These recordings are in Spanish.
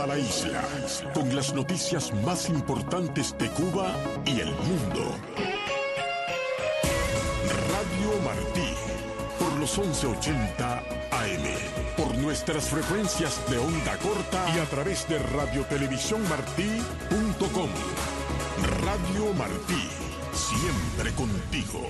toda la isla, con las noticias más importantes de Cuba y el mundo. Radio Martí, por los 1180 AM, por nuestras frecuencias de onda corta y a través de radiotelevisiónmartí.com. Radio Martí, siempre contigo.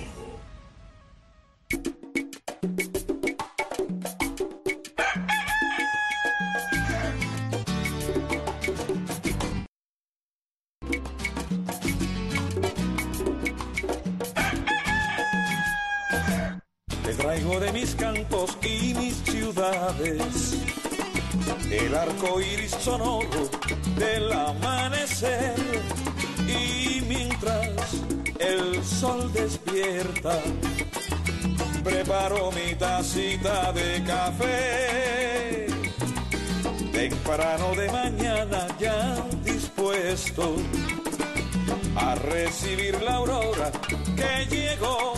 Traigo de mis cantos y mis ciudades el arco iris sonoro del amanecer, y mientras el sol despierta preparo mi tacita de café temprano de mañana, ya dispuesto a recibir la aurora que llegó.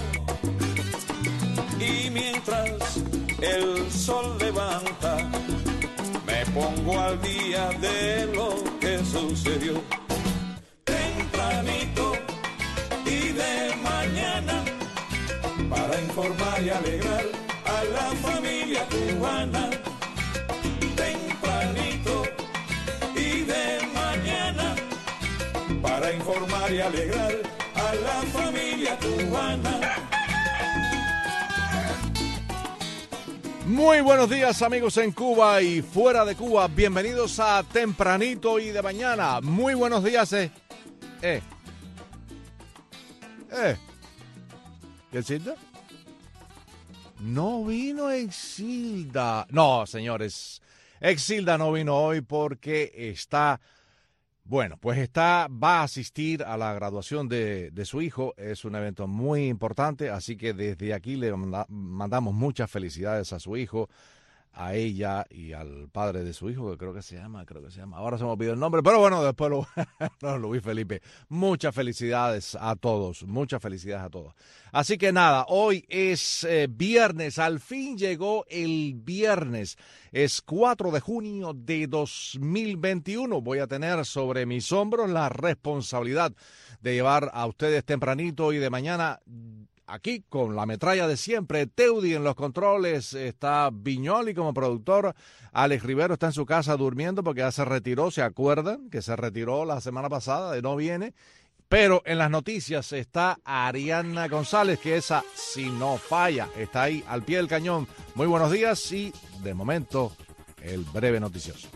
Y mientras el sol levanta, me pongo al día de lo que sucedió. Tempranito y de mañana, para informar y alegrar a la familia cubana. Tempranito y de mañana, para informar y alegrar a la familia cubana. Muy buenos días, amigos en Cuba y fuera de Cuba. Bienvenidos a Tempranito y de Mañana. Muy buenos días, ¿Y Exilda? No vino Exilda. No, señores, Exilda no vino hoy porque va a asistir a la graduación de su hijo. Es un evento muy importante, así que desde aquí le mandamos muchas felicidades a su hijo, a ella y al padre de su hijo, que creo que se llama, ahora se me olvidó el nombre, pero bueno, después Luis Felipe. Muchas felicidades a todos. Así que nada, hoy es viernes, al fin llegó el viernes. Es 4 de junio de 2021. Voy a tener sobre mis hombros la responsabilidad de llevar a ustedes Tempranito y de Mañana, aquí con la metralla de siempre. Teudi en los controles, está Viñoli como productor, Alex Rivero está en su casa durmiendo porque ya se retiró. ¿Se acuerdan que se retiró la semana pasada? No viene. Pero en las noticias está Ariana González, que esa, si no falla, está ahí al pie del cañón. Muy buenos días y, de momento, el breve noticioso.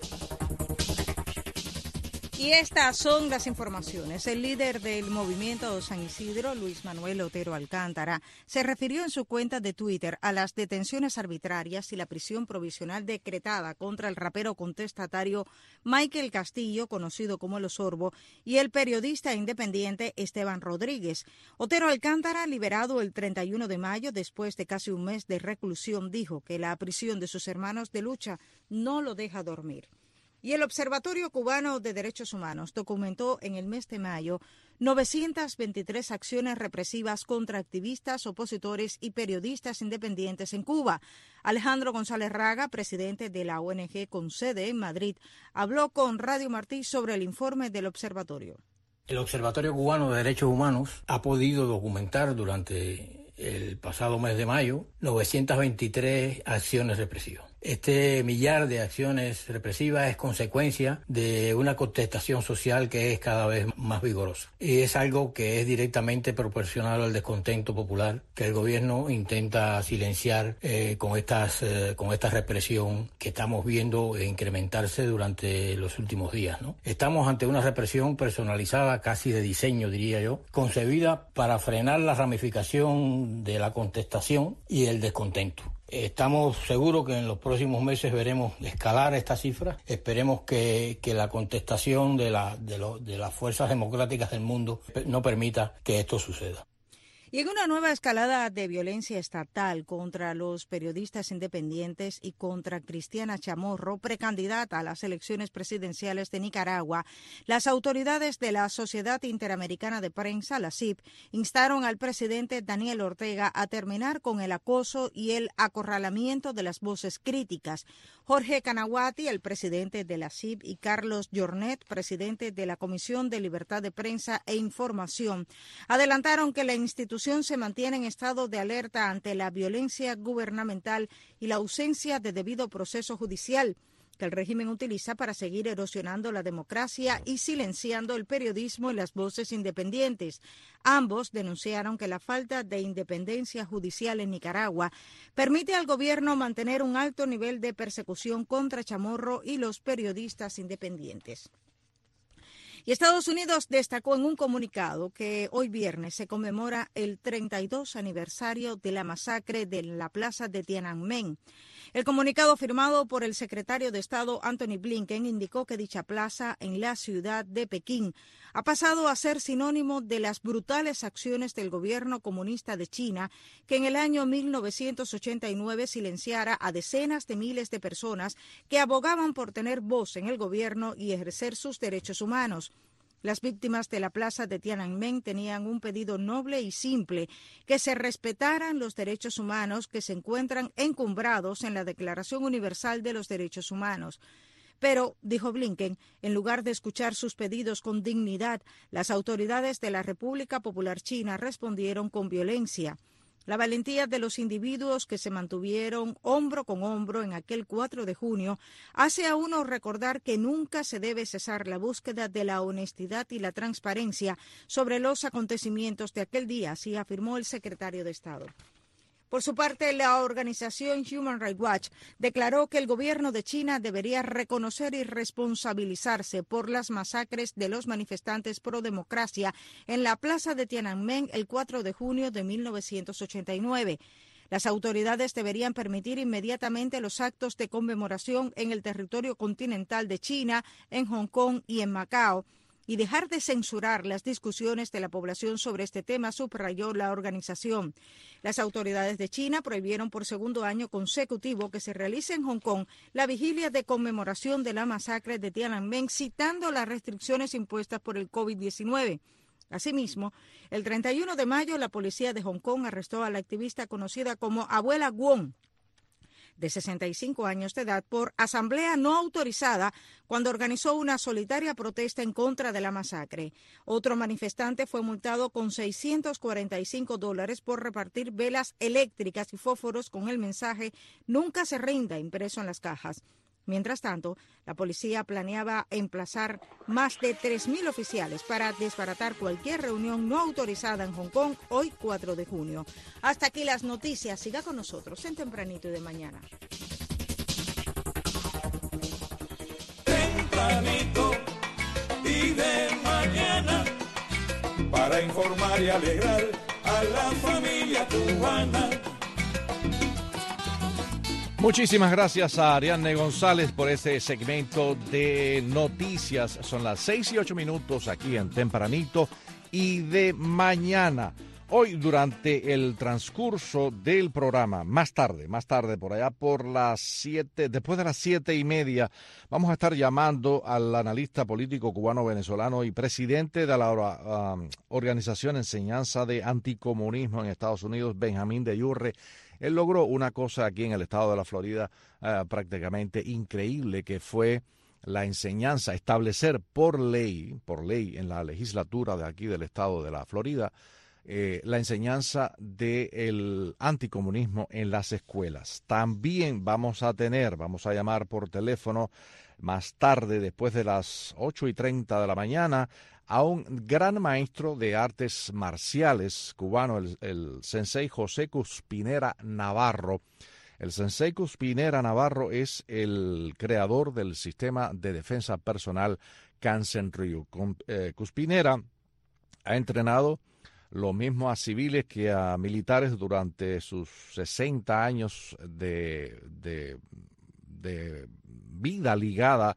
Y estas son las informaciones. El líder del movimiento San Isidro, Luis Manuel Otero Alcántara, se refirió en su cuenta de Twitter a las detenciones arbitrarias y la prisión provisional decretada contra el rapero contestatario Michael Castillo, conocido como El Osorbo, y el periodista independiente Esteban Rodríguez. Otero Alcántara, liberado el 31 de mayo después de casi un mes de reclusión, dijo que la prisión de sus hermanos de lucha no lo deja dormir. Y el Observatorio Cubano de Derechos Humanos documentó en el mes de mayo 923 acciones represivas contra activistas, opositores y periodistas independientes en Cuba. Alejandro González Raga, presidente de la ONG con sede en Madrid, habló con Radio Martí sobre el informe del observatorio. El Observatorio Cubano de Derechos Humanos ha podido documentar durante el pasado mes de mayo 923 acciones represivas. Este millar de acciones represivas es consecuencia de una contestación social que es cada vez más vigorosa. Y es algo que es directamente proporcional al descontento popular que el gobierno intenta silenciar con esta represión que estamos viendo incrementarse durante los últimos días, ¿no? Estamos ante una represión personalizada, casi de diseño, diría yo, concebida para frenar la ramificación de la contestación y el descontento. Estamos seguros que en los próximos meses veremos escalar estas cifras. Esperemos que la contestación de las fuerzas democráticas del mundo no permita que esto suceda. Y en una nueva escalada de violencia estatal contra los periodistas independientes y contra Cristiana Chamorro, precandidata a las elecciones presidenciales de Nicaragua, las autoridades de la Sociedad Interamericana de Prensa, la CIP, instaron al presidente Daniel Ortega a terminar con el acoso y el acorralamiento de las voces críticas. Jorge Canaguati, el presidente de la CIP, y Carlos Jornet, presidente de la Comisión de Libertad de Prensa e Información, adelantaron que la institución se mantiene en estado de alerta ante la violencia gubernamental y la ausencia de debido proceso judicial que el régimen utiliza para seguir erosionando la democracia y silenciando el periodismo y las voces independientes. Ambos denunciaron que la falta de independencia judicial en Nicaragua permite al gobierno mantener un alto nivel de persecución contra Chamorro y los periodistas independientes. Y Estados Unidos destacó en un comunicado que hoy viernes se conmemora el 32 aniversario de la masacre de la plaza de Tiananmen. El comunicado firmado por el secretario de Estado Antony Blinken indicó que dicha plaza en la ciudad de Pekín ha pasado a ser sinónimo de las brutales acciones del gobierno comunista de China, que en el año 1989 silenciara a decenas de miles de personas que abogaban por tener voz en el gobierno y ejercer sus derechos humanos. Las víctimas de la plaza de Tiananmen tenían un pedido noble y simple, que se respetaran los derechos humanos que se encuentran encumbrados en la Declaración Universal de los Derechos Humanos. Pero, dijo Blinken, en lugar de escuchar sus pedidos con dignidad, las autoridades de la República Popular China respondieron con violencia. La valentía de los individuos que se mantuvieron hombro con hombro en aquel 4 de junio hace a uno recordar que nunca se debe cesar la búsqueda de la honestidad y la transparencia sobre los acontecimientos de aquel día, así afirmó el secretario de Estado. Por su parte, la organización Human Rights Watch declaró que el gobierno de China debería reconocer y responsabilizarse por las masacres de los manifestantes pro democracia en la plaza de Tiananmen el 4 de junio de 1989. Las autoridades deberían permitir inmediatamente los actos de conmemoración en el territorio continental de China, en Hong Kong y en Macao, y dejar de censurar las discusiones de la población sobre este tema, subrayó la organización. Las autoridades de China prohibieron por segundo año consecutivo que se realice en Hong Kong la vigilia de conmemoración de la masacre de Tiananmen, citando las restricciones impuestas por el COVID-19. Asimismo, el 31 de mayo, la policía de Hong Kong arrestó a la activista conocida como Abuela Wong, de 65 años de edad, por asamblea no autorizada cuando organizó una solitaria protesta en contra de la masacre. Otro manifestante fue multado con $645 por repartir velas eléctricas y fósforos con el mensaje "Nunca se rinda" impreso en las cajas. Mientras tanto, la policía planeaba emplazar más de 3.000 oficiales para desbaratar cualquier reunión no autorizada en Hong Kong hoy 4 de junio. Hasta aquí las noticias. Siga con nosotros en Tempranito y de Mañana. Tempranito y de mañana, para informar y alegrar a la familia cubana. Muchísimas gracias a Ariadne González por este segmento de noticias. Son las 6:08 aquí en Tempranito y de Mañana. Hoy, durante el transcurso del programa, más tarde, por allá por las 7, después de las 7:30, vamos a estar llamando al analista político cubano-venezolano y presidente de la organización Enseñanza de Anticomunismo en Estados Unidos, Benjamín de Yurre. Él logró una cosa aquí en el estado de la Florida prácticamente increíble, que fue la enseñanza, establecer por ley en la legislatura de aquí del estado de la Florida, la enseñanza del anticomunismo en las escuelas. También vamos a llamar por teléfono más tarde, después de las 8:30 de la mañana, a un gran maestro de artes marciales cubano, el sensei José Cuspinera Navarro. El sensei Cuspinera Navarro es el creador del sistema de defensa personal Kansen-Ryu. Cuspinera ha entrenado lo mismo a civiles que a militares durante sus 60 años de vida ligada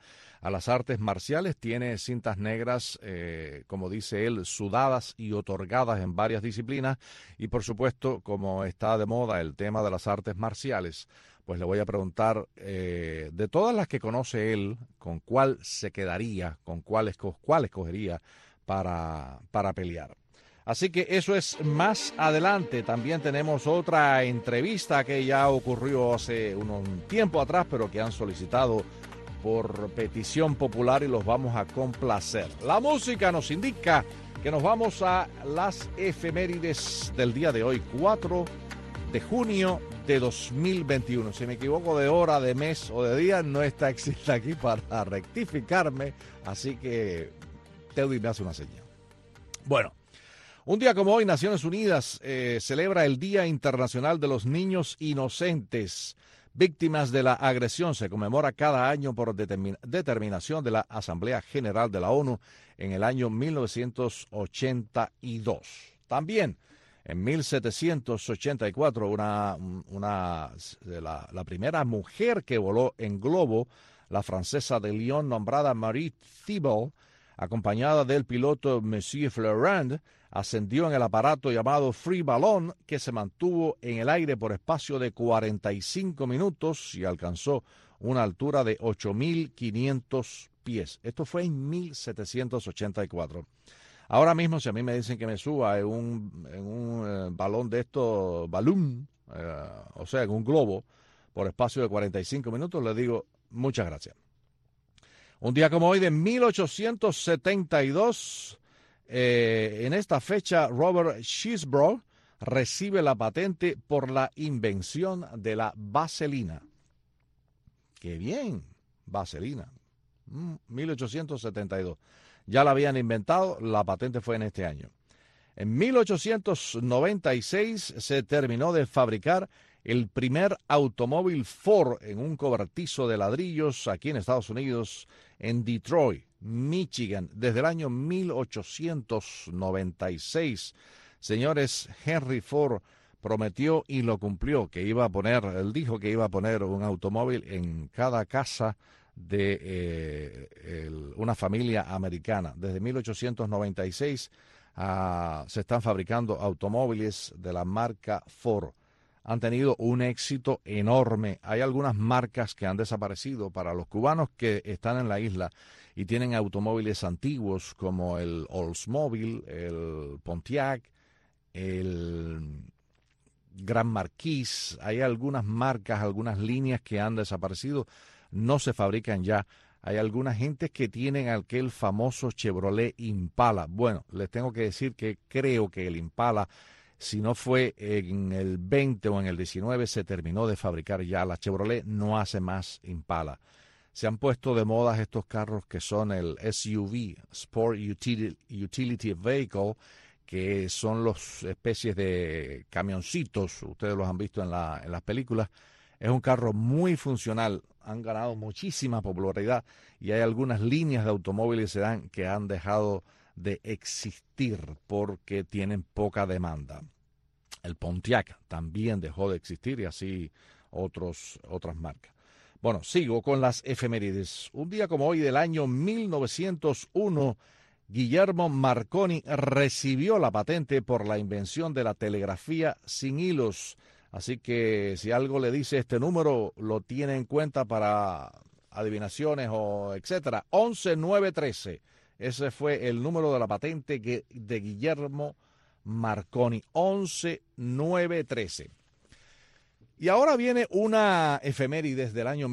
a las artes marciales. Tiene cintas negras, como dice él, sudadas y otorgadas en varias disciplinas. Y por supuesto, como está de moda el tema de las artes marciales, pues le voy a preguntar, de todas las que conoce él, ¿con cuál se quedaría, con cuál escogería para pelear? Así que eso es más adelante. También tenemos otra entrevista que ya ocurrió hace un tiempo atrás, pero que han solicitado por petición popular y los vamos a complacer. La música nos indica que nos vamos a las efemérides del día de hoy, 4 de junio de 2021. Si me equivoco de hora, de mes o de día, no está Exilda aquí para rectificarme, así que Teudy me hace una señal. Bueno, un día como hoy, Naciones Unidas celebra el Día Internacional de los Niños Inocentes, víctimas de la agresión. Se conmemora cada año por determinación de la Asamblea General de la ONU en el año 1982. También en 1784, la primera mujer que voló en globo, la francesa de Lyon, nombrada Marie Thibault, acompañada del piloto Monsieur Fleurand, ascendió en el aparato llamado Free Balloon, que se mantuvo en el aire por espacio de 45 minutos y alcanzó una altura de 8.500 pies. Esto fue en 1784. Ahora mismo, si a mí me dicen que me suba en un balón de estos, o sea, en un globo, por espacio de 45 minutos, le digo muchas gracias. Un día como hoy de 1872, en esta fecha, Robert Chesbrough recibe la patente por la invención de la vaselina. ¡Qué bien! Vaselina. 1872. Ya la habían inventado, la patente fue en este año. En 1896 se terminó de fabricar el primer automóvil Ford en un cobertizo de ladrillos aquí en Estados Unidos, en Detroit, Michigan, desde el año 1896. Señores, Henry Ford prometió y lo cumplió, él dijo que iba a poner un automóvil en cada casa de una familia americana. Desde 1896 se están fabricando automóviles de la marca Ford. Han tenido un éxito enorme. Hay algunas marcas que han desaparecido para los cubanos que están en la isla y tienen automóviles antiguos como el Oldsmobile, el Pontiac, el Gran Marquis. Hay algunas marcas, algunas líneas que han desaparecido, no se fabrican ya. Hay algunas gentes que tienen aquel famoso Chevrolet Impala. Bueno, les tengo que decir que creo que el Impala, si no fue en el 20 o en el 19, se terminó de fabricar ya. La Chevrolet no hace más Impala. Se han puesto de moda estos carros que son el SUV, Sport Utility Vehicle, que son las especies de camioncitos. Ustedes los han visto en las películas. Es un carro muy funcional. Han ganado muchísima popularidad y hay algunas líneas de automóviles sedán que han dejado de existir porque tienen poca demanda. El Pontiac también dejó de existir y así otras marcas. Bueno, sigo con las efemérides. Un día como hoy del año 1901, Guillermo Marconi recibió la patente por la invención de la telegrafía sin hilos. Así que si algo le dice este número, lo tiene en cuenta para adivinaciones o etcétera. 11913. Ese fue el número de la patente de Guillermo Marconi. 11913. Y ahora viene una efeméride del año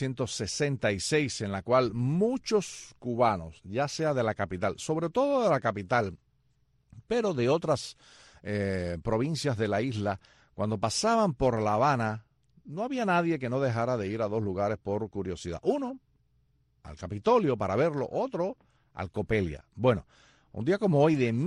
1966 en la cual muchos cubanos, ya sea de la capital, sobre todo de la capital, pero de otras provincias de la isla, cuando pasaban por La Habana, no había nadie que no dejara de ir a dos lugares por curiosidad. Uno, al Capitolio para verlo, otro, al Copelia. Bueno, un día como hoy de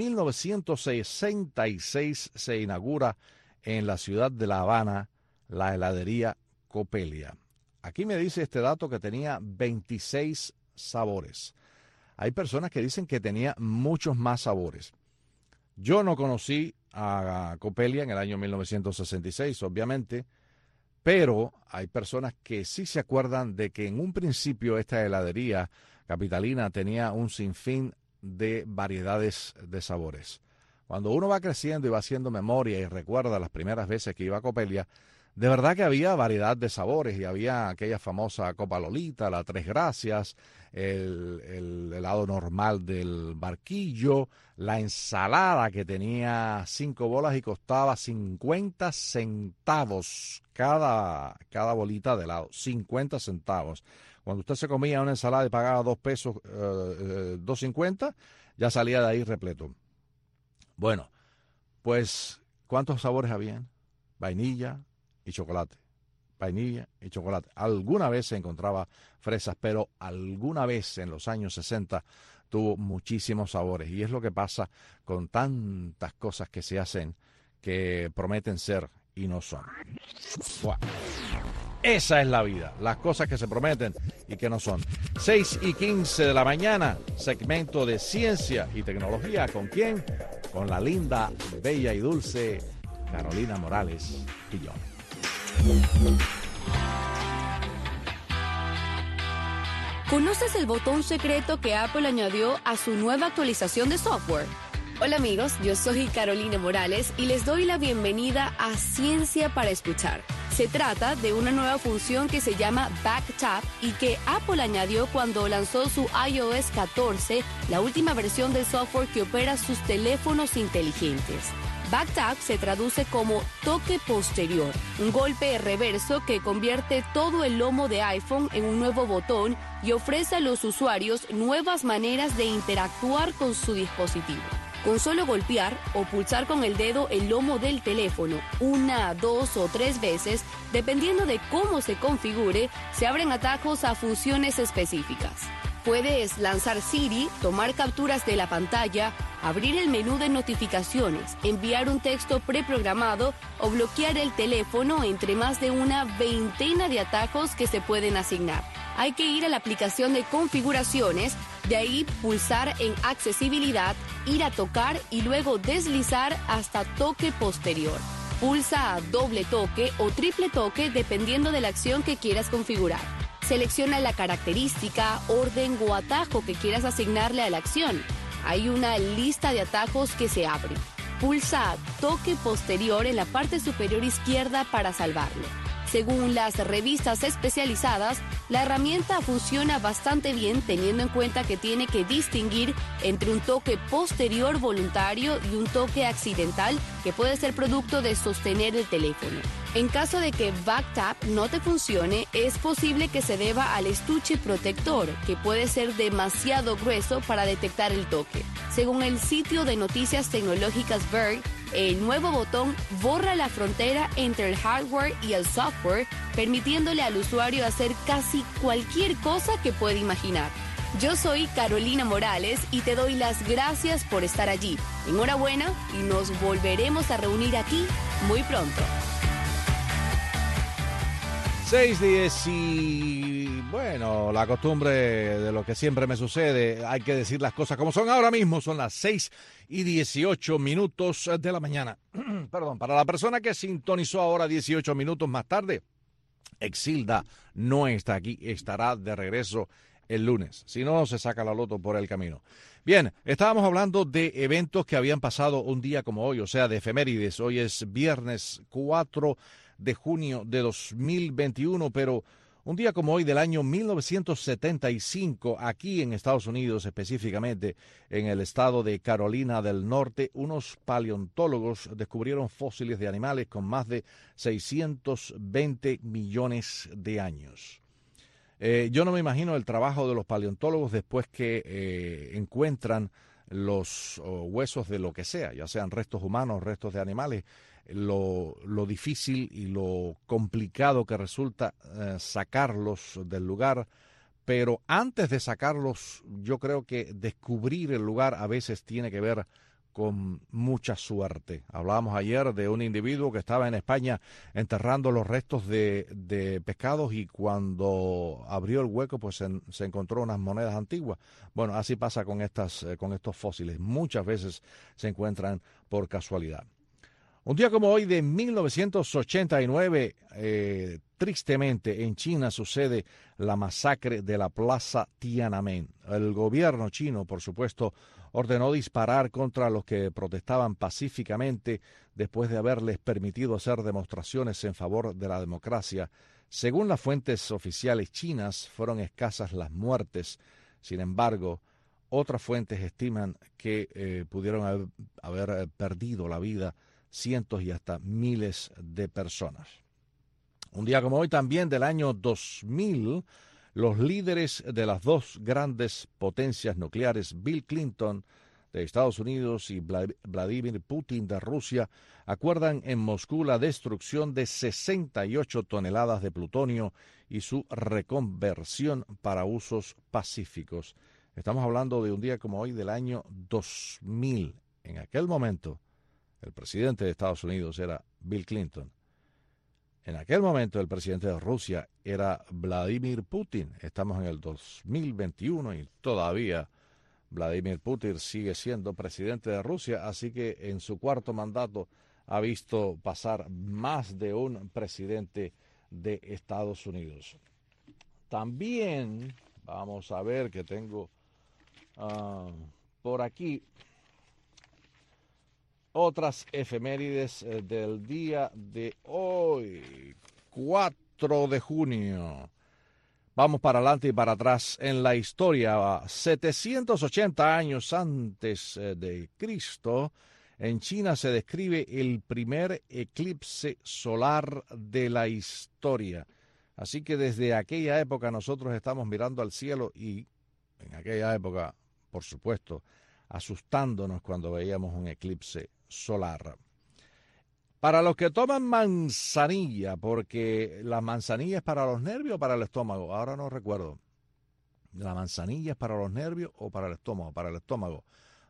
1966 se inaugura en la ciudad de La Habana la heladería Copelia. Aquí me dice este dato que tenía 26 sabores. Hay personas que dicen que tenía muchos más sabores. Yo no conocí a Copelia en el año 1966, obviamente, pero hay personas que sí se acuerdan de que en un principio esta heladería, capitalina tenía un sinfín de variedades de sabores. Cuando uno va creciendo y va haciendo memoria y recuerda las primeras veces que iba a Copelia, de verdad que había variedad de sabores y había aquella famosa Copa Lolita, la Tres Gracias, el helado normal del Barquillo, la ensalada que tenía 5 bolas y costaba 50 centavos cada bolita de helado, 50 centavos. Cuando usted se comía una ensalada y pagaba 2 pesos, 2.50, ya salía de ahí repleto. Bueno, pues, ¿cuántos sabores habían? Vainilla y chocolate. Vainilla y chocolate. Alguna vez se encontraba fresas, pero alguna vez en los años 60 tuvo muchísimos sabores. Y es lo que pasa con tantas cosas que se hacen que prometen ser y no son. Bueno, esa es la vida, las cosas que se prometen y que no son. 6:15 de la mañana, segmento de ciencia y tecnología. ¿Con quién? Con la linda, bella y dulce Carolina Morales y yo. ¿Conoces el botón secreto que Apple añadió a su nueva actualización de software? Hola amigos, yo soy Carolina Morales y les doy la bienvenida a Ciencia para Escuchar. Se trata de una nueva función que se llama Backtap y que Apple añadió cuando lanzó su iOS 14, la última versión del software que opera sus teléfonos inteligentes. Backtap se traduce como toque posterior, un golpe reverso que convierte todo el lomo de iPhone en un nuevo botón y ofrece a los usuarios nuevas maneras de interactuar con su dispositivo. Con solo golpear o pulsar con el dedo el lomo del teléfono 1, 2 o 3 veces, dependiendo de cómo se configure, se abren atajos a funciones específicas. Puedes lanzar Siri, tomar capturas de la pantalla, abrir el menú de notificaciones, enviar un texto preprogramado o bloquear el teléfono entre más de una veintena de atajos que se pueden asignar. Hay que ir a la aplicación de configuraciones, de ahí pulsar en accesibilidad, ir a tocar y luego deslizar hasta toque posterior. Pulsa a doble toque o triple toque dependiendo de la acción que quieras configurar. Selecciona la característica, orden o atajo que quieras asignarle a la acción. Hay una lista de atajos que se abre. Pulsa toque posterior en la parte superior izquierda para salvarlo. Según las revistas especializadas, la herramienta funciona bastante bien teniendo en cuenta que tiene que distinguir entre un toque posterior voluntario y un toque accidental que puede ser producto de sostener el teléfono. En caso de que Backtap no te funcione, es posible que se deba al estuche protector, que puede ser demasiado grueso para detectar el toque. Según el sitio de noticias tecnológicas Verge, el nuevo botón borra la frontera entre el hardware y el software, permitiéndole al usuario hacer casi cualquier cosa que pueda imaginar. Yo soy Carolina Morales y te doy las gracias por estar allí. Enhorabuena y nos volveremos a reunir aquí muy pronto. 6:10 y bueno, la costumbre de lo que siempre me sucede, hay que decir las cosas como son. Ahora mismo son las 6:18 de la mañana. Perdón, para la persona que sintonizó ahora 18 minutos más tarde, Exilda no está aquí, estará de regreso el lunes. Si no, se saca la loto por el camino. Bien, estábamos hablando de eventos que habían pasado un día como hoy, o sea, de efemérides. Hoy es viernes 4 de junio de 2021, pero un día como hoy del año 1975, aquí en Estados Unidos, específicamente en el estado de Carolina del Norte, unos paleontólogos descubrieron fósiles de animales con más de 620 millones de años. Yo no me imagino el trabajo de los paleontólogos después que encuentran los huesos de lo que sea, ya sean restos humanos, restos de animales, lo difícil y lo complicado que resulta sacarlos del lugar. Pero antes de sacarlos, yo creo que descubrir el lugar a veces tiene que ver con mucha suerte. Hablábamos ayer de un individuo que estaba en España enterrando los restos de pescados y cuando abrió el hueco pues se encontró unas monedas antiguas. Bueno, así pasa con estos fósiles. Muchas veces se encuentran por casualidad. Un día como hoy de 1989 Tristemente, en China sucede la masacre de la Plaza Tiananmen. El gobierno chino, por supuesto, ordenó disparar contra los que protestaban pacíficamente después de haberles permitido hacer demostraciones en favor de la democracia. Según las fuentes oficiales chinas, fueron escasas las muertes. Sin embargo, otras fuentes estiman que pudieron haber perdido la vida cientos y hasta miles de personas. Un día como hoy también del año 2000, los líderes de las dos grandes potencias nucleares, Bill Clinton de Estados Unidos y Vladimir Putin de Rusia, acuerdan en Moscú la destrucción de 68 toneladas de plutonio y su reconversión para usos pacíficos. Estamos hablando de un día como hoy del año 2000. En aquel momento, el presidente de Estados Unidos era Bill Clinton. En aquel momento, el presidente de Rusia era Vladimir Putin. Estamos en el 2021 y todavía Vladimir Putin sigue siendo presidente de Rusia, así que en su cuarto mandato ha visto pasar más de un presidente de Estados Unidos. También vamos a ver que tengo por aquí otras efemérides del día de hoy, 4 de junio. Vamos para adelante y para atrás en la historia. 780 años antes de Cristo, en China se describe el primer eclipse solar de la historia. Así que desde aquella época nosotros estamos mirando al cielo y en aquella época, por supuesto, asustándonos cuando veíamos un eclipse solar. Para los que toman manzanilla, porque la manzanilla es para los nervios o para el estómago, ahora no recuerdo. ¿La manzanilla es para los nervios o para el estómago? Para el estómago.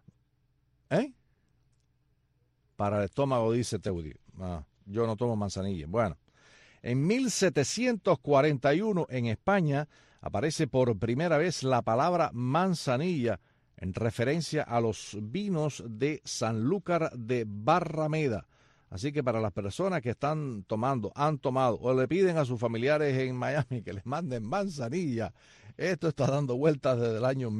Para el estómago, dice Teudi. Yo no tomo manzanilla. Bueno, en 1741 en España aparece por primera vez la palabra manzanilla en referencia a los vinos de Sanlúcar de Barrameda. Así que para las personas que han tomado o le piden a sus familiares en Miami que les manden manzanilla, esto está dando vueltas desde el año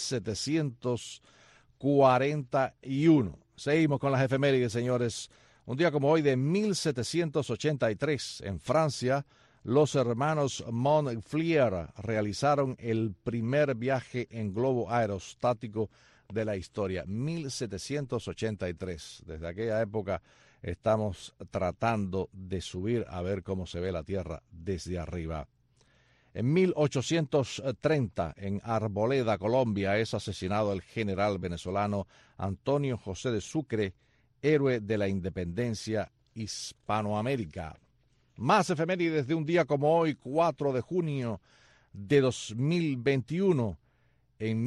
1741. Seguimos con las efemérides, señores. Un día como hoy de 1783, en Francia, los hermanos Montgolfier realizaron el primer viaje en globo aerostático de la historia. 1783. Desde aquella época estamos tratando de subir a ver cómo se ve la Tierra desde arriba. En 1830, en Arboleda, Colombia, es asesinado el general venezolano Antonio José de Sucre, héroe de la independencia Hispanoamérica. Más efemérides de un día como hoy, 4 de junio de 2021. En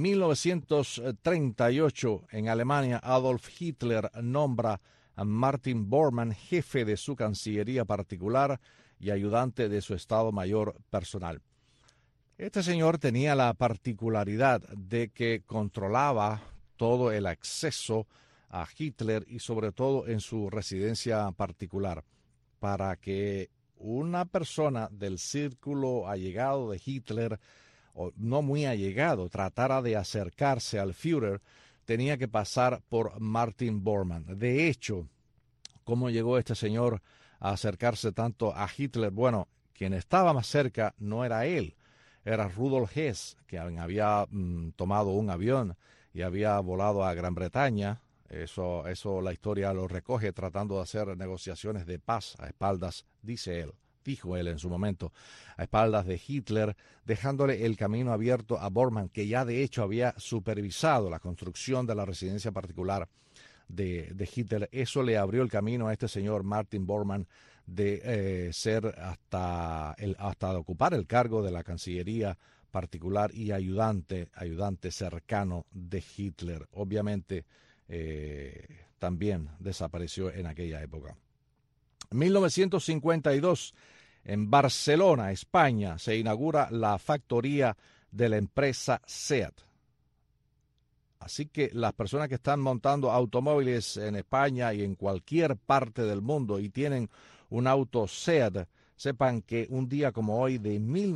1938, en Alemania, Adolf Hitler nombra a Martin Bormann jefe de su cancillería particular y ayudante de su Estado Mayor personal. Este señor tenía la particularidad de que controlaba todo el acceso a Hitler y sobre todo en su residencia particular, para que una persona del círculo allegado de Hitler, o no muy allegado, tratara de acercarse al Führer, tenía que pasar por Martin Bormann. De hecho, ¿cómo llegó este señor a acercarse tanto a Hitler? Bueno, quien estaba más cerca no era él, era Rudolf Hess, que había tomado un avión y había volado a Gran Bretaña. Eso la historia lo recoge tratando de hacer negociaciones de paz a espaldas, dijo él en su momento, a espaldas de Hitler, dejándole el camino abierto a Bormann, que ya de hecho había supervisado la construcción de la residencia particular de Hitler. Eso le abrió el camino a este señor Martin Bormann de ser hasta ocupar el cargo de la Cancillería particular y ayudante cercano de Hitler. Obviamente también desapareció en aquella época. En 1952, en Barcelona, España, se inaugura la factoría de la empresa SEAT. Así que las personas que están montando automóviles en España y en cualquier parte del mundo y tienen un auto SEAT, sepan que un día como hoy de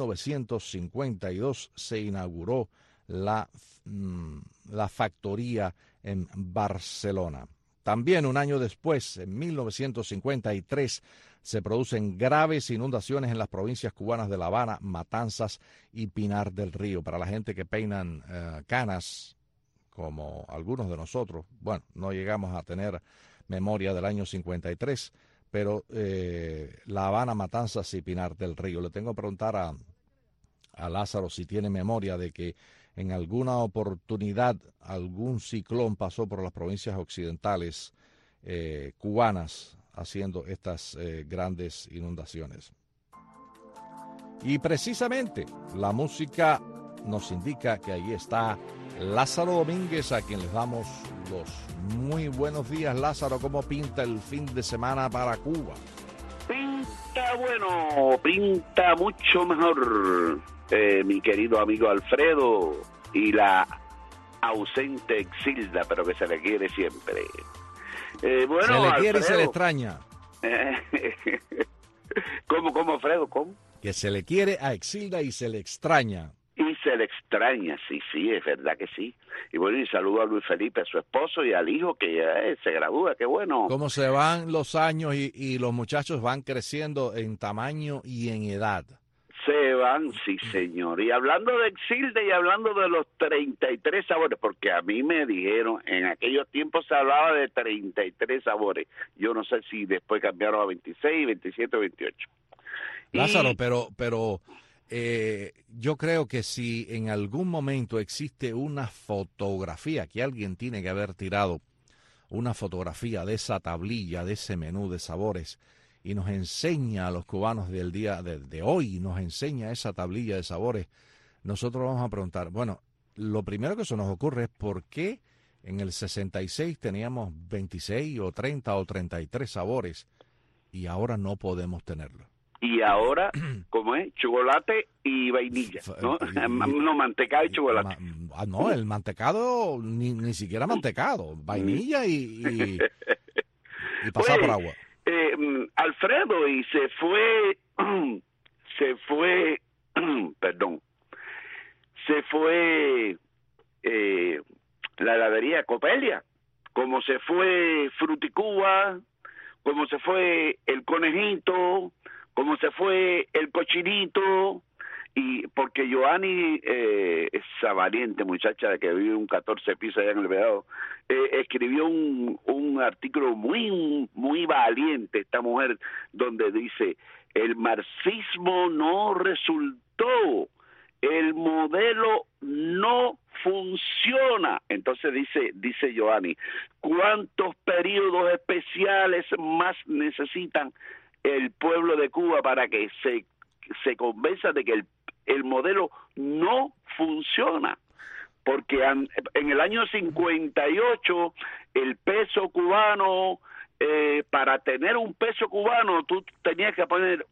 1952 se inauguró la factoría en Barcelona. También un año después, en 1953, se producen graves inundaciones en las provincias cubanas de La Habana, Matanzas y Pinar del Río. Para la gente que peinan canas, como algunos de nosotros, bueno, no llegamos a tener memoria del año 53, pero La Habana, Matanzas y Pinar del Río. Le tengo que preguntar a Lázaro si tiene memoria de que en alguna oportunidad algún ciclón pasó por las provincias occidentales cubanas haciendo estas grandes inundaciones. Y precisamente la música nos indica que ahí está Lázaro Domínguez, a quien les damos los muy buenos días. Lázaro, ¿cómo pinta el fin de semana para Cuba? Pinta bueno, pinta mucho mejor, mi querido amigo Alfredo, y la ausente Exilda, pero que se le quiere siempre. Bueno, se le quiere, Alfredo, y se le extraña. ¿Cómo, Alfredo? ¿Cómo? Que se le quiere a Exilda y se le extraña. Y se le extraña, sí, es verdad que sí. Y bueno, y saludo a Luis Felipe, a su esposo, y al hijo que se gradúa, qué bueno. Cómo se van los años y los muchachos van creciendo en tamaño y en edad. Se van, sí, señor. Y hablando de Exilda y hablando de los 33 sabores, porque a mí me dijeron, en aquellos tiempos se hablaba de 33 sabores. Yo no sé si después cambiaron a 26, 27 o 28. Lázaro, pero yo creo que si en algún momento existe una fotografía, que alguien tiene que haber tirado una fotografía de esa tablilla, de ese menú de sabores, y nos enseña a los cubanos del día de hoy, nos enseña esa tablilla de sabores, nosotros vamos a preguntar, bueno, lo primero que se nos ocurre es por qué en el 66 teníamos 26 o 30 o 33 sabores y ahora no podemos tenerlo. Y ahora, ¿cómo es? Chocolate y vainilla, ¿no? No, mantecado y chocolate. No, el mantecado, ni siquiera mantecado, vainilla y pasar por agua. Alfredo, y se fue, la heladería Copelia, como se fue Fruticuba, como se fue el Conejito, como se fue el Cochinito, y porque Joanny, esa valiente muchacha que vive un 14 pisos allá en el Vedado, escribió un artículo muy valiente, esta mujer, donde dice, el marxismo no resultó, el modelo no funciona. Entonces dice Joanny, ¿cuántos periodos especiales más necesitan el pueblo de Cuba para que se convenza de que el modelo no funciona? Porque en el año 58 el peso cubano, para tener un peso cubano tú tenías que poner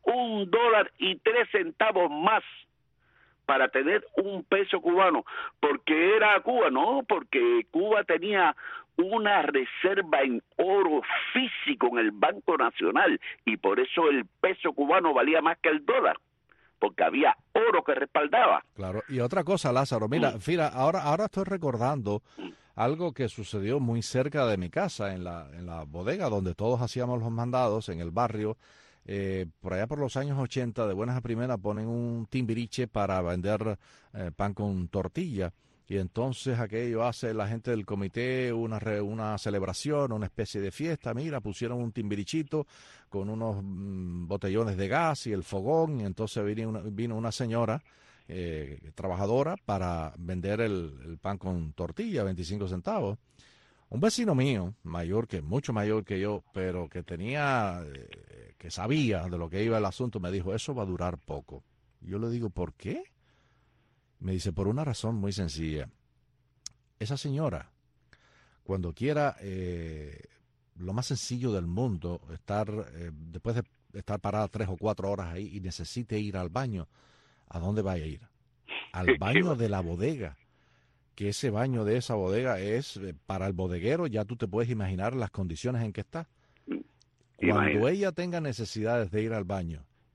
$1.03 más para tener un peso cubano. ¿Porque era Cuba? No, porque Cuba tenía una reserva en oro físico en el Banco Nacional y por eso el peso cubano valía más que el dólar, porque había oro que respaldaba. Claro, y otra cosa, Lázaro, mira, ahora estoy recordando algo que sucedió muy cerca de mi casa, en la bodega donde todos hacíamos los mandados, en el barrio, por allá por los años 80, de buenas a primeras, ponen un timbiriche para vender pan con tortilla. Y entonces aquello hace la gente del comité una celebración, una especie de fiesta. Mira, pusieron un timbirichito con unos botellones de gas y el fogón. Y entonces vino una señora trabajadora para vender el pan con tortilla, 25 centavos. Un vecino mío, mucho mayor que yo, pero que que sabía de lo que iba el asunto, me dijo, eso va a durar poco. Y yo le digo, ¿por qué? Me dice, por una razón muy sencilla. Esa señora, cuando quiera, lo más sencillo del mundo, después de estar parada 3 o 4 horas ahí y necesite ir al baño, ¿a dónde va a ir? Al baño de la bodega. Que ese baño de esa bodega es para el bodeguero, ya tú te puedes imaginar las condiciones en que está. Cuando ella tenga necesidades de ir al baño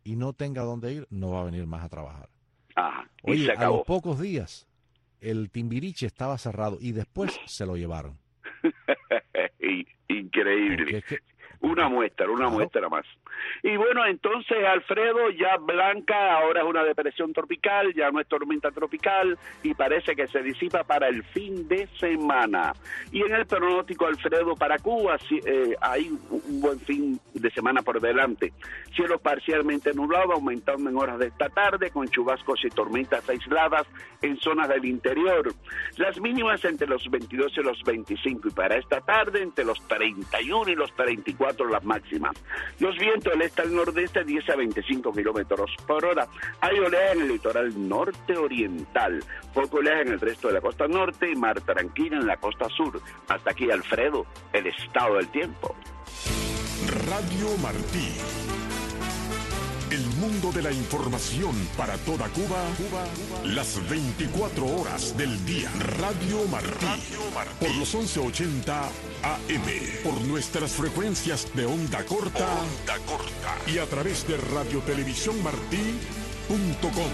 y no tenga dónde ir, no va a venir más a trabajar. Ajá, y Oye, se a acabó. los pocos días, el Timbiriche estaba cerrado y después se lo llevaron. Increíble. Porque es que, Una muestra más. Y bueno, entonces, Alfredo, ya Blanca ahora es una depresión tropical, ya no es tormenta tropical, y parece que se disipa para el fin de semana. Y en el pronóstico, Alfredo, para Cuba hay un buen fin de semana por delante. Cielo parcialmente nublado, aumentando en horas de esta tarde, con chubascos y tormentas aisladas en zonas del interior. Las mínimas entre los 22 y los 25, y para esta tarde entre los 31 y los 34 las máximas. Los vientos del este al nordeste 10 a 25 kilómetros por hora. Hay oleaje en el litoral norte oriental, poco oleaje en el resto de la costa norte y mar tranquila en la costa sur. Hasta aquí, Alfredo, el estado del tiempo. Radio Martí. El mundo de la información para toda Cuba, las 24 horas del día. Radio Martí. Por los 1180 AM. Por nuestras frecuencias de onda corta. Y a través de radiotelevisiónmartí.com.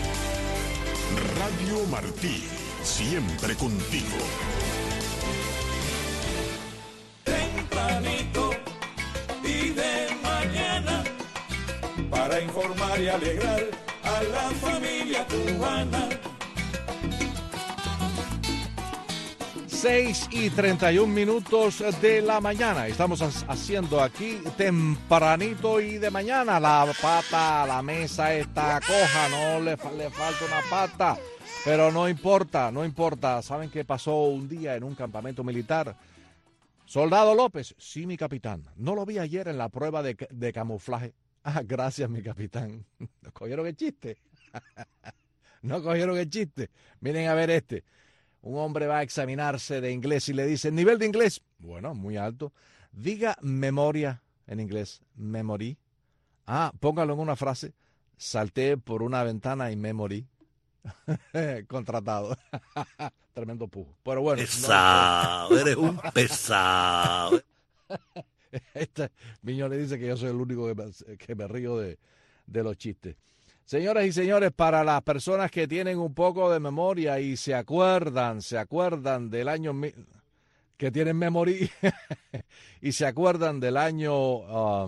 Radio Martí. Siempre contigo. Tempranito y de mañana, para informar y alegrar a la familia cubana. 6:31 de la mañana. Estamos haciendo aquí tempranito y de mañana. La pata, la mesa está coja, no le falta una pata. Pero no importa. ¿Saben qué pasó un día en un campamento militar? Soldado López, sí, mi capitán. No lo vi ayer en la prueba de camuflaje. Ah, gracias, mi capitán. ¿No cogieron el chiste? ¿No cogieron el chiste? Miren a ver este. Un hombre va a examinarse de inglés y le dice, nivel de inglés, bueno, muy alto. Diga memoria en inglés, memory. Ah, póngalo en una frase. Salté por una ventana y me morí. Contratado. Tremendo pujo. Pero bueno. Pesado, eres un pesado. Miño le dice que yo soy el único que me río de los chistes. Señoras y señores, para las personas que tienen un poco de memoria y se acuerdan del año que tienen memoria y se acuerdan del año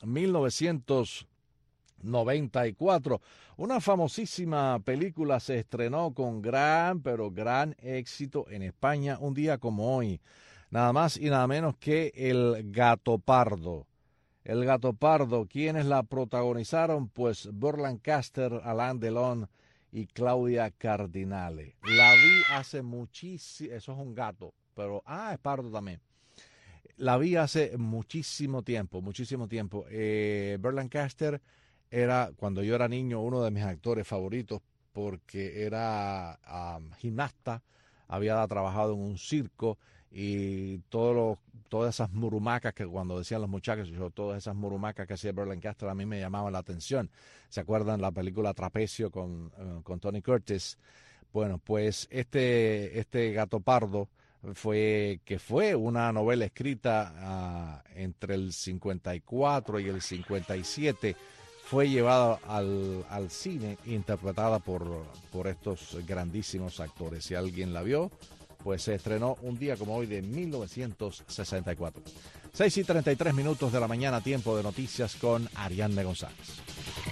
1994, una famosísima película se estrenó con gran éxito en España un día como hoy. Nada más y nada menos que El Gato Pardo. El Gato Pardo, ¿quiénes la protagonizaron? Pues Burt Lancaster, Alain Delon y Claudia Cardinale. La vi hace muchísimo, eso es un gato, pero es pardo también. La vi hace muchísimo tiempo. Burt Lancaster era, cuando yo era niño, uno de mis actores favoritos porque era gimnasta, había trabajado en un circo y todas esas murumacas que cuando decían los muchachos, todas esas murumacas que hacía Burt Lancaster a mí me llamaban la atención. ¿Se acuerdan la película Trapecio con Tony Curtis? Bueno, pues este Gato Pardo fue una novela escrita entre el 54 y el 57, fue llevada al cine interpretada por estos grandísimos actores. Si alguien la vio, pues se estrenó un día como hoy de 1964. 6:33 de la mañana, tiempo de noticias con Ariadne González.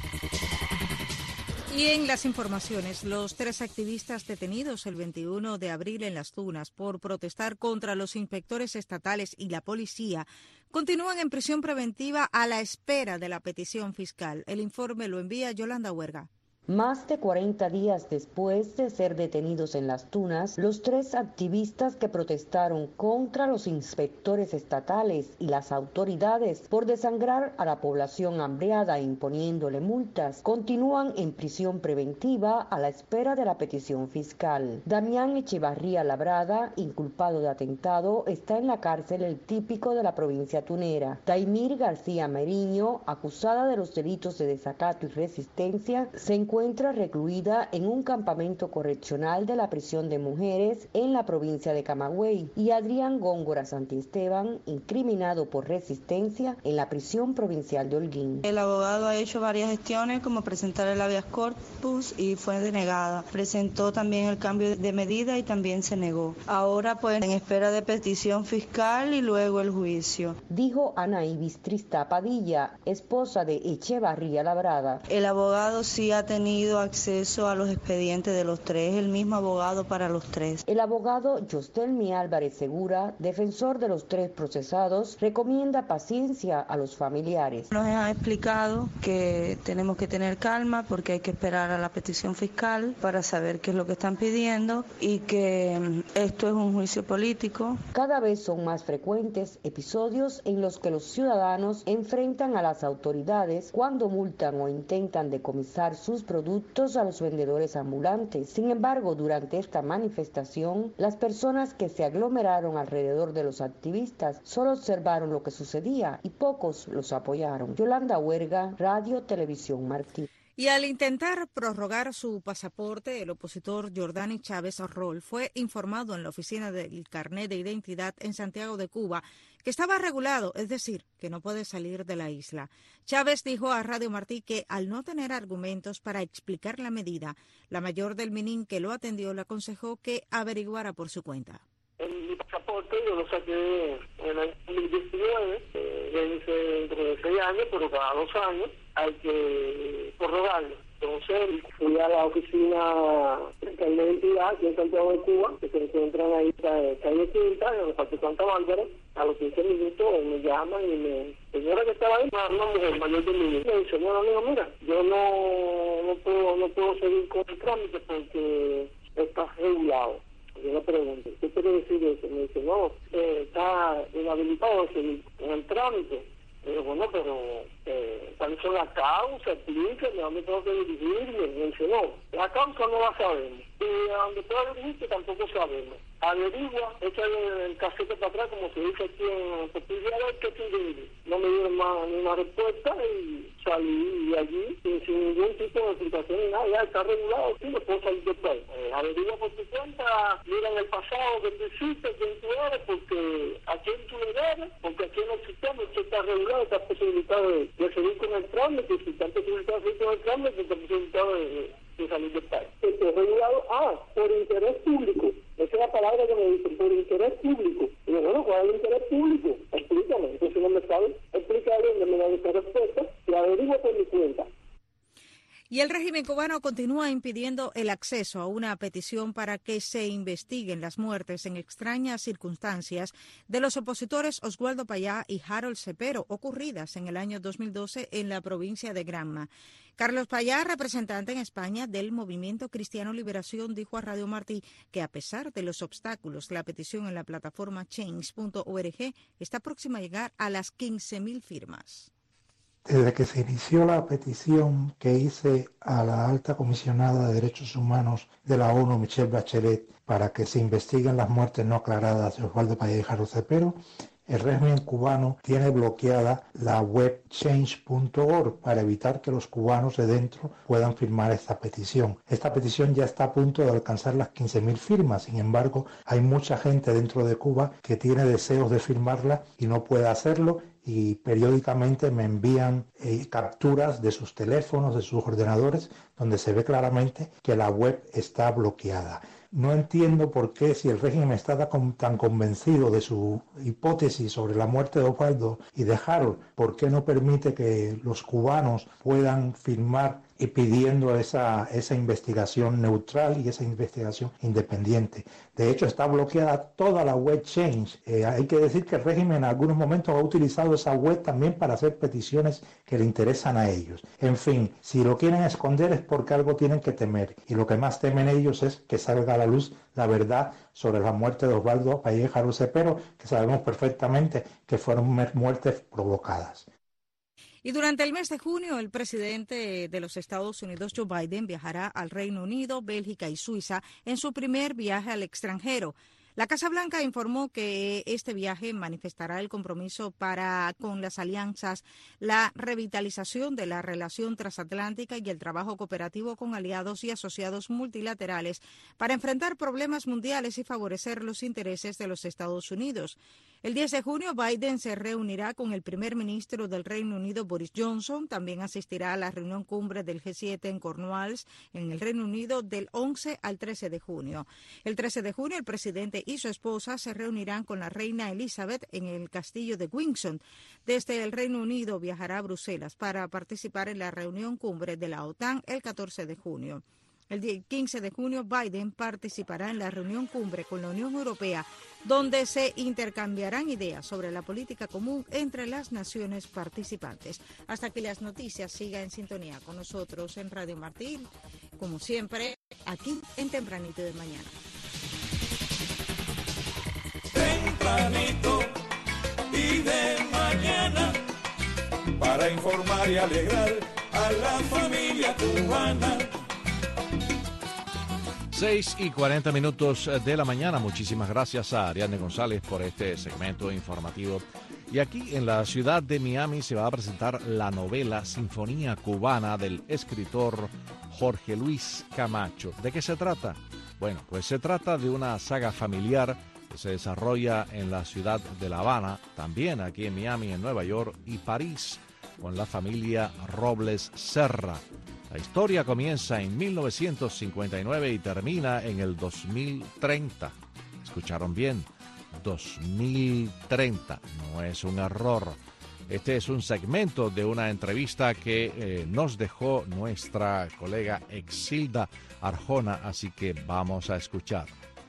Y en las informaciones, los 3 activistas detenidos el 21 de abril en Las Tunas por protestar contra los inspectores estatales y la policía continúan en prisión preventiva a la espera de la petición fiscal. El informe lo envía Yolanda Huerga. Más de 40 días después de ser detenidos en Las Tunas, los 3 activistas que protestaron contra los inspectores estatales y las autoridades por desangrar a la población hambreada imponiéndole multas, continúan en prisión preventiva a la espera de la petición fiscal. Damián Echevarría Labrada, inculpado de atentado, está en la cárcel El Típico de la provincia tunera. Daimir García Meriño, acusada de los delitos de desacato y resistencia, se encuentra encuentra recluida en un campamento correccional de la prisión de mujeres en la provincia de Camagüey, y Adrián Góngora Santiesteban, incriminado por resistencia en la prisión provincial de Holguín. El abogado ha hecho varias gestiones, como presentar el habeas corpus, y fue denegada. Presentó también el cambio de medida y también se negó. Ahora pues en espera de petición fiscal y luego el juicio. Dijo Ana Ibis Trista Padilla, esposa de Echevarría Labrada. El abogado sí ha tenido acceso a los expedientes de los tres, el mismo abogado para los tres. El abogado Yostelmi Álvarez Segura, defensor de los tres procesados, recomienda paciencia a los familiares. Nos ha explicado que tenemos que tener calma porque hay que esperar a la petición fiscal para saber qué es lo que están pidiendo y que esto es un juicio político. Cada vez son más frecuentes episodios en los que los ciudadanos enfrentan a las autoridades cuando multan o intentan decomisar sus productos a los vendedores ambulantes. Sin embargo, durante esta manifestación, las personas que se aglomeraron alrededor de los activistas solo observaron lo que sucedía y pocos los apoyaron. Yolanda Huerga, Radio Televisión Martí. Y al intentar prorrogar su pasaporte, el opositor Jordani Chávez Rol fue informado en la oficina del carnet de identidad en Santiago de Cuba que estaba regulado, es decir, que no puede salir de la isla. Chávez dijo a Radio Martí que al no tener argumentos para explicar la medida, la mayor del Minin que lo atendió le aconsejó que averiguara por su cuenta. Mi pasaporte yo lo saqué en el año 2019, vence dentro de 6 años, pero cada 2 años hay que prorrogarlo. Entonces fui a la oficina del carnet de identidad aquí en Santiago de Cuba, que se encuentran ahí en calle Quinta, en el Parque Santa Bárbara. A los 15 minutos me llaman y me... Señora que estaba ahí, una mujer mayor de mí, me dice, bueno, amigo, mira, yo no puedo seguir con el trámite porque está regulado. Yo le pregunto, ¿qué quiere decir eso? Me dice, no, está inhabilitado a seguir con el trámite. Digo, bueno, pero ¿cuáles son las causas? Explíqueme, ¿a dónde tengo que dirigirme? Me dice, no, la causa no la sabemos. Y a donde pueda dirigirte tampoco sabemos. Averigua, échale el casete para atrás, como se dice aquí en Portugal, que te dirige. No me dieron más ni una respuesta y salí de allí sin ningún tipo de explicación ni nada. Ya está regulado, sí, no puedo salir del país. Averigua por tu cuenta, mira en el pasado que tú hiciste, quién tú eres, porque a quién tú le debes, porque aquí en el sistema usted está regulado, está posibilitado de seguir con el trámite, si está posibilitado de seguir con el trámite, está posibilitado de salir del país. Esto es regulado, por interés público. Esa es la palabra que me dicen, por interés público. Y yo, bueno, ¿cuál es el interés público? Explícame. Entonces no me sabe explicarle, no me da esta respuesta, y averigua por mi cuenta. Y el régimen cubano continúa impidiendo el acceso a una petición para que se investiguen las muertes en extrañas circunstancias de los opositores Oswaldo Payá y Harold Cepero, ocurridas en el año 2012 en la provincia de Granma. Carlos Payá, representante en España del Movimiento Cristiano Liberación, dijo a Radio Martí que a pesar de los obstáculos, la petición en la plataforma change.org está próxima a llegar a las 15.000 firmas. Desde que se inició la petición que hice a la alta comisionada de Derechos Humanos de la ONU, Michelle Bachelet, para que se investiguen las muertes no aclaradas de Oswaldo Payá y Harold Cepero, el régimen cubano tiene bloqueada la web change.org para evitar que los cubanos de dentro puedan firmar esta petición. Esta petición ya está a punto de alcanzar las 15.000 firmas, sin embargo, hay mucha gente dentro de Cuba que tiene deseos de firmarla y no puede hacerlo, y periódicamente me envían capturas de sus teléfonos, de sus ordenadores, donde se ve claramente que la web está bloqueada. No entiendo por qué, si el régimen está tan convencido de su hipótesis sobre la muerte de Oswaldo y de Harold, ¿por qué no permite que los cubanos puedan firmar y pidiendo esa investigación neutral y esa investigación independiente? De hecho, está bloqueada toda la web Change. Hay que decir que el régimen en algunos momentos ha utilizado esa web también para hacer peticiones que le interesan a ellos. En fin, si lo quieren esconder es porque algo tienen que temer. Y lo que más temen ellos es que salga a la luz la verdad sobre la muerte de Oswaldo Payá y Harold Cepero, que sabemos perfectamente que fueron muertes provocadas. Y durante el mes de junio, el presidente de los Estados Unidos, Joe Biden, viajará al Reino Unido, Bélgica y Suiza en su primer viaje al extranjero. La Casa Blanca informó que este viaje manifestará el compromiso con las alianzas, la revitalización de la relación transatlántica y el trabajo cooperativo con aliados y asociados multilaterales para enfrentar problemas mundiales y favorecer los intereses de los Estados Unidos. El 10 de junio, Biden se reunirá con el primer ministro del Reino Unido, Boris Johnson. También asistirá a la reunión cumbre del G7 en Cornwalls, en el Reino Unido, del 11 al 13 de junio. El 13 de junio, el presidente y su esposa se reunirán con la reina Elizabeth en el castillo de Windsor. Desde el Reino Unido viajará a Bruselas para participar en la reunión cumbre de la OTAN el 14 de junio. El 15 de junio, Biden participará en la reunión cumbre con la Unión Europea, donde se intercambiarán ideas sobre la política común entre las naciones participantes. Hasta que las noticias sigan en sintonía con nosotros en Radio Martí, como siempre, aquí en Tempranito de Mañana. Tempranito y de mañana, para informar y alegrar a la familia cubana. 6:40 de la mañana. Muchísimas gracias a Ariadne González por este segmento informativo. Y aquí en la ciudad de Miami se va a presentar la novela Sinfonía Cubana del escritor Jorge Luis Camacho. ¿De qué se trata? Bueno, pues se trata de una saga familiar que se desarrolla en la ciudad de La Habana, también aquí en Miami, en Nueva York y París, con la familia Robles Serra. La historia comienza en 1959 y termina en el 2030. ¿Escucharon bien? 2030. No es un error. Este es un segmento de una entrevista que nos dejó nuestra colega Exilda Arjona, así que vamos a escuchar.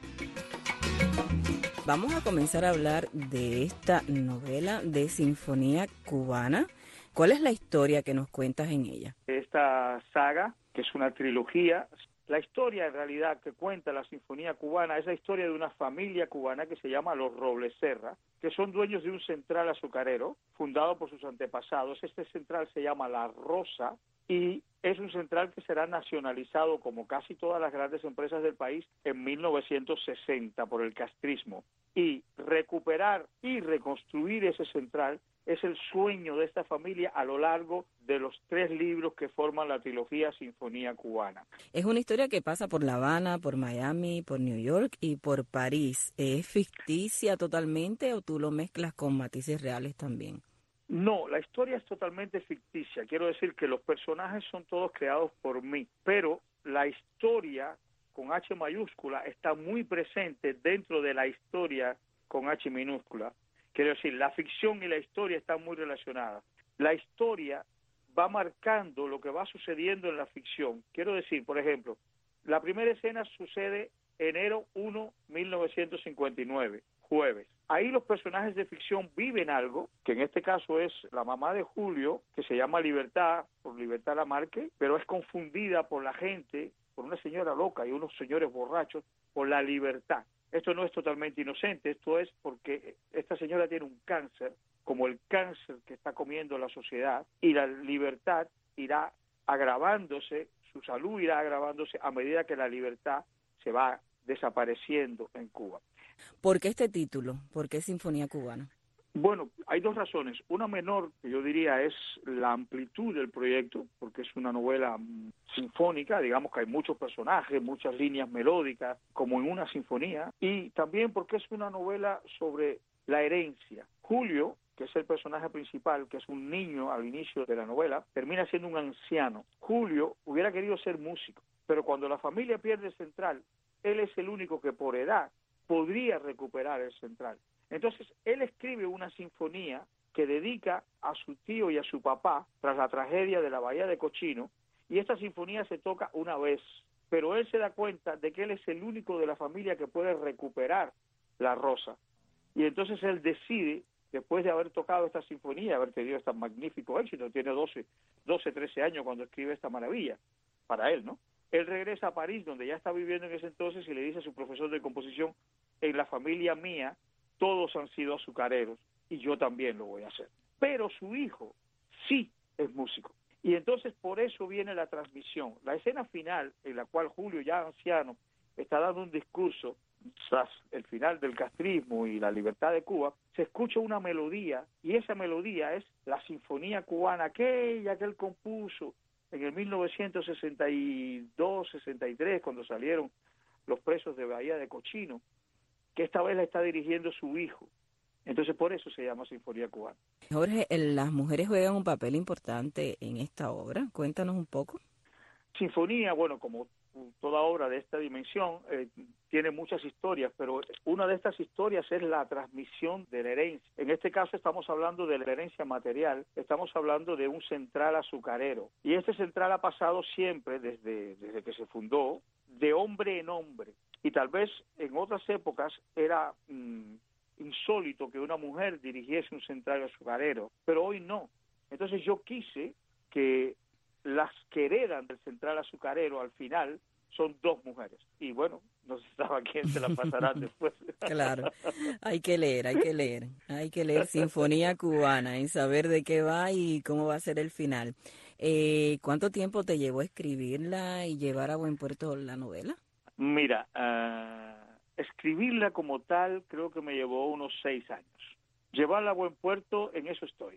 Vamos a comenzar a hablar de esta novela de Sinfonía Cubana. ¿Cuál es la historia que nos cuentas en ella? Esta saga, que es una trilogía, la historia en realidad que cuenta la Sinfonía Cubana es la historia de una familia cubana que se llama los Robles Serra, que son dueños de un central azucarero fundado por sus antepasados. Este central se llama La Rosa y es un central que será nacionalizado, como casi todas las grandes empresas del país, en 1960 por el castrismo. Y recuperar y reconstruir ese central es el sueño de esta familia a lo largo de los 3 libros que forman la trilogía Sinfonía Cubana. Es una historia que pasa por La Habana, por Miami, por New York y por París. ¿Es ficticia totalmente o tú lo mezclas con matices reales también? No, la historia es totalmente ficticia. Quiero decir que los personajes son todos creados por mí, pero la historia con H mayúscula está muy presente dentro de la historia con H minúscula. Quiero decir, la ficción y la historia están muy relacionadas. La historia va marcando lo que va sucediendo en la ficción. Quiero decir, por ejemplo, la primera escena sucede enero 1, 1959, jueves. Ahí los personajes de ficción viven algo, que en este caso es la mamá de Julio, que se llama Libertad, por Libertad Lamarque, pero es confundida por la gente, por una señora loca y unos señores borrachos, por la libertad. Esto no es totalmente inocente, esto es porque esta señora tiene un cáncer, como el cáncer que está comiendo la sociedad, y la libertad irá agravándose, su salud irá agravándose a medida que la libertad se va desapareciendo en Cuba. ¿Por qué este título? ¿Por qué Sinfonía Cubana? Bueno, hay 2 razones. Una menor, que yo diría, es la amplitud del proyecto, porque es una novela sinfónica, digamos que hay muchos personajes, muchas líneas melódicas, como en una sinfonía, y también porque es una novela sobre la herencia. Julio, que es el personaje principal, que es un niño al inicio de la novela, termina siendo un anciano. Julio hubiera querido ser músico, pero cuando la familia pierde el central, él es el único que por edad podría recuperar el central. Entonces, él escribe una sinfonía que dedica a su tío y a su papá tras la tragedia de la Bahía de Cochino, y esta sinfonía se toca una vez, pero él se da cuenta de que él es el único de la familia que puede recuperar la Rosa. Y entonces él decide, después de haber tocado esta sinfonía, haber tenido este magnífico éxito, tiene 13 años cuando escribe esta maravilla, para él, ¿no? Él regresa a París, donde ya está viviendo en ese entonces, y le dice a su profesor de composición: en la familia mía todos han sido azucareros y yo también lo voy a hacer. Pero su hijo sí es músico. Y entonces por eso viene la transmisión. La escena final, en la cual Julio, ya anciano, está dando un discurso, tras el final del castrismo y la libertad de Cuba, se escucha una melodía, y esa melodía es la Sinfonía Cubana, aquella que él compuso en el 1962-63, cuando salieron los presos de Bahía de Cochino, que esta vez la está dirigiendo su hijo. Entonces por eso se llama Sinfonía Cubana. Jorge, las mujeres juegan un papel importante en esta obra. Cuéntanos un poco. Sinfonía, bueno, como toda obra de esta dimensión, tiene muchas historias, pero una de estas historias es la transmisión de la herencia. En este caso estamos hablando de la herencia material, estamos hablando de un central azucarero. Y este central ha pasado siempre, desde que se fundó, de hombre en hombre. Y tal vez en otras épocas era insólito que una mujer dirigiese un central azucarero, pero hoy no. Entonces yo quise que las que heredan del central azucarero al final son dos mujeres. Y bueno, no se sabe quién se la pasará después. Claro, hay que leer Sinfonía Cubana y saber de qué va y cómo va a ser el final. ¿Cuánto tiempo te llevó escribirla y llevar a buen puerto la novela? Mira, escribirla como tal creo que me llevó unos 6 años. Llevarla a buen puerto, en eso estoy.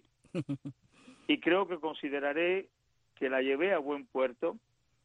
Y creo que consideraré que la llevé a buen puerto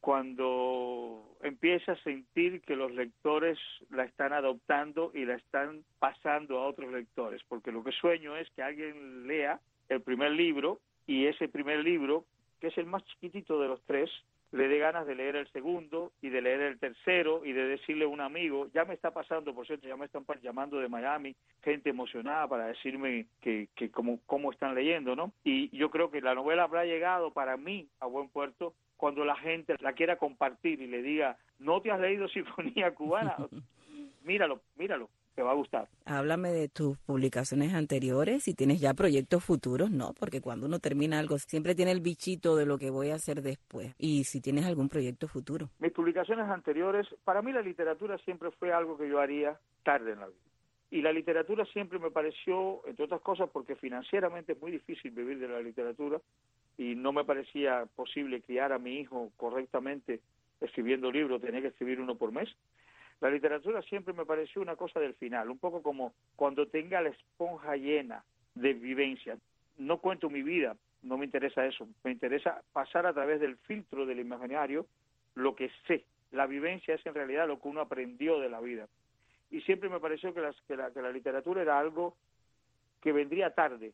cuando empieza a sentir que los lectores la están adoptando y la están pasando a otros lectores, porque lo que sueño es que alguien lea el primer libro y ese primer libro, que es el más chiquitito de los 3, le dé ganas de leer el segundo y de leer el tercero y de decirle a un amigo. Ya me está pasando, por cierto, ya me están llamando de Miami, gente emocionada para decirme que cómo están leyendo, ¿no? Y yo creo que la novela habrá llegado para mí a buen puerto cuando la gente la quiera compartir y le diga, ¿no te has leído Sinfonía Cubana? Míralo, te va a gustar. Háblame de tus publicaciones anteriores, si tienes ya proyectos futuros, ¿no? Porque cuando uno termina algo siempre tiene el bichito de lo que voy a hacer después. Y si tienes algún proyecto futuro. Mis publicaciones anteriores, para mí la literatura siempre fue algo que yo haría tarde en la vida. Y la literatura siempre me pareció, entre otras cosas, porque financieramente es muy difícil vivir de la literatura y no me parecía posible criar a mi hijo correctamente escribiendo libros, tenía que escribir uno por mes. La literatura siempre me pareció una cosa del final, un poco como cuando tenga la esponja llena de vivencias. No cuento mi vida, no me interesa eso, me interesa pasar a través del filtro del imaginario lo que sé. La vivencia es en realidad lo que uno aprendió de la vida. Y siempre me pareció que la literatura era algo que vendría tarde,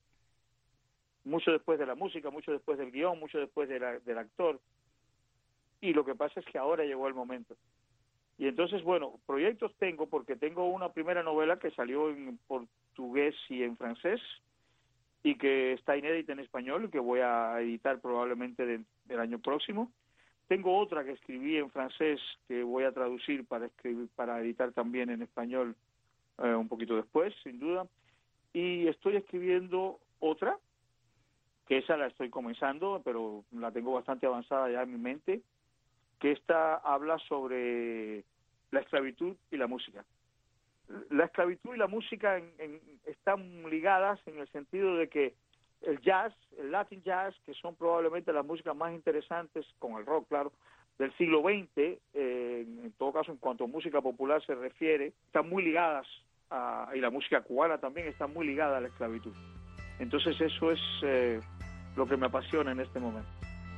mucho después de la música, mucho después del guión, mucho después del actor. Y lo que pasa es que ahora llegó el momento. Y entonces, bueno, proyectos tengo, porque tengo una primera novela que salió en portugués y en francés y que está inédita en español y que voy a editar probablemente del año próximo. Tengo otra que escribí en francés que voy a traducir para editar también en español un poquito después, sin duda. Y estoy escribiendo otra, que esa la estoy comenzando, pero la tengo bastante avanzada ya en mi mente, que esta habla sobre la esclavitud y la música. La esclavitud y la música están ligadas en el sentido de que el jazz, el Latin jazz, que son probablemente las músicas más interesantes, con el rock, claro, del siglo XX, en todo caso en cuanto a música popular se refiere, están muy ligadas, y la música cubana también está muy ligada a la esclavitud. Entonces eso es lo que me apasiona en este momento.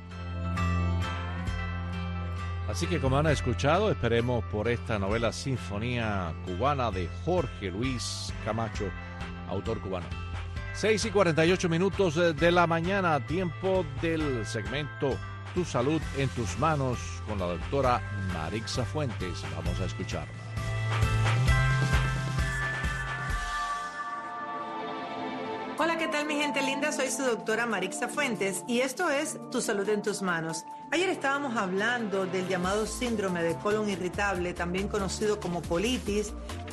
Así que como han escuchado, esperemos por esta novela Sinfonía Cubana de Jorge Luis Camacho, autor cubano. 6:48 de la mañana, tiempo del segmento Tu Salud en Tus Manos con la doctora Marixa Fuentes. Vamos a escucharla. Hola, ¿qué tal mi gente linda? Soy su doctora Marixa Fuentes y esto es Tu Salud en Tus Manos. Ayer estábamos hablando del llamado síndrome de colon irritable, también conocido como colitis,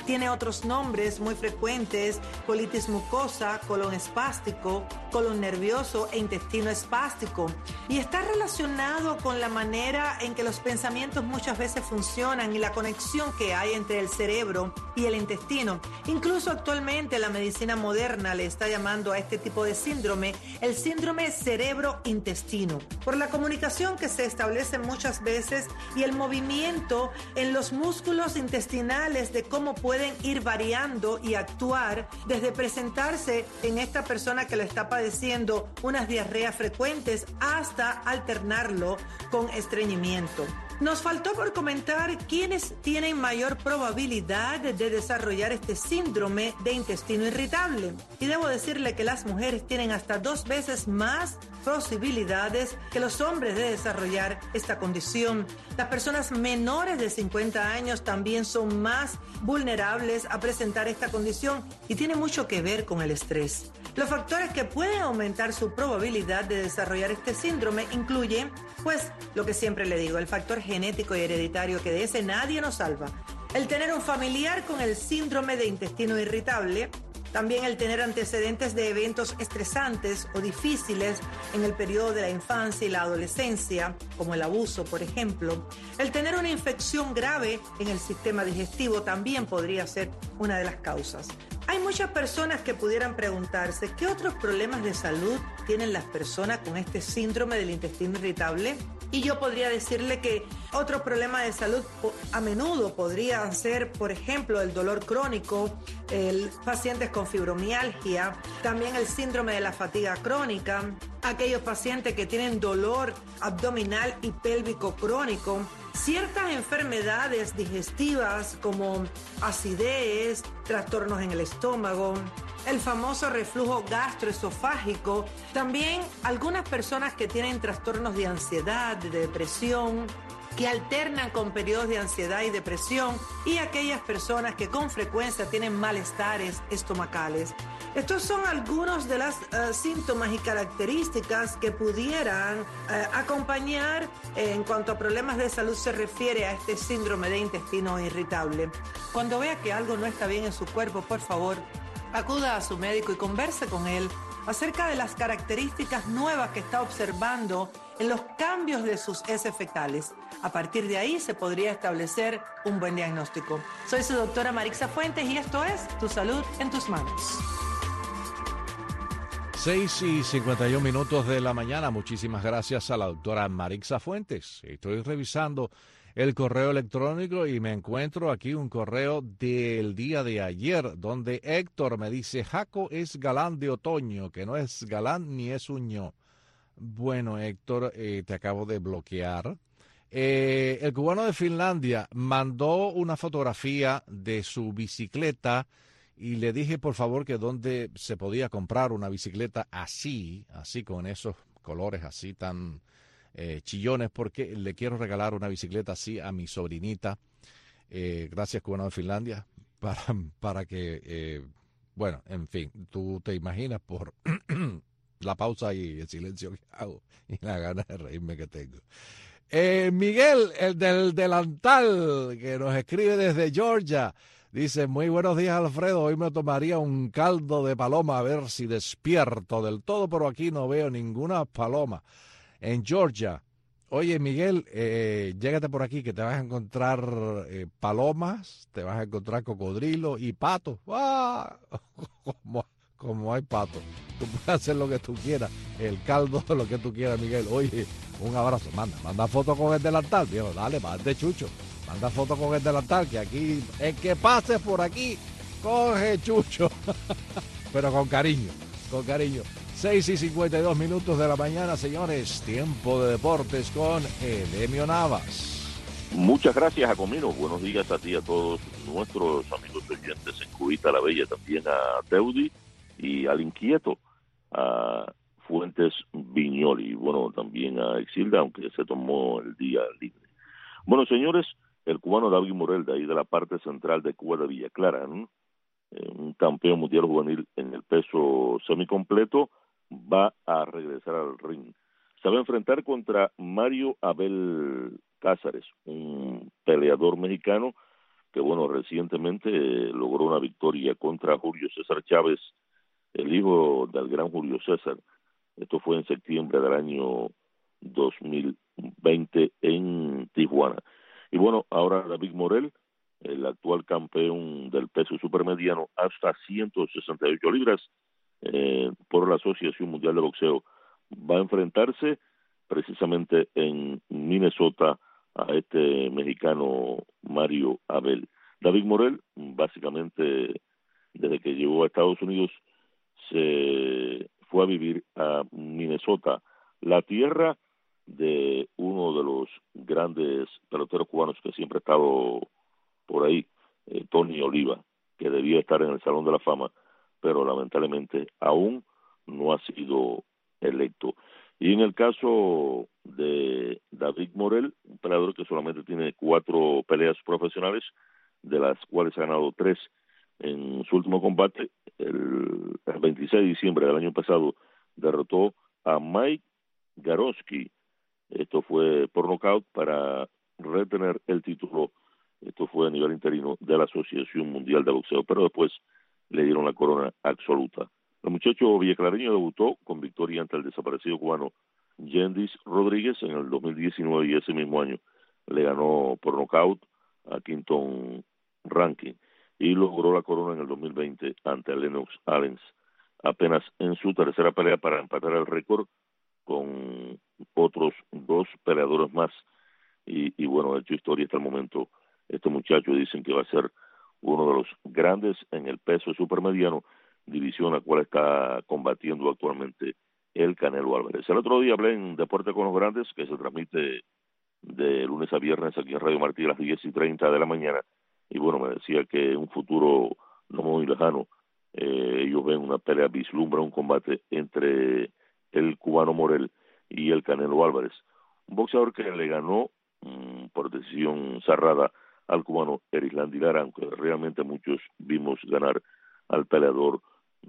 Tiene otros nombres muy frecuentes: colitis mucosa, colon espástico, colon nervioso e intestino espástico. Y está relacionado con la manera en que los pensamientos muchas veces funcionan y la conexión que hay entre el cerebro y el intestino. Incluso actualmente la medicina moderna le está llamando a este tipo de síndrome el síndrome cerebro-intestino, por la comunicación que se establece muchas veces y el movimiento en los músculos intestinales de cómo pueden ir variando y actuar, desde presentarse en esta persona que lo está padeciendo unas diarreas frecuentes hasta alternarlo con estreñimiento. Nos faltó por comentar quiénes tienen mayor probabilidad de desarrollar este síndrome de intestino irritable. Y debo decirle que las mujeres tienen hasta 2 veces más posibilidades que los hombres de desarrollar esta condición. Las personas menores de 50 años también son más vulnerables a presentar esta condición y tiene mucho que ver con el estrés. Los factores que pueden aumentar su probabilidad de desarrollar este síndrome incluyen, pues, lo que siempre le digo, el factor genético y hereditario, que de ese nadie nos salva. El tener un familiar con el síndrome de intestino irritable. También el tener antecedentes de eventos estresantes o difíciles en el periodo de la infancia y la adolescencia, como el abuso, por ejemplo. El tener una infección grave en el sistema digestivo también podría ser una de las causas. Hay muchas personas que pudieran preguntarse qué otros problemas de salud tienen las personas con este síndrome del intestino irritable. Y yo podría decirle que otros problemas de salud a menudo podrían ser, por ejemplo, el dolor crónico, pacientes con fibromialgia, también el síndrome de la fatiga crónica, aquellos pacientes que tienen dolor abdominal y pélvico crónico, ciertas enfermedades digestivas como acidez, trastornos en el estómago, el famoso reflujo gastroesofágico, también algunas personas que tienen trastornos de ansiedad, de depresión, que alternan con periodos de ansiedad y depresión, y aquellas personas que con frecuencia tienen malestares estomacales. Estos son algunos de los síntomas y características que pudieran acompañar en cuanto a problemas de salud se refiere a este síndrome de intestino irritable. Cuando vea que algo no está bien en su cuerpo, por favor, acuda a su médico y converse con él acerca de las características nuevas que está observando en los cambios de sus heces fecales. A partir de ahí se podría establecer un buen diagnóstico. Soy su doctora Marixa Fuentes y esto es Tu Salud en Tus Manos. 6:51 de la mañana. Muchísimas gracias a la doctora Marixa Fuentes. Estoy revisando el correo electrónico y me encuentro aquí un correo del día de ayer donde Héctor me dice: Jaco es galán de otoño, que no es galán ni es uño. Bueno, Héctor, te acabo de bloquear. El cubano de Finlandia mandó una fotografía de su bicicleta y le dije por favor que dónde se podía comprar una bicicleta así con esos colores así tan chillones, porque le quiero regalar una bicicleta así a mi sobrinita. Gracias, cubano de Finlandia, para que, bueno, en fin, tú te imaginas por la pausa y el silencio que hago y la gana de reírme que tengo. Miguel, el del delantal, que nos escribe desde Georgia, dice: muy buenos días, Alfredo, hoy me tomaría un caldo de paloma a ver si despierto del todo, pero aquí no veo ninguna paloma en Georgia. Oye, Miguel, llégate por aquí que te vas a encontrar palomas, te vas a encontrar cocodrilos y patos. ¡Ah! Como hay patos. Tú puedes hacer lo que tú quieras, el caldo, lo que tú quieras, Miguel. Oye, un abrazo. Manda foto con el delantal, viejo. Dale, de chucho. Manda foto con el delantal, que aquí, el que pase por aquí, coge chucho. Pero con cariño, con cariño. 6:52 de la mañana, señores. Tiempo de deportes con Elemio Navas. Muchas gracias, Jacomino. Buenos días a ti y a todos nuestros amigos oyentes en Cubita la Bella, también a Teudi y al inquieto, a Fuentes Viñoli, bueno, también a Exilda, aunque se tomó el día libre. Bueno, señores, el cubano David Morel, de ahí de la parte central de Cuba de Villa Clara, ¿no? Un campeón mundial juvenil en el peso semicompleto, va a regresar al ring. Se va a enfrentar contra Mario Abel Cázares, un peleador mexicano que bueno, recientemente logró una victoria contra Julio César Chávez, el hijo del gran Julio César. Esto fue en septiembre del año 2020 en Tijuana. Y bueno, ahora David Morel, el actual campeón del peso supermediano hasta 168 libras por la Asociación Mundial de Boxeo, va a enfrentarse precisamente en Minnesota a este mexicano Mario Abel. David Morel, básicamente, desde que llegó a Estados Unidos, se fue a vivir a Minnesota, la tierra de uno de los grandes peloteros cubanos que siempre ha estado por ahí, Tony Oliva, que debía estar en el Salón de la Fama, pero lamentablemente aún no ha sido electo. Y en el caso de David Morel, un peleador que solamente tiene 4 peleas profesionales, de las cuales ha ganado 3 en su último combate, el 26 de diciembre del año pasado, derrotó a Mike Garowski. Esto fue por nocaut para retener el título. Esto fue a nivel interino de la Asociación Mundial de Boxeo, pero después le dieron la corona absoluta. El muchacho villaclareño debutó con victoria ante el desaparecido cubano Yendis Rodríguez en el 2019 y ese mismo año le ganó por nocaut a Quinton Rankin y logró la corona en el 2020 ante Lennox Allens, apenas en su tercera pelea para empatar el récord con otros 2 peleadores más. Y bueno, ha hecho historia hasta el momento. Este muchacho dicen que va a ser uno de los grandes en el peso supermediano, división a la cual está combatiendo actualmente el Canelo Álvarez. El otro día hablé en Deporte con los Grandes, que se transmite de lunes a viernes aquí en Radio Martí a las 10:30 de la mañana, y bueno, me decía que en un futuro no muy lejano, ellos ven una pelea, vislumbra un combate entre el cubano Morel y el Canelo Álvarez, un boxeador que le ganó por decisión cerrada al cubano Erislandy Lara, aunque realmente muchos vimos ganar al peleador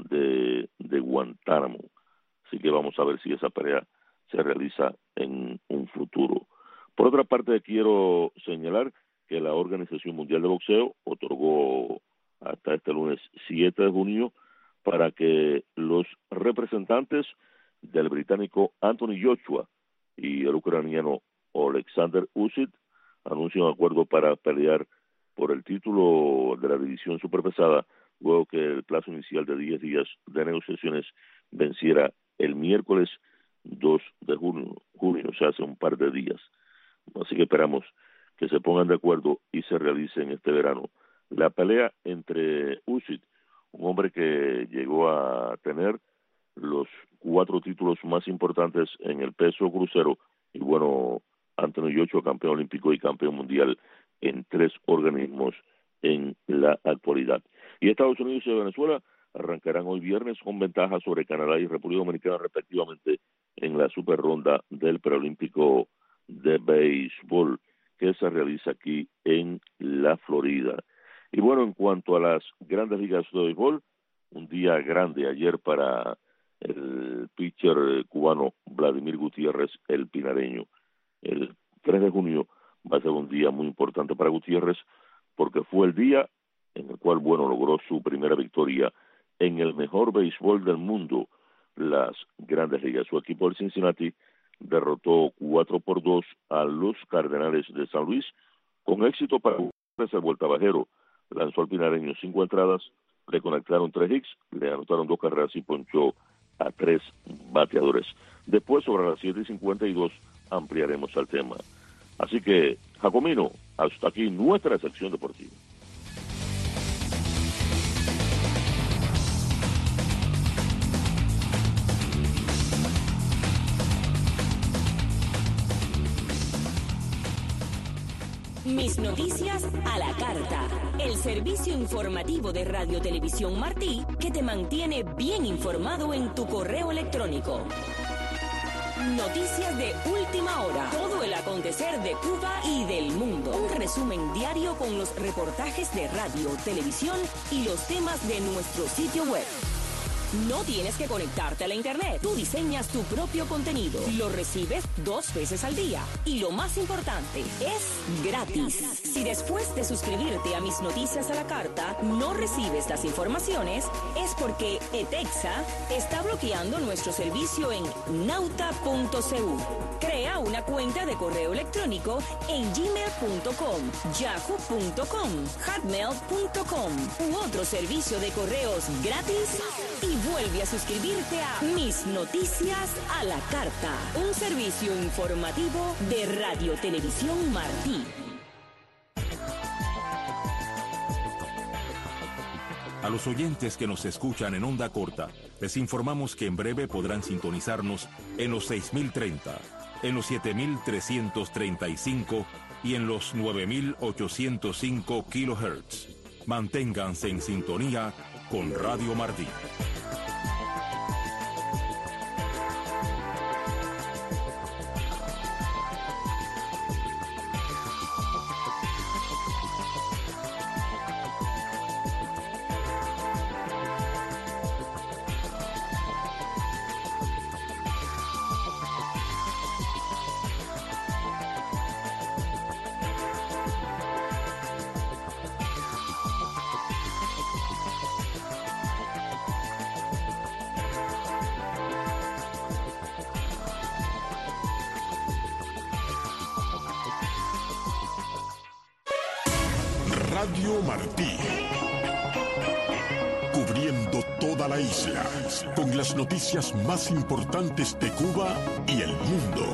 de Guantánamo. Así que vamos a ver si esa pelea se realiza en un futuro. Por otra parte, quiero señalar que la Organización Mundial de Boxeo otorgó hasta este lunes 7 de junio para que los representantes del británico Anthony Joshua y el ucraniano Alexander Usyk anuncien un acuerdo para pelear por el título de la división superpesada, luego que el plazo inicial de 10 días de negociaciones venciera el miércoles 2 de junio, o sea, hace un par de días. Así que esperamos que se pongan de acuerdo y se realice en este verano. La pelea entre Usyk, un hombre que llegó a tener los 4 títulos más importantes en el peso crucero, y bueno, Anthony Joshua, campeón olímpico y campeón mundial en 3 organismos en la actualidad. Y Estados Unidos y Venezuela arrancarán hoy viernes con ventaja sobre Canadá y República Dominicana respectivamente en la super ronda del preolímpico de béisbol que se realiza aquí en la Florida. Y bueno, en cuanto a las grandes ligas de béisbol, un día grande ayer para el pitcher cubano Vladimir Gutiérrez, el pinareño. El 3 de junio va a ser un día muy importante para Gutiérrez porque fue el día en el cual, bueno, logró su primera victoria en el mejor béisbol del mundo, las grandes ligas. Su equipo, el Cincinnati, derrotó 4-2 a los Cardenales de San Luis. Con éxito para Gutiérrez, el vueltabajero lanzó al pinareño 5 entradas, le conectaron 3 hits, le anotaron 2 carreras y ponchó a 3 bateadores. Después, sobre las 7:52, ampliaremos el tema. Así que, Jacomino, hasta aquí nuestra sección deportiva. Mis noticias a la carta. El servicio informativo de Radio Televisión Martí que te mantiene bien informado en tu correo electrónico. Noticias de última hora. Todo el acontecer de Cuba y del mundo. Un resumen diario con los reportajes de radio, televisión y los temas de nuestro sitio web. No tienes que conectarte a la internet. Tú diseñas tu propio contenido. Lo recibes 2 veces al día. Y lo más importante, es gratis. Si después de suscribirte a Mis Noticias a la Carta no recibes las informaciones, es porque ETEXA está bloqueando nuestro servicio en nauta.cu. Crea una cuenta de correo electrónico en gmail.com, yahoo.com, hotmail.com u otro servicio de correos gratis y vuelve a suscribirte a Mis Noticias a la Carta, un servicio informativo de Radio Televisión Martí. A los oyentes que nos escuchan en onda corta, les informamos que en breve podrán sintonizarnos en los 6030, en los 7335 y en los 9805 kHz. Manténganse en sintonía con Radio Martí. Radio Martí, cubriendo toda la isla, con las noticias más importantes de Cuba y el mundo.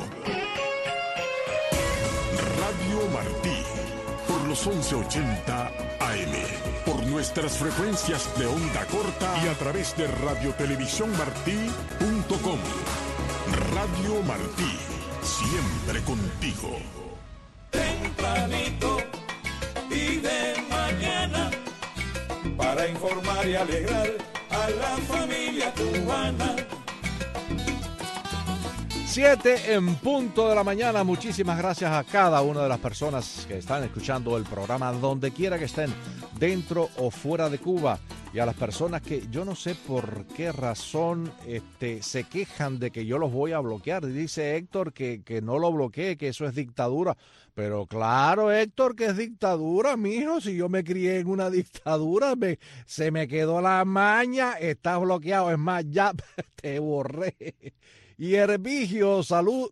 Radio Martí, por los 1180 AM, por nuestras frecuencias de onda corta y a través de radiotelevisiónmartí.com. Radio Martí, siempre contigo. Tempranito y de mañana, para informar y alegrar a la familia cubana. 7 en punto de la mañana. Muchísimas gracias a cada una de las personas que están escuchando el programa donde quiera que estén, dentro o fuera de Cuba, y a las personas que yo no sé por qué razón se quejan de que yo los voy a bloquear. Dice Héctor que no lo bloquee, que eso es dictadura. Pero claro, Héctor, que es dictadura, mijo. Si yo me crié en una dictadura, se me quedó la maña, estás bloqueado. Es más, ya te borré. Y Hervigio, salud,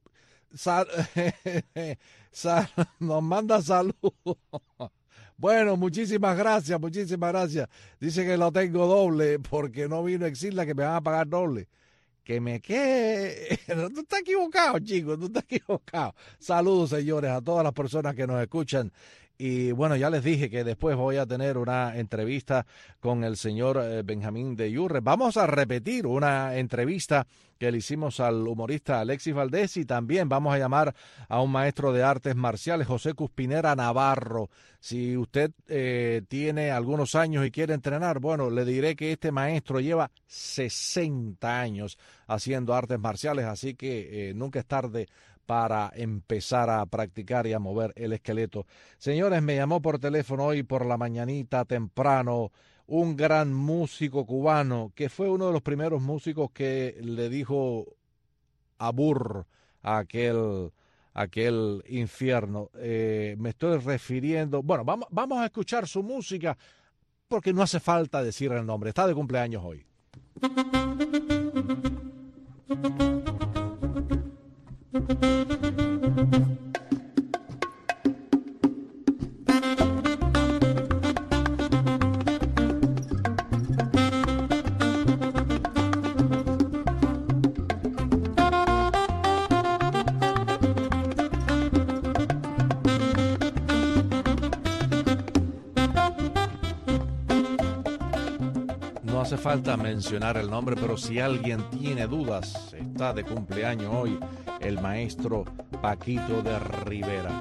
nos manda salud. Bueno, muchísimas gracias, muchísimas gracias. Dice que lo tengo doble porque no vino Exilda, que me van a pagar doble. Que me quede. Tú estás equivocado, chicos, tú estás equivocado. Saludos, señores, a todas las personas que nos escuchan. Y bueno, ya les dije que después voy a tener una entrevista con el señor Benjamín de Yurre. Vamos a repetir una entrevista que le hicimos al humorista Alexis Valdés, y también vamos a llamar a un maestro de artes marciales, José Cuspinera Navarro. Si usted tiene algunos años y quiere entrenar, bueno, le diré que este maestro lleva 60 años haciendo artes marciales, así que nunca es tarde para empezar a practicar y a mover el esqueleto. Señores, me llamó por teléfono hoy por la mañanita temprano un gran músico cubano que fue uno de los primeros músicos que le dijo abur a aquel infierno. Me estoy refiriendo, bueno, vamos a escuchar su música porque no hace falta decir el nombre. Está de cumpleaños hoy. No hace falta mencionar el nombre, pero si alguien tiene dudas, está de cumpleaños hoy el maestro Paquito de Rivera.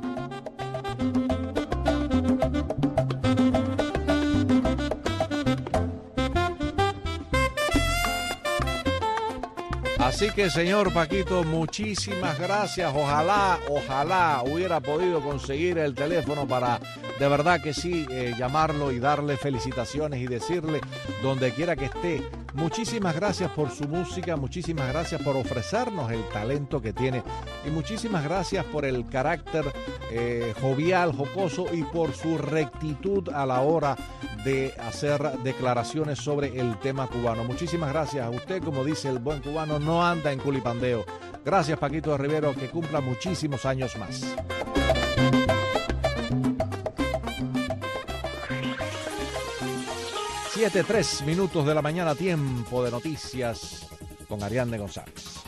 Así que, señor Paquito, muchísimas gracias. Ojalá hubiera podido conseguir el teléfono para, de verdad que sí, llamarlo y darle felicitaciones y decirle donde quiera que esté. Muchísimas gracias por su música, muchísimas gracias por ofrecernos el talento que tiene y muchísimas gracias por el carácter jovial, jocoso y por su rectitud a la hora de hacer declaraciones sobre el tema cubano. Muchísimas gracias a usted, como dice el buen cubano, no anda en culipandeo. Gracias, Paquito de Rivero, que cumpla muchísimos años más. 7:03 de la mañana, tiempo de noticias con Ariadne González.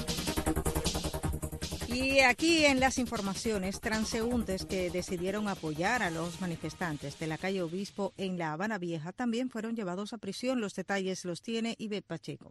Y aquí en las informaciones, transeúntes que decidieron apoyar a los manifestantes de la calle Obispo en La Habana Vieja también fueron llevados a prisión. Los detalles los tiene Ivette Pacheco.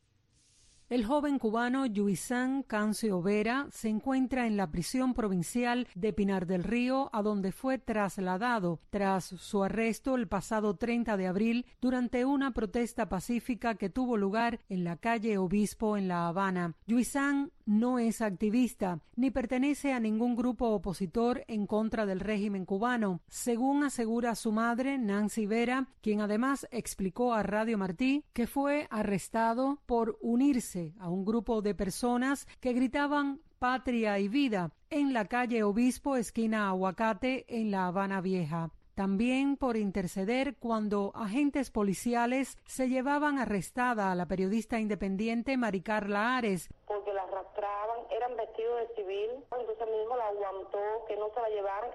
El joven cubano Yuisán Cancio Vera se encuentra en la prisión provincial de Pinar del Río, a donde fue trasladado tras su arresto el pasado 30 de abril durante una protesta pacífica que tuvo lugar en la calle Obispo en La Habana. Yuisán no es activista ni pertenece a ningún grupo opositor en contra del régimen cubano, según asegura su madre, Nancy Vera, quien además explicó a Radio Martí que fue arrestado por unirse a un grupo de personas que gritaban patria y vida en la calle Obispo, esquina Aguacate, en La Habana Vieja. También por interceder cuando agentes policiales se llevaban arrestada a la periodista independiente Maricarla Ares. Porque la arrastraban, eran vestidos de civil, entonces mi hijo la aguantó, que no se la llevaran,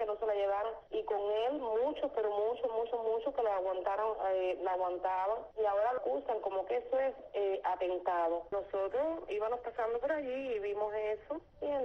y con él muchos, pero muchos que la aguantaban, y ahora lo usan como que eso es atentado. Nosotros íbamos pasando por allí y vimos eso,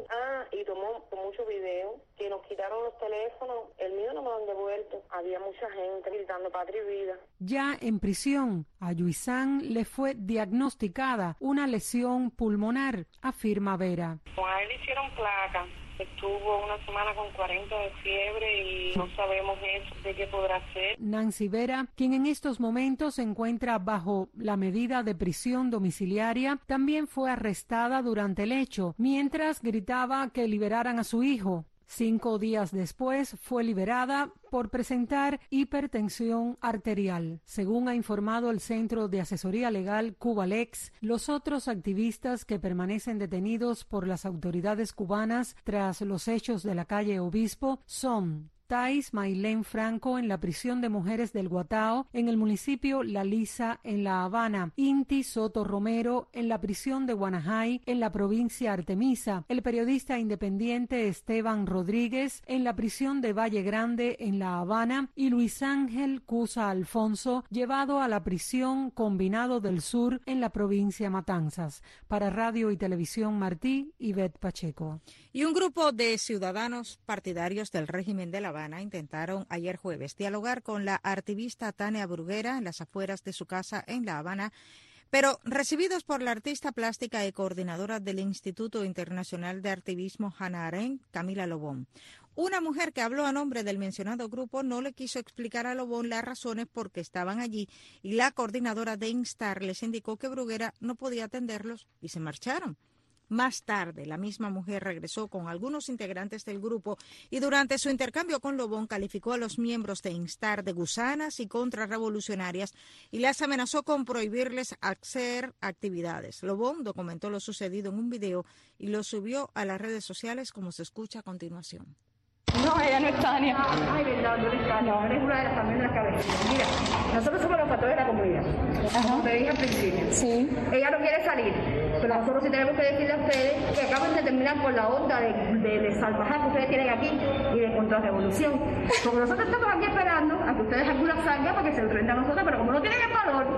y tomó muchos videos, que nos quitaron los teléfonos, el mío no me lo han devuelto, había mucha gente gritando patria y vida. Ya en prisión, a Yuisán le fue diagnosticada una lesión pulmonar, afirma Vera. A él hicieron placa, estuvo una semana con 40 de fiebre y no sabemos eso de qué podrá ser. Nancy Vera, quien en estos momentos se encuentra bajo la medida de prisión domiciliaria, también fue arrestada durante el hecho, mientras gritaba que liberaran a su hijo. 5 días después fue liberada por presentar hipertensión arterial. Según ha informado el Centro de Asesoría Legal Cubalex, los otros activistas que permanecen detenidos por las autoridades cubanas tras los hechos de la calle Obispo son Thais Mailén Franco en la prisión de mujeres del Guatao, en el municipio La Lisa, en La Habana, Inti Soto Romero en la prisión de Guanajay, en la provincia Artemisa, el periodista independiente Esteban Rodríguez en la prisión de Valle Grande, en La Habana, y Luis Ángel Cusa Alfonso, llevado a la prisión Combinado del Sur, en la provincia Matanzas. Para Radio y Televisión Martí, Ivette Pacheco. Y un grupo de ciudadanos partidarios del régimen de La Habana intentaron ayer jueves dialogar con la activista Tania Bruguera en las afueras de su casa en La Habana, pero recibidos por la artista plástica y coordinadora del Instituto Internacional de Activismo Hannah Arendt, Camila Lobón. Una mujer que habló a nombre del mencionado grupo no le quiso explicar a Lobón las razones por qué estaban allí y la coordinadora de Instar les indicó que Bruguera no podía atenderlos y se marcharon. Más tarde, la misma mujer regresó con algunos integrantes del grupo y durante su intercambio con Lobón calificó a los miembros de Instar de gusanas y contrarrevolucionarias y las amenazó con prohibirles hacer actividades. Lobón documentó lo sucedido en un video y lo subió a las redes sociales, como se escucha a continuación. No, ella no es Tania. Ay, verdad, no es Tania. No, eres una de las también de las cabecitas. Mira, nosotros somos los pastores de la comunidad. Como te dije al principio. Sí. Ella no quiere salir. Pero nosotros sí tenemos que decirle a ustedes que acaban de terminar con la onda de salvajada que ustedes tienen aquí y de contrarrevolución. Como nosotros estamos aquí esperando a que ustedes alguna salgan para que se enfrenten a nosotros, pero como no tienen el valor,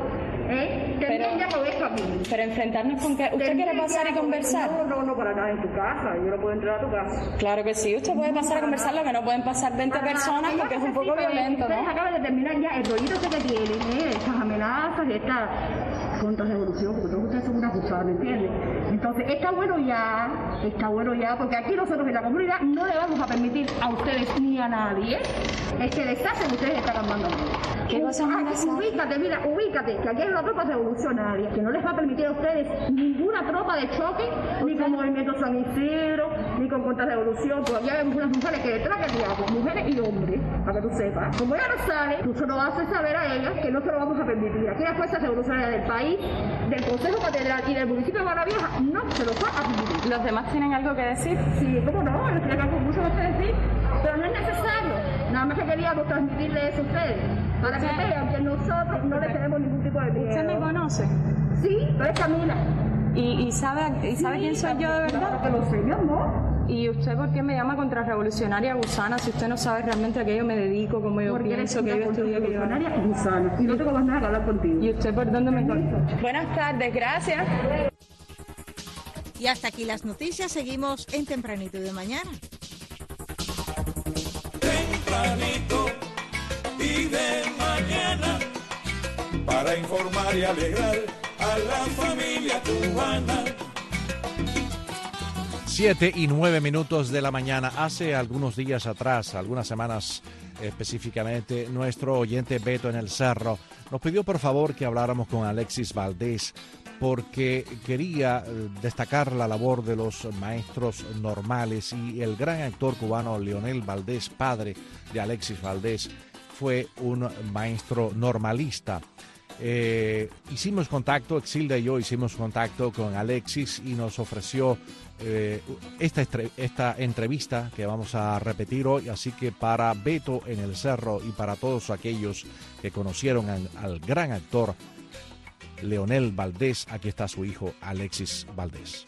terminen ya con esto aquí. Pero enfrentarnos con qué. ¿Usted quiere pasar y conversar? No, para nada, en tu casa. Yo no puedo entrar a tu casa. Claro que sí, usted puede pasar a conversar, lo que no pueden pasar 20 personas porque es un poco violento, ¿no? Ustedes acaban de terminar ya el rollito que tienen, estas amenazas y estas contrarrevolución, porque todos ustedes son una acusada, ¿me entiendes? Entonces, está bueno ya, porque aquí nosotros en la comunidad no le vamos a permitir a ustedes ni a nadie que deshacen ustedes están armando. ¿Qué cosa más? Ubícate, que aquí hay una tropa revolucionaria que no les va a permitir a ustedes ninguna tropa de choque, ni con Movimiento San Isidro, ni con contrarrevolución, porque aquí hay unas mujeres que detrás del diablo, mujeres y hombres, para que tú sepas. Como ella no sale, tú se lo haces saber a ellas que no se lo vamos a permitir. Aquí las fuerzas revolucionarias del país, del Consejo Catedral y del municipio de Guanabieja no se lo va a permitir. ¿Los demás tienen algo que decir? Sí, cómo no, les tienen mucho que decir, pero no es necesario. Nada más que queríamos transmitirle eso a ustedes, para que vean que nosotros no le tenemos ningún tipo de miedo. ¿Usted me conoce? Sí, pero es Camila. ¿Y sabe quién soy yo de verdad? Claro que lo sé, mi amor. ¿Y usted por qué me llama contrarrevolucionaria gusana si usted no sabe realmente a qué yo me dedico, cómo yo pienso, que yo estudio, que yo hago? Gusana. Y no tengo más nada que hablar contigo. ¿Y usted por dónde me conoce? Buenas tardes, gracias. Y hasta aquí las noticias. Seguimos en Tempranito de Mañana. Tempranito y de mañana, para informar y alegrar a la familia cubana. 7:09 de la mañana. Hace algunos días atrás, algunas semanas específicamente, nuestro oyente Beto en el Cerro nos pidió por favor que habláramos con Alexis Valdés, porque quería destacar la labor de los maestros normales, y el gran actor cubano Leonel Valdés, padre de Alexis Valdés, fue un maestro normalista. Hicimos contacto, Exilda y yo hicimos contacto con Alexis y nos ofreció esta entrevista que vamos a repetir hoy. Así que para Beto en el Cerro y para todos aquellos que conocieron al gran actor Leonel Valdés, aquí está su hijo Alexis Valdés.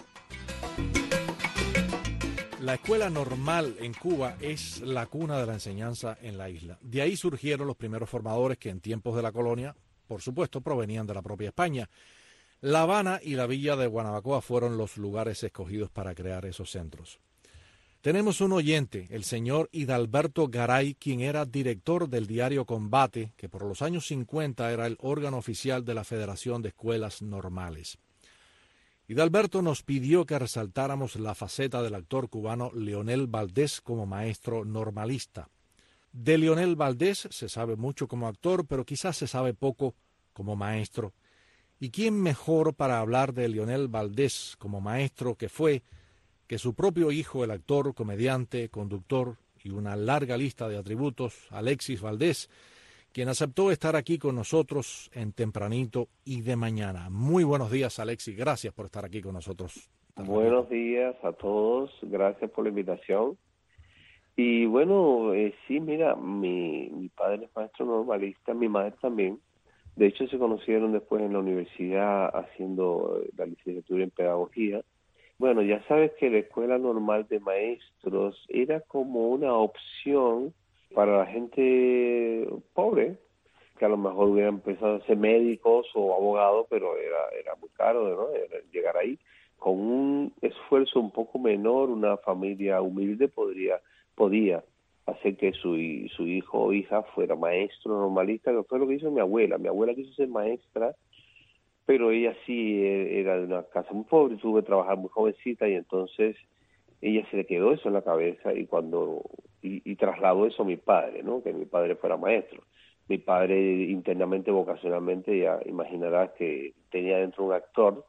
La escuela normal en Cuba es la cuna de la enseñanza en la isla. De ahí surgieron los primeros formadores que en tiempos de la colonia, por supuesto, provenían de la propia España. La Habana y la villa de Guanabacoa fueron los lugares escogidos para crear esos centros. Tenemos un oyente, el señor Hidalberto Garay, quien era director del diario Combate, que por los años 50 era el órgano oficial de la Federación de Escuelas Normales. Hidalberto nos pidió que resaltáramos la faceta del actor cubano Leonel Valdés como maestro normalista. De Leonel Valdés se sabe mucho como actor, pero quizás se sabe poco como maestro. ¿Y quién mejor para hablar de Leonel Valdés como maestro que fue que su propio hijo, el actor, comediante, conductor y una larga lista de atributos, Alexis Valdés, quien aceptó estar aquí con nosotros en Tempranito y de Mañana? Muy buenos días, Alexis. Gracias por estar aquí con nosotros. Buenos días a todos. Gracias por la invitación. Y bueno, sí, mira, mi padre es maestro normalista, mi madre también. De hecho, se conocieron después en la universidad haciendo la licenciatura en pedagogía. Bueno, ya sabes que la escuela normal de maestros era como una opción para la gente pobre, que a lo mejor hubieran empezado a ser médicos o abogados, pero era muy caro, ¿no? Llegar ahí. Con un esfuerzo un poco menor, una familia humilde podía hacer que su hijo o hija fuera maestro normalista, que fue lo que hizo mi abuela. Mi abuela quiso ser maestra, pero ella sí era de una casa muy pobre, tuvo que trabajar muy jovencita, y entonces ella se le quedó eso en la cabeza y trasladó eso a mi padre, ¿no? Que mi padre fuera maestro. Mi padre internamente, vocacionalmente, ya imaginarás que tenía dentro un actor,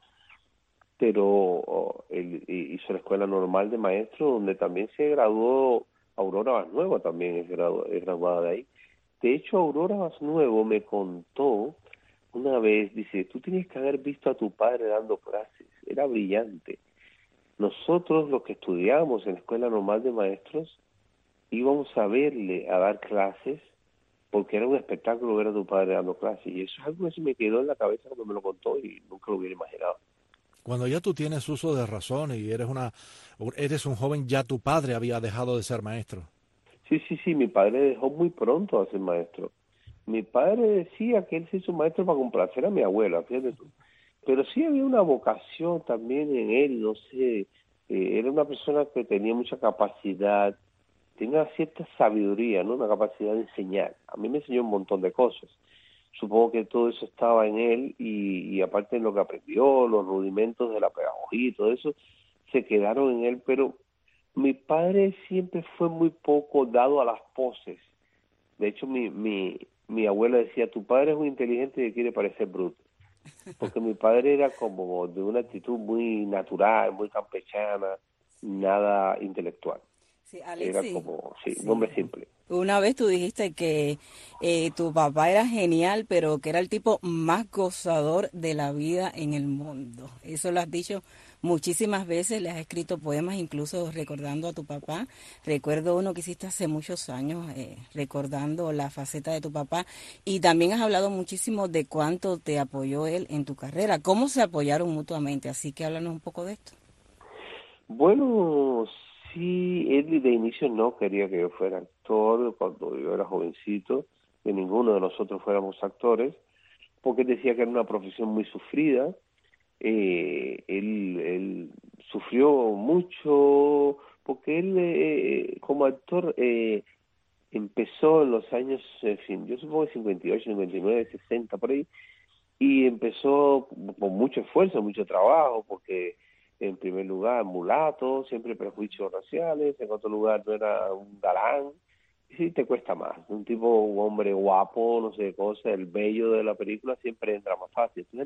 pero él hizo la escuela normal de maestro, donde también se graduó. Aurora Basnuevo también es graduada de ahí. De hecho, Aurora Basnuevo me contó una vez, dice, tú tienes que haber visto a tu padre dando clases, era brillante. Nosotros, los que estudiábamos en la Escuela Normal de Maestros, íbamos a verle a dar clases, porque era un espectáculo ver a tu padre dando clases, y eso es algo que se me quedó en la cabeza cuando me lo contó y nunca lo hubiera imaginado. Cuando ya tú tienes uso de razón y eres un joven, ya tu padre había dejado de ser maestro. Sí, mi padre dejó muy pronto de ser maestro. Mi padre decía que él se hizo maestro para complacer a mi abuela, fíjate tú. Pero sí había una vocación también en él, no sé, era una persona que tenía mucha capacidad, tenía cierta sabiduría, ¿no? Una capacidad de enseñar. A mí me enseñó un montón de cosas. supongo que todo eso estaba en él y aparte de lo que aprendió, los rudimentos de la pedagogía y todo eso, se quedaron en él, pero mi padre siempre fue muy poco dado a las poses. De hecho, mi abuela decía, tu padre es muy inteligente y quiere parecer bruto. Porque mi padre era como de una actitud muy natural, muy campechana, nada intelectual. Sí, Alexis, era como, un hombre simple. Una vez tú dijiste que tu papá era genial, pero que era el tipo más gozador de la vida en el mundo. Eso lo has dicho muchísimas veces, le has escrito poemas incluso recordando a tu papá. Recuerdo uno que hiciste hace muchos años, recordando la faceta de tu papá. Y también has hablado muchísimo de cuánto te apoyó él en tu carrera. ¿Cómo se apoyaron mutuamente? Así que háblanos un poco de esto. Bueno, sí, él de inicio no quería que yo fuera actor cuando yo era jovencito, que ninguno de nosotros fuéramos actores, porque él decía que era una profesión muy sufrida. Él sufrió mucho porque él como actor empezó en los años, en fin, yo supongo que 58, 59, 60 por ahí, y empezó con mucho esfuerzo, mucho trabajo, porque en primer lugar mulato, siempre prejuicios raciales, en otro lugar no era un galán, y sí te cuesta más, un hombre guapo, no sé qué cosa, el bello de la película siempre entra más fácil, entonces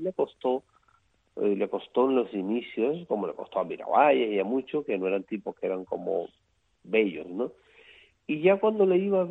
le costó en los inicios, como le costó a Miravalles y a muchos, que no eran tipos que eran como bellos, ¿no? Y ya cuando le iba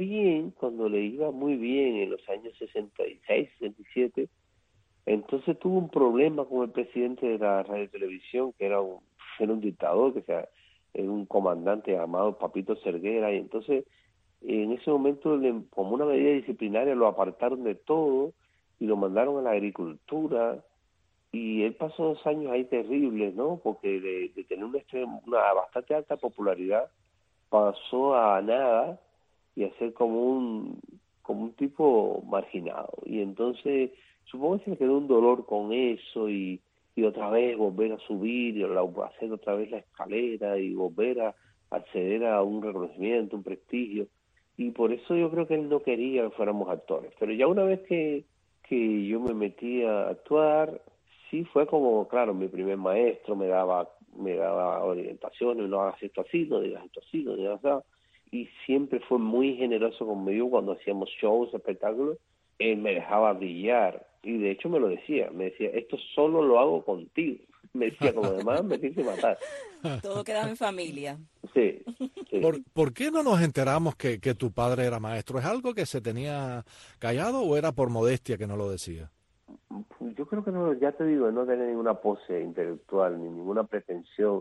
muy bien en los años 66, 67, entonces tuvo un problema con el presidente de la radio y televisión, que era un dictador, era un comandante llamado Papito Cerguera, y entonces en ese momento, como una medida disciplinaria, lo apartaron de todo y lo mandaron a la agricultura, y él pasó 2 años ahí terribles, ¿no? Porque de tener una bastante alta popularidad, pasó a nada y a ser como un tipo marginado. Y entonces supongo que se le quedó un dolor con eso y otra vez volver a subir y hacer otra vez la escalera y volver a acceder a un reconocimiento, un prestigio. Y por eso yo creo que él no quería que fuéramos actores. Pero ya una vez que yo me metí a actuar, sí fue como, claro, mi primer maestro me daba orientaciones, no hagas esto así, no digas esto así, no digas así. Y siempre fue muy generoso conmigo cuando hacíamos shows, espectáculos. Él me dejaba brillar. Y de hecho me decía, esto solo lo hago contigo. Me decía, como demás me tienes que matar. Todo quedaba en familia. Sí. ¿Por qué no nos enteramos que tu padre era maestro? ¿Es algo que se tenía callado o era por modestia que no lo decía? Yo creo que no, ya te digo, no tenía ninguna pose intelectual ni ninguna pretensión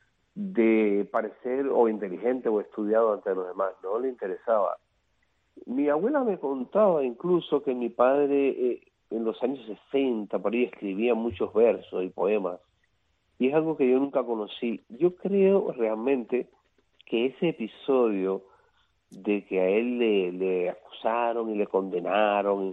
de parecer o inteligente o estudiado ante los demás, no le interesaba. Mi abuela me contaba incluso que mi padre en los años 60 por ahí escribía muchos versos y poemas, y es algo que yo nunca conocí. Yo creo realmente que ese episodio de que a él le acusaron y le condenaron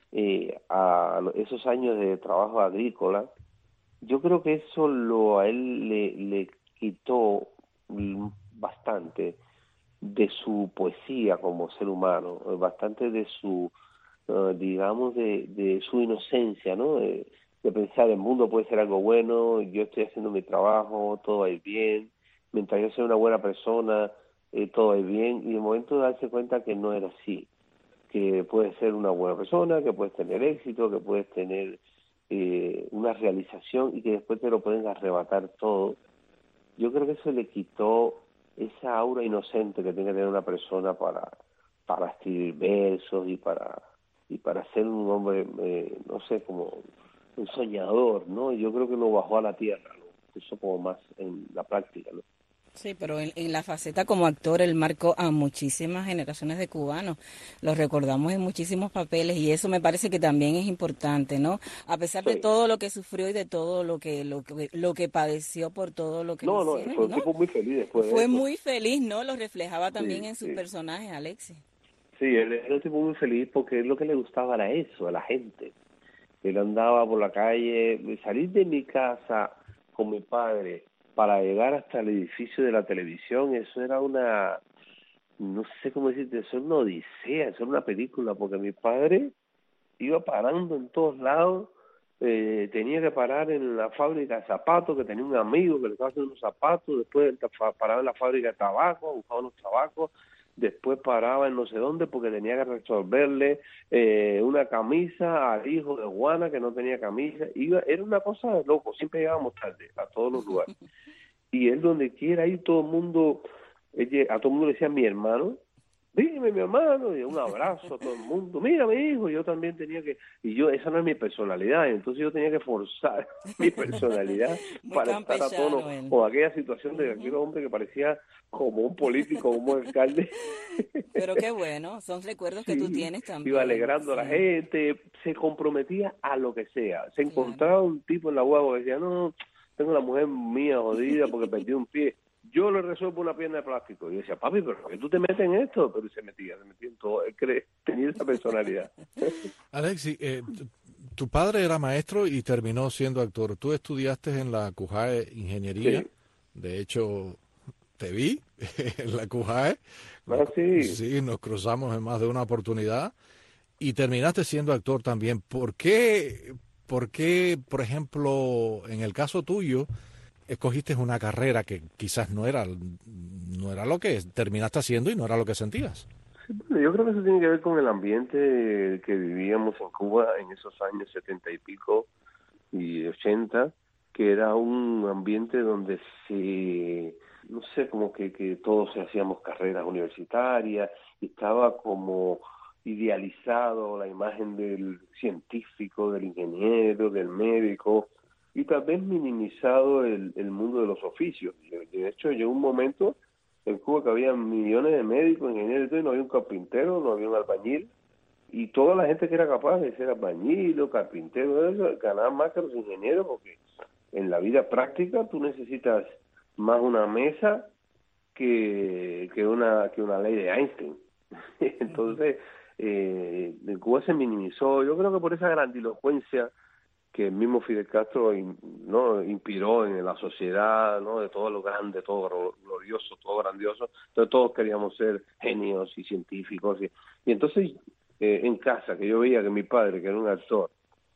a esos años de trabajo agrícola, yo creo que eso a él le quitó bastante de su poesía como ser humano, bastante de su, digamos, de su inocencia, ¿no? De pensar el mundo puede ser algo bueno, yo estoy haciendo mi trabajo, todo va a ir bien, mientras yo sea una buena persona, todo va a ir bien, y de momento darse cuenta que no era así, que puedes ser una buena persona, que puedes tener éxito, que puedes tener una realización y que después te lo pueden arrebatar todo. Yo creo que eso le quitó esa aura inocente que tiene que tener una persona para escribir versos y para ser un hombre, no sé, como un soñador, ¿no? Yo creo que lo bajó a la tierra, ¿no? Eso como más en la práctica, ¿no? Sí, pero en la faceta como actor él marcó a muchísimas generaciones de cubanos. Los recordamos en muchísimos papeles y eso me parece que también es importante, ¿no? A pesar de todo lo que sufrió y de todo lo que padeció por todo lo que no, fue un tipo muy feliz después. Fue muy feliz, ¿no? Lo reflejaba también en sus personajes, Alexis. Sí, él era un tipo muy feliz porque lo que le gustaba era eso, a la gente. Él andaba por la calle, salir de mi casa con mi padre para llegar hasta el edificio de la televisión, eso era no sé cómo decirte, eso era una odisea, eso era una película, porque mi padre iba parando en todos lados. Tenía que parar en la fábrica de zapatos, que tenía un amigo que le estaba haciendo unos zapatos, después paraba en la fábrica de tabaco, buscaba unos tabacos, después paraba en no sé dónde porque tenía que resolverle una camisa al hijo de Juana que no tenía camisa. Era una cosa de loco, siempre llegábamos tarde a todos los lugares. Y él donde quiera ir, a todo el mundo le decía mi hermano, dime mi hermano, y un abrazo a todo el mundo, mira mi hijo, yo también tenía que, esa no es mi personalidad, entonces yo tenía que forzar mi personalidad para estar a tono con aquella situación de aquel hombre que parecía como un político, como un alcalde. Pero qué bueno, son recuerdos que tú tienes también. Iba alegrando a la gente, se comprometía a lo que sea, se encontraba un tipo en la guagua que decía, no, tengo la mujer mía jodida porque perdí un pie. Yo le resuelvo una pierna de plástico. Y yo decía, papi, ¿pero por qué tú te metes en esto? Pero se metía en todo. Él tenía esa personalidad. Alexis, tu padre era maestro y terminó siendo actor. Tú estudiaste en la CUJAE Ingeniería. Sí. De hecho, te vi en la CUJAE. Sí. Sí, nos cruzamos en más de una oportunidad. Y terminaste siendo actor también. ¿Por qué, por ejemplo, en el caso tuyo, escogiste una carrera que quizás no era lo que terminaste haciendo y no era lo que sentías? Sí, bueno, yo creo que eso tiene que ver con el ambiente que vivíamos en Cuba en esos años 70 y pico y 80, que era un ambiente donde no sé, como que todos hacíamos carreras universitarias y estaba como idealizado la imagen del científico, del ingeniero, del médico, y tal vez minimizado el mundo de los oficios. De hecho, llegó un momento en Cuba que había millones de médicos, ingenieros, y no había un carpintero, no había un albañil, y toda la gente que era capaz de ser albañil o carpintero, eso, ganaba más que los ingenieros, porque en la vida práctica tú necesitas más una mesa que una ley de Einstein. Entonces, en Cuba se minimizó, yo creo que por esa grandilocuencia que el mismo Fidel Castro inspiró en la sociedad, ¿no? De todo lo grande, todo glorioso, todo grandioso. Entonces todos queríamos ser genios y científicos. Y entonces en casa, que yo veía que mi padre, que era un actor,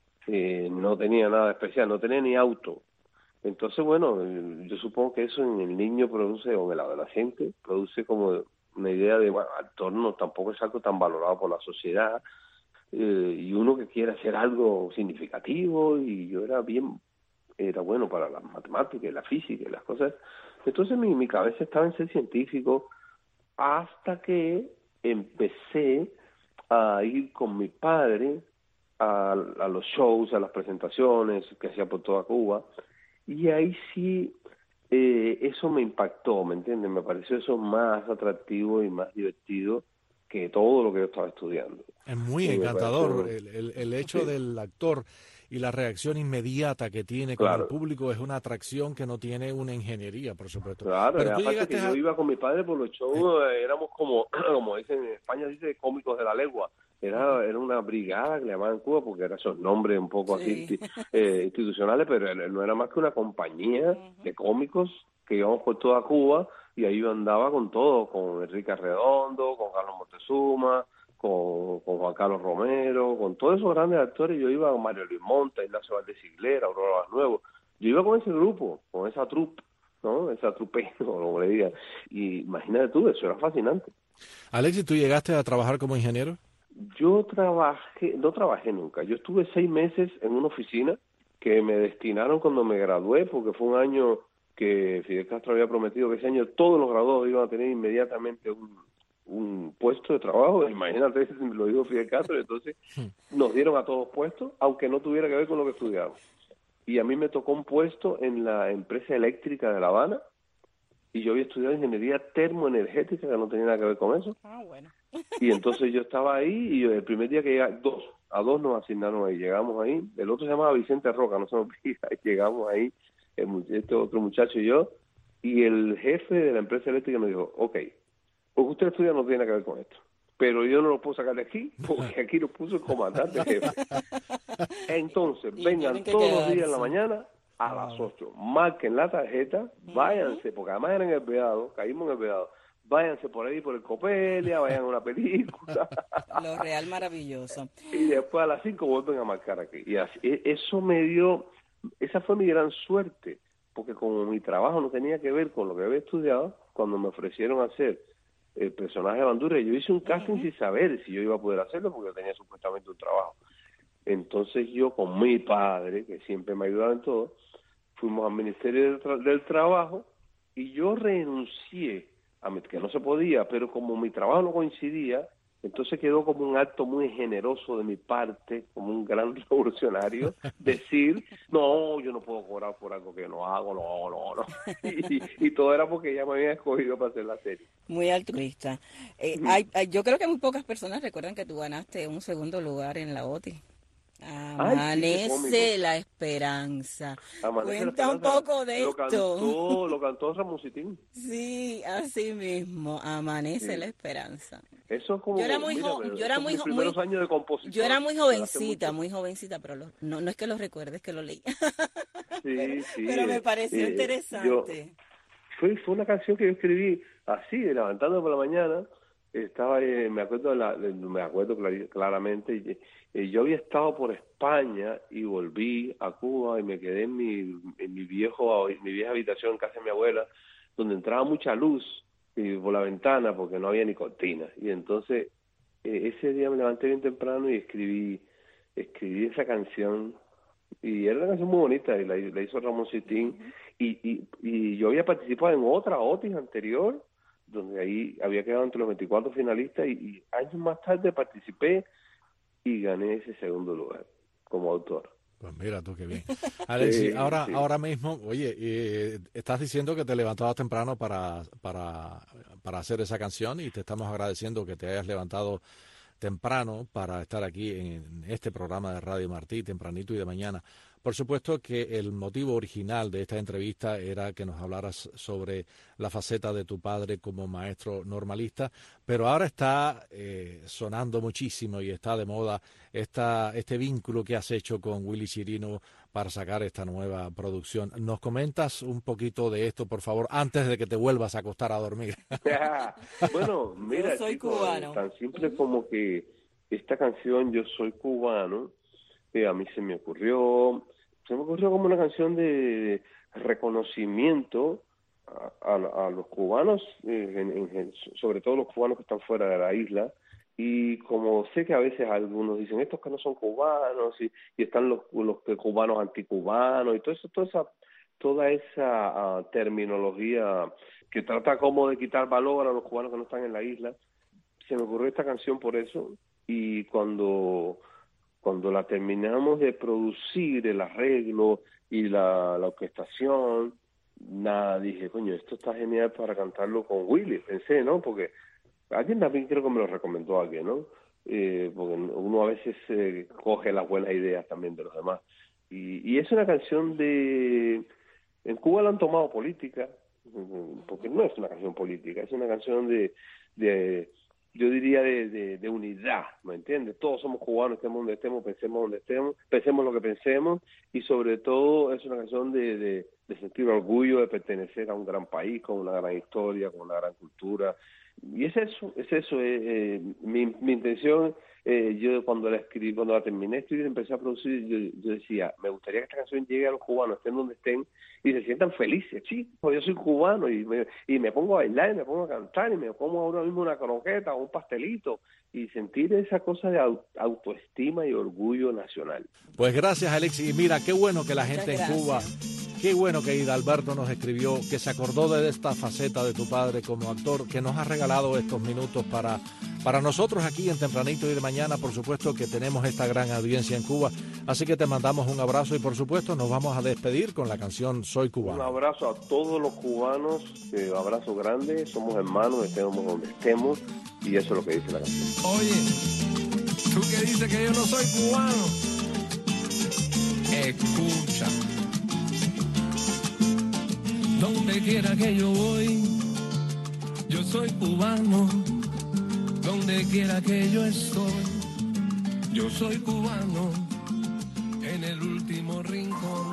no tenía nada especial, no tenía ni auto. Entonces, bueno, yo supongo que eso en el niño produce, o en el adolescente, produce como una idea de, bueno, actor no tampoco es algo tan valorado por la sociedad. Y uno que quiere hacer algo significativo, y yo era bueno para las matemáticas, la física y las cosas. Entonces mi cabeza estaba en ser científico, hasta que empecé a ir con mi padre a los shows, a las presentaciones que hacía por toda Cuba, y ahí sí eso me impactó, ¿me entiendes? Me pareció eso más atractivo y más divertido que todo lo que yo estaba estudiando. Es muy encantador el hecho del actor y la reacción inmediata que tiene con el público. Es una atracción que no tiene una ingeniería, por supuesto. Claro, pero aparte que yo iba con mi padre por los shows, éramos como dicen en España, dice cómicos de la legua. Era una brigada que le llamaban en Cuba, porque eran esos nombres un poco así institucionales, pero no era más que una compañía de cómicos que íbamos por toda Cuba, y ahí yo andaba con todo, con Enrique Arredondo, con Carlos Montezuma, con Juan Carlos Romero, con todos esos grandes actores. Yo iba con Mario Luis Monta, Ignacio Valdés Sigler, Aurora Nuevo. Yo iba con ese grupo, con esa troupe, ¿no? Esa trupe, como le digan. Y imagínate tú, eso era fascinante. Alexis, ¿tú llegaste a trabajar como ingeniero? Yo no trabajé nunca. Yo estuve 6 meses en una oficina que me destinaron cuando me gradué, porque fue un año que Fidel Castro había prometido que ese año todos los graduados iban a tener inmediatamente un puesto de trabajo. Imagínate, lo dijo Fidel Castro. Entonces nos dieron a todos puestos, aunque no tuviera que ver con lo que estudiábamos. Y a mí me tocó un puesto en la empresa eléctrica de La Habana, y yo había estudiado ingeniería termoenergética, que no tenía nada que ver con eso. Bueno. Y entonces yo estaba ahí, y el primer día que llegué, a dos nos asignaron ahí, llegamos ahí. El otro se llamaba Vicente Roca, no se me olvida, llegamos ahí, este otro muchacho y yo, y el jefe de la empresa eléctrica me dijo, ok, lo que usted estudia no tiene que ver con esto, pero yo no lo puedo sacar de aquí, porque aquí lo puso el comandante jefe. Entonces, vengan todos los días en la mañana a las 8, marquen la tarjeta, váyanse, porque además eran empleados, caímos en empleados, váyanse por ahí por el Copelia, vayan a una película. Lo real maravilloso. Y después a las 5 vuelven a marcar aquí. Y así, eso me dio, esa fue mi gran suerte, porque como mi trabajo no tenía que ver con lo que había estudiado, cuando me ofrecieron hacer el personaje de Bandurria, yo hice un casting sin saber si yo iba a poder hacerlo, porque yo tenía supuestamente un trabajo. Entonces yo con mi padre, que siempre me ayudaba en todo, fuimos al Ministerio del Trabajo y yo renuncié, que no se podía, pero como mi trabajo no coincidía, entonces quedó como un acto muy generoso de mi parte, como un gran revolucionario, decir, no, yo no puedo cobrar por algo que no hago, no. Y todo era porque ella me había escogido para hacer la serie. Muy altruista. Yo creo que muy pocas personas recuerdan que tú ganaste un segundo lugar en la OTI. Amanece la esperanza. Cuenta un poco de esto. Lo cantó Ramoncitín. Sí, así mismo. Amanece la esperanza. Eso es como. Yo era muy años de composición. Yo era muy jovencita, pero no es que lo recuerde, es que lo leí. Sí. Pero me pareció interesante. Fue una canción que yo escribí así, levantando por la mañana. Estaba, me acuerdo claramente. Yo había estado por España y volví a Cuba y me quedé en mi vieja habitación en casa de mi abuela, donde entraba mucha luz por la ventana porque no había ni cortinas. Y entonces ese día me levanté bien temprano y escribí esa canción. Y era una canción muy bonita y la hizo Ramoncitín. Y yo había participado en otra OTI anterior, donde ahí había quedado entre los 24 finalistas y años más tarde participé y gané ese segundo lugar como autor. Pues mira tú qué bien. Alexis, ahora mismo, oye, estás diciendo que te levantabas temprano para hacer esa canción y te estamos agradeciendo que te hayas levantado temprano para estar aquí en este programa de Radio Martí, tempranito y de mañana. Por supuesto que el motivo original de esta entrevista era que nos hablaras sobre la faceta de tu padre como maestro normalista, pero ahora está sonando muchísimo y está de moda este vínculo que has hecho con Willy Chirino para sacar esta nueva producción. ¿Nos comentas un poquito de esto, por favor, antes de que te vuelvas a acostar a dormir? Bueno, mira, yo soy cubano. Tan simple como que esta canción Yo Soy Cubano, a mí se me ocurrió como una canción de reconocimiento a los cubanos, sobre todo los cubanos que están fuera de la isla, y como sé que a veces algunos dicen estos que no son cubanos y están los cubanos anticubanos y toda esa terminología que trata como de quitar valor a los cubanos que no están en la isla, se me ocurrió esta canción por eso. Y cuando la terminamos de producir, el arreglo y la orquestación, dije, coño, esto está genial para cantarlo con Willy, pensé, ¿no? Porque alguien también creo que me lo recomendó alguien, ¿no? Porque uno a veces coge las buenas ideas también de los demás. Y es una canción en Cuba la han tomado política, porque no es una canción política, es una canción yo diría de unidad, ¿me entiendes? Todos somos cubanos, estemos donde estemos, pensemos lo que pensemos, y sobre todo es una canción de sentir orgullo de pertenecer a un gran país, con una gran historia, con una gran cultura, y es eso, mi intención. Yo cuando la terminé de escribir, empecé a producir, yo decía, me gustaría que esta canción llegue a los cubanos, estén donde estén, y se sientan felices. Sí, yo soy cubano y me pongo a bailar y me pongo a cantar y me como ahora mismo una croqueta o un pastelito y sentir esa cosa de autoestima y orgullo nacional. Pues gracias, Alexis. Y mira, qué bueno que la gente en Cuba, qué bueno que Hidalberto nos escribió, que se acordó de esta faceta de tu padre como actor, que nos ha regalado estos minutos para nosotros aquí en Tempranito y de Mañana. Por supuesto que tenemos esta gran audiencia en Cuba, así que te mandamos un abrazo y por supuesto nos vamos a despedir con la canción Soy Cubano. Un abrazo a todos los cubanos, un abrazo grande, somos hermanos, estemos donde estemos, y eso es lo que dice la canción. Oye, tú que dices que yo no soy cubano, escucha. Donde quiera que yo voy, yo soy cubano. Donde quiera que yo estoy, yo soy cubano. En el último rincón.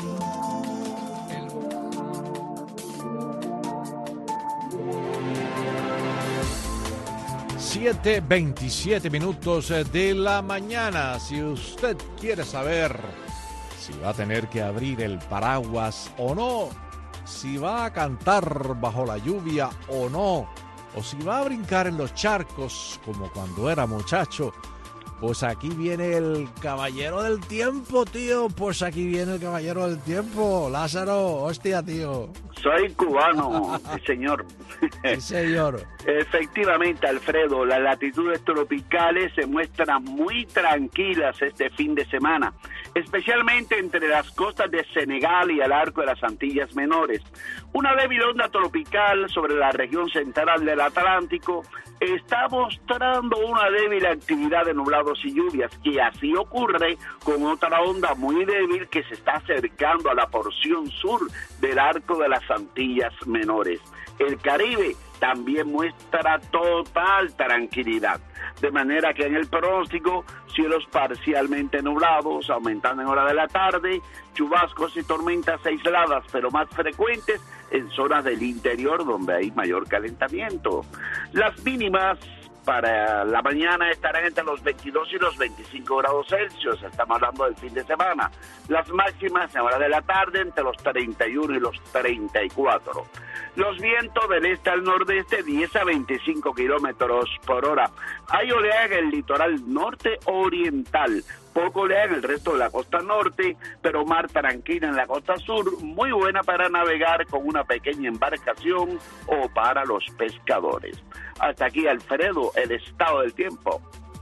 7:27 minutos de la mañana. Si usted quiere saber si va a tener que abrir el paraguas o no, si va a cantar bajo la lluvia o no, o si va a brincar en los charcos como cuando era muchacho, pues aquí viene el caballero del tiempo, tío. Pues aquí viene el caballero del tiempo. Lázaro, hostia, tío. Soy cubano, sí, señor. Sí, señor. Efectivamente, Alfredo, las latitudes tropicales se muestran muy tranquilas este fin de semana, especialmente entre las costas de Senegal y el arco de las Antillas Menores. Una débil onda tropical sobre la región central del Atlántico está mostrando una débil actividad de nublados y lluvias, y así ocurre con otra onda muy débil que se está acercando a la porción sur del arco de las Antillas Menores. El Caribe también muestra total tranquilidad, de manera que en el pronóstico, cielos parcialmente nublados, aumentando en hora de la tarde, chubascos y tormentas aisladas, pero más frecuentes en zonas del interior donde hay mayor calentamiento. Las mínimas para la mañana estarán entre los 22 y los 25 grados Celsius, estamos hablando del fin de semana. Las máximas en hora de la tarde entre los 31 y los 34. Los vientos del este al nordeste 10 a 25 kilómetros por hora. Hay oleaje en el litoral norte oriental, poco oleaje en el resto de la costa norte, pero mar tranquila en la costa sur, muy buena para navegar con una pequeña embarcación o para los pescadores. Hasta aquí, Alfredo, el estado del tiempo.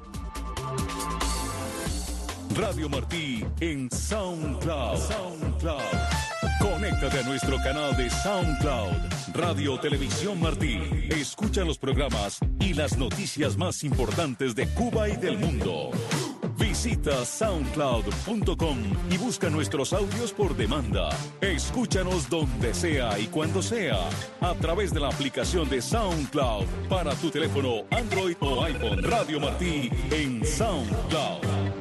Radio Martí en SoundCloud. Conéctate a nuestro canal de SoundCloud, Radio Televisión Martí. Escucha los programas y las noticias más importantes de Cuba y del mundo. Visita soundcloud.com y busca nuestros audios por demanda. Escúchanos donde sea y cuando sea, a través de la aplicación de SoundCloud para tu teléfono Android o iPhone. Radio Martí en SoundCloud.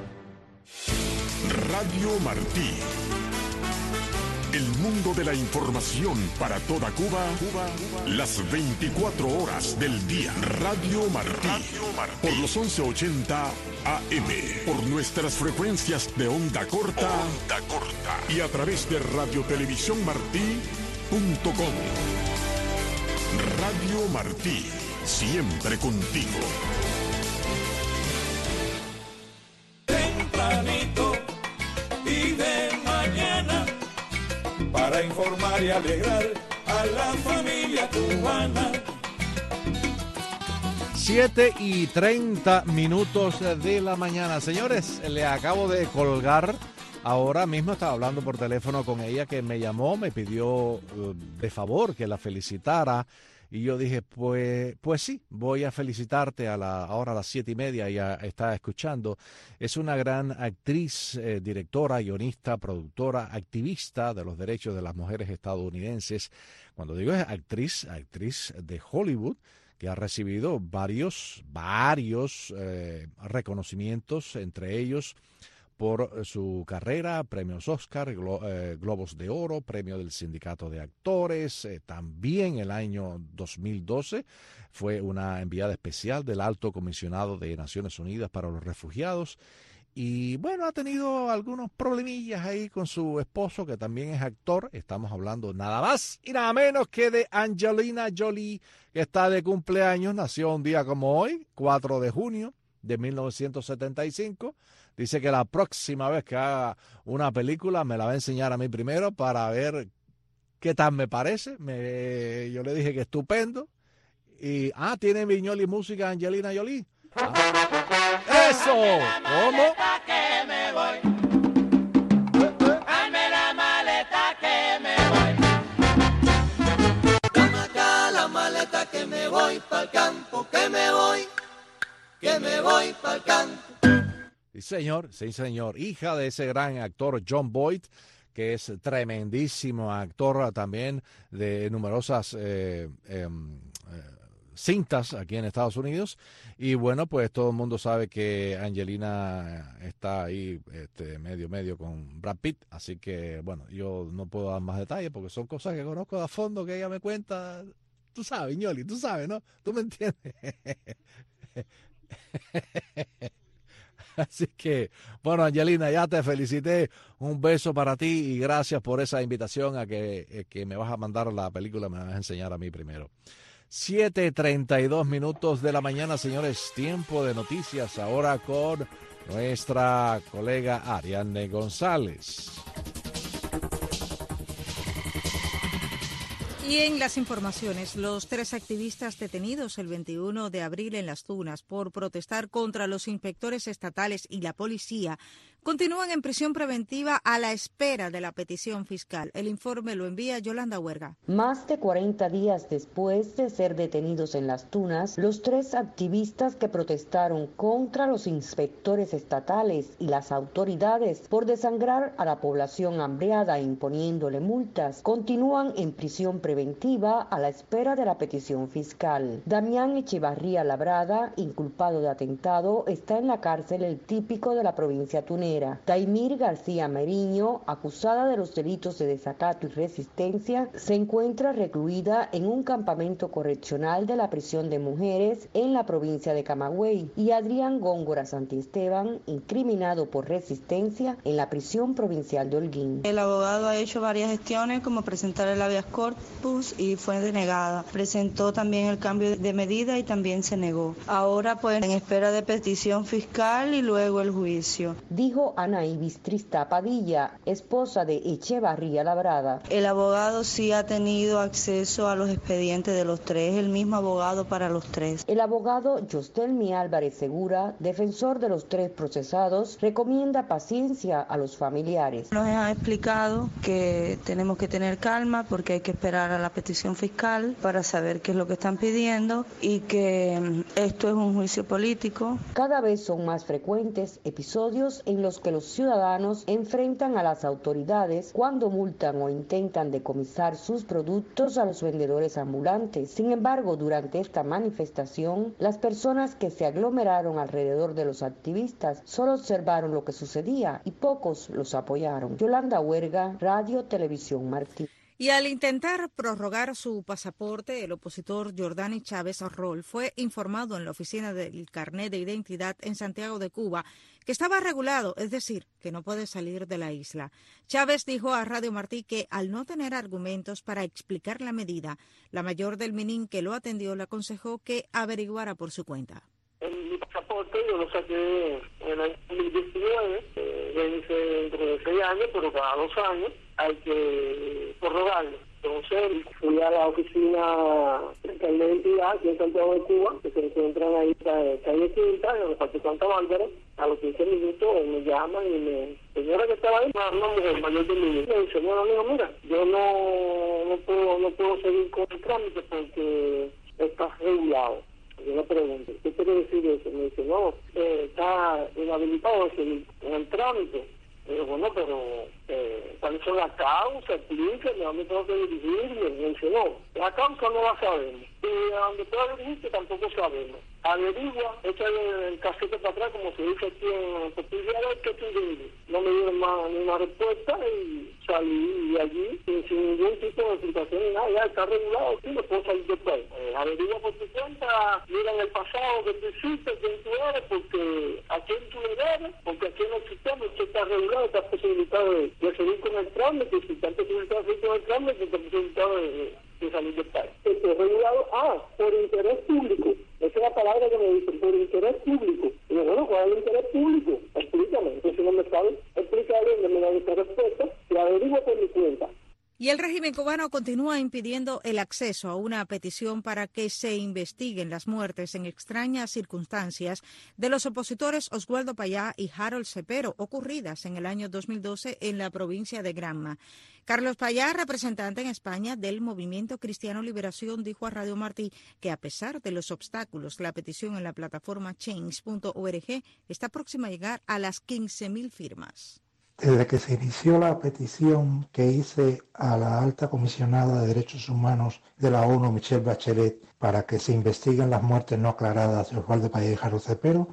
Radio Martí. El mundo de la información para toda Cuba, las 24 horas del día. Radio Martí. Por los 1180 AM. Por nuestras frecuencias de onda corta. Y a través de radiotelevisiónmartí.com. Radio Martí. Siempre contigo. Tempranito y de mañana, para informar y alegrar a la familia cubana. 7:30 de la mañana. Señores, le acabo de colgar. Ahora mismo estaba hablando por teléfono con ella, que me llamó, me pidió de favor que la felicitara. Y yo dije, pues sí, voy a felicitarte ahora a las 7:30, ya está escuchando. Es una gran actriz, directora, guionista, productora, activista de los derechos de las mujeres estadounidenses. Cuando digo es actriz de Hollywood, que ha recibido varios reconocimientos, entre ellos por su carrera, premios Oscar, Globos de Oro, premio del Sindicato de Actores. También el año 2012 fue una enviada especial del Alto Comisionado de Naciones Unidas para los Refugiados. Y bueno, ha tenido algunos problemillas ahí con su esposo, que también es actor. Estamos hablando nada más y nada menos que de Angelina Jolie, que está de cumpleaños. Nació un día como hoy, 4 de junio de 1975. Dice que la próxima vez que haga una película me la va a enseñar a mí primero para ver qué tal me parece. Yo le dije que estupendo. Y, tiene Viñol y música Angelina Jolie. ¡Eso! ¿Cómo? Que me voy. Hazme la maleta que me voy. Dame acá la maleta que me voy pa'l campo, que me voy pa'l campo. Sí, señor. Hija de ese gran actor John Boyd, que es tremendísimo actor también de numerosas cintas aquí en Estados Unidos. Y bueno, pues todo el mundo sabe que Angelina está ahí medio con Brad Pitt. Así que, bueno, yo no puedo dar más detalles porque son cosas que conozco a fondo, que ella me cuenta. Tú sabes, Ñoli, tú sabes, ¿no? Tú me entiendes. Así que, bueno, Angelina, ya te felicité. Un beso para ti y gracias por esa invitación a que me vas a mandar la película, me vas a enseñar a mí primero. 7:32 de la mañana, señores, tiempo de noticias ahora con nuestra colega Ariadne González. Y en las informaciones, los 3 activistas detenidos el 21 de abril en Las Tunas por protestar contra los inspectores estatales y la policía continúan en prisión preventiva a la espera de la petición fiscal. El informe lo envía Yolanda Huerga. Más de 40 días después de ser detenidos en Las Tunas, los 3 activistas que protestaron contra los inspectores estatales y las autoridades por desangrar a la población hambreada imponiéndole multas, continúan en prisión preventiva a la espera de la petición fiscal. Damián Echevarría Labrada, inculpado de atentado, está en la cárcel El Típico de la provincia tunera. Taimir García Meriño, acusada de los delitos de desacato y resistencia, se encuentra recluida en un campamento correccional de la prisión de mujeres en la provincia de Camagüey, y Adrián Góngora Santiesteban, incriminado por resistencia en la prisión provincial de Holguín. El abogado ha hecho varias gestiones, como presentar el habeas corpus, y fue denegada. Presentó también el cambio de medida y también se negó. Ahora pues en espera de petición fiscal y luego el juicio. Dijo Ana Ibis Trista Padilla, esposa de Echevarría Labrada. El abogado sí ha tenido acceso a los expedientes de los 3, el mismo abogado para los 3. El abogado Yostelmi Álvarez Segura, defensor de los 3 procesados, recomienda paciencia a los familiares. Nos han explicado que tenemos que tener calma porque hay que esperar a la petición fiscal para saber qué es lo que están pidiendo y que esto es un juicio político. Cada vez son más frecuentes episodios en los que los ciudadanos enfrentan a las autoridades cuando multan o intentan decomisar sus productos a los vendedores ambulantes. Sin embargo, durante esta manifestación, las personas que se aglomeraron alrededor de los activistas solo observaron lo que sucedía y pocos los apoyaron. Yolanda Huerga, Radio Televisión Martí. Y al intentar prorrogar su pasaporte, el opositor Jordani Chávez Rol fue informado en la oficina del carnet de identidad en Santiago de Cuba que estaba regulado, es decir, que no puede salir de la isla. Chávez dijo a Radio Martí que al no tener argumentos para explicar la medida, la mayor del Minin que lo atendió le aconsejó que averiguara por su cuenta. Mi pasaporte yo lo saqué en el año 2019, vence dentro de 6 años, pero cada 2 años hay que prorrogarlo. Entonces fui a la oficina del carnet de identidad aquí en Santiago de Cuba, que se encuentran ahí en calle Quinta, en el Parque Santa Bárbara. A los 15 minutos me llaman y me... Señora que estaba ahí, una mujer mayor de mí, me dice, bueno, amigo, mira, yo no puedo seguir con el trámite porque está regulado. Yo le pregunto, ¿qué quiere decir eso? Me dice, no, está inhabilitado de seguir con el trámite. Digo, bueno, pero ¿cuáles son las causas? Explíquenme, ¿a dónde tengo que dirigirme? Me dice, no, la causa no la sabemos. Y a donde pueda dirigirte tampoco sabemos. Averigua, echa el casete para atrás, como se dice aquí en Portugal, que tú diriges. No me dieron más ni una respuesta y salí de allí sin ningún tipo de explicación ni nada. Ya está regulado, sí, me puedo salir después. Averigua por tu cuenta, mira en el pasado que tú hiciste, quién tú eres, porque a quién tú eres, porque aquí en el sistema usted está regulado, está posibilitado de seguir con el trámite, si está posibilitado de seguir con el trámite, está posibilitado de salir del país. Esto es regulado, por interés público. Esa es la palabra que me dicen, por interés público. Y yo, bueno, ¿cuál es el interés público? Explícame. Entonces, si no me sabe explicar, me da esta respuesta, y averiguo por mi cuenta. Y el régimen cubano continúa impidiendo el acceso a una petición para que se investiguen las muertes en extrañas circunstancias de los opositores Oswaldo Payá y Harold Cepero, ocurridas en el año 2012 en la provincia de Granma. Carlos Payá, representante en España del Movimiento Cristiano Liberación, dijo a Radio Martí que a pesar de los obstáculos, la petición en la plataforma change.org está próxima a llegar a las 15.000 firmas. Desde que se inició la petición que hice a la alta comisionada de Derechos Humanos de la ONU, Michelle Bachelet, para que se investiguen las muertes no aclaradas de Oswaldo Payá y Harold Cepero,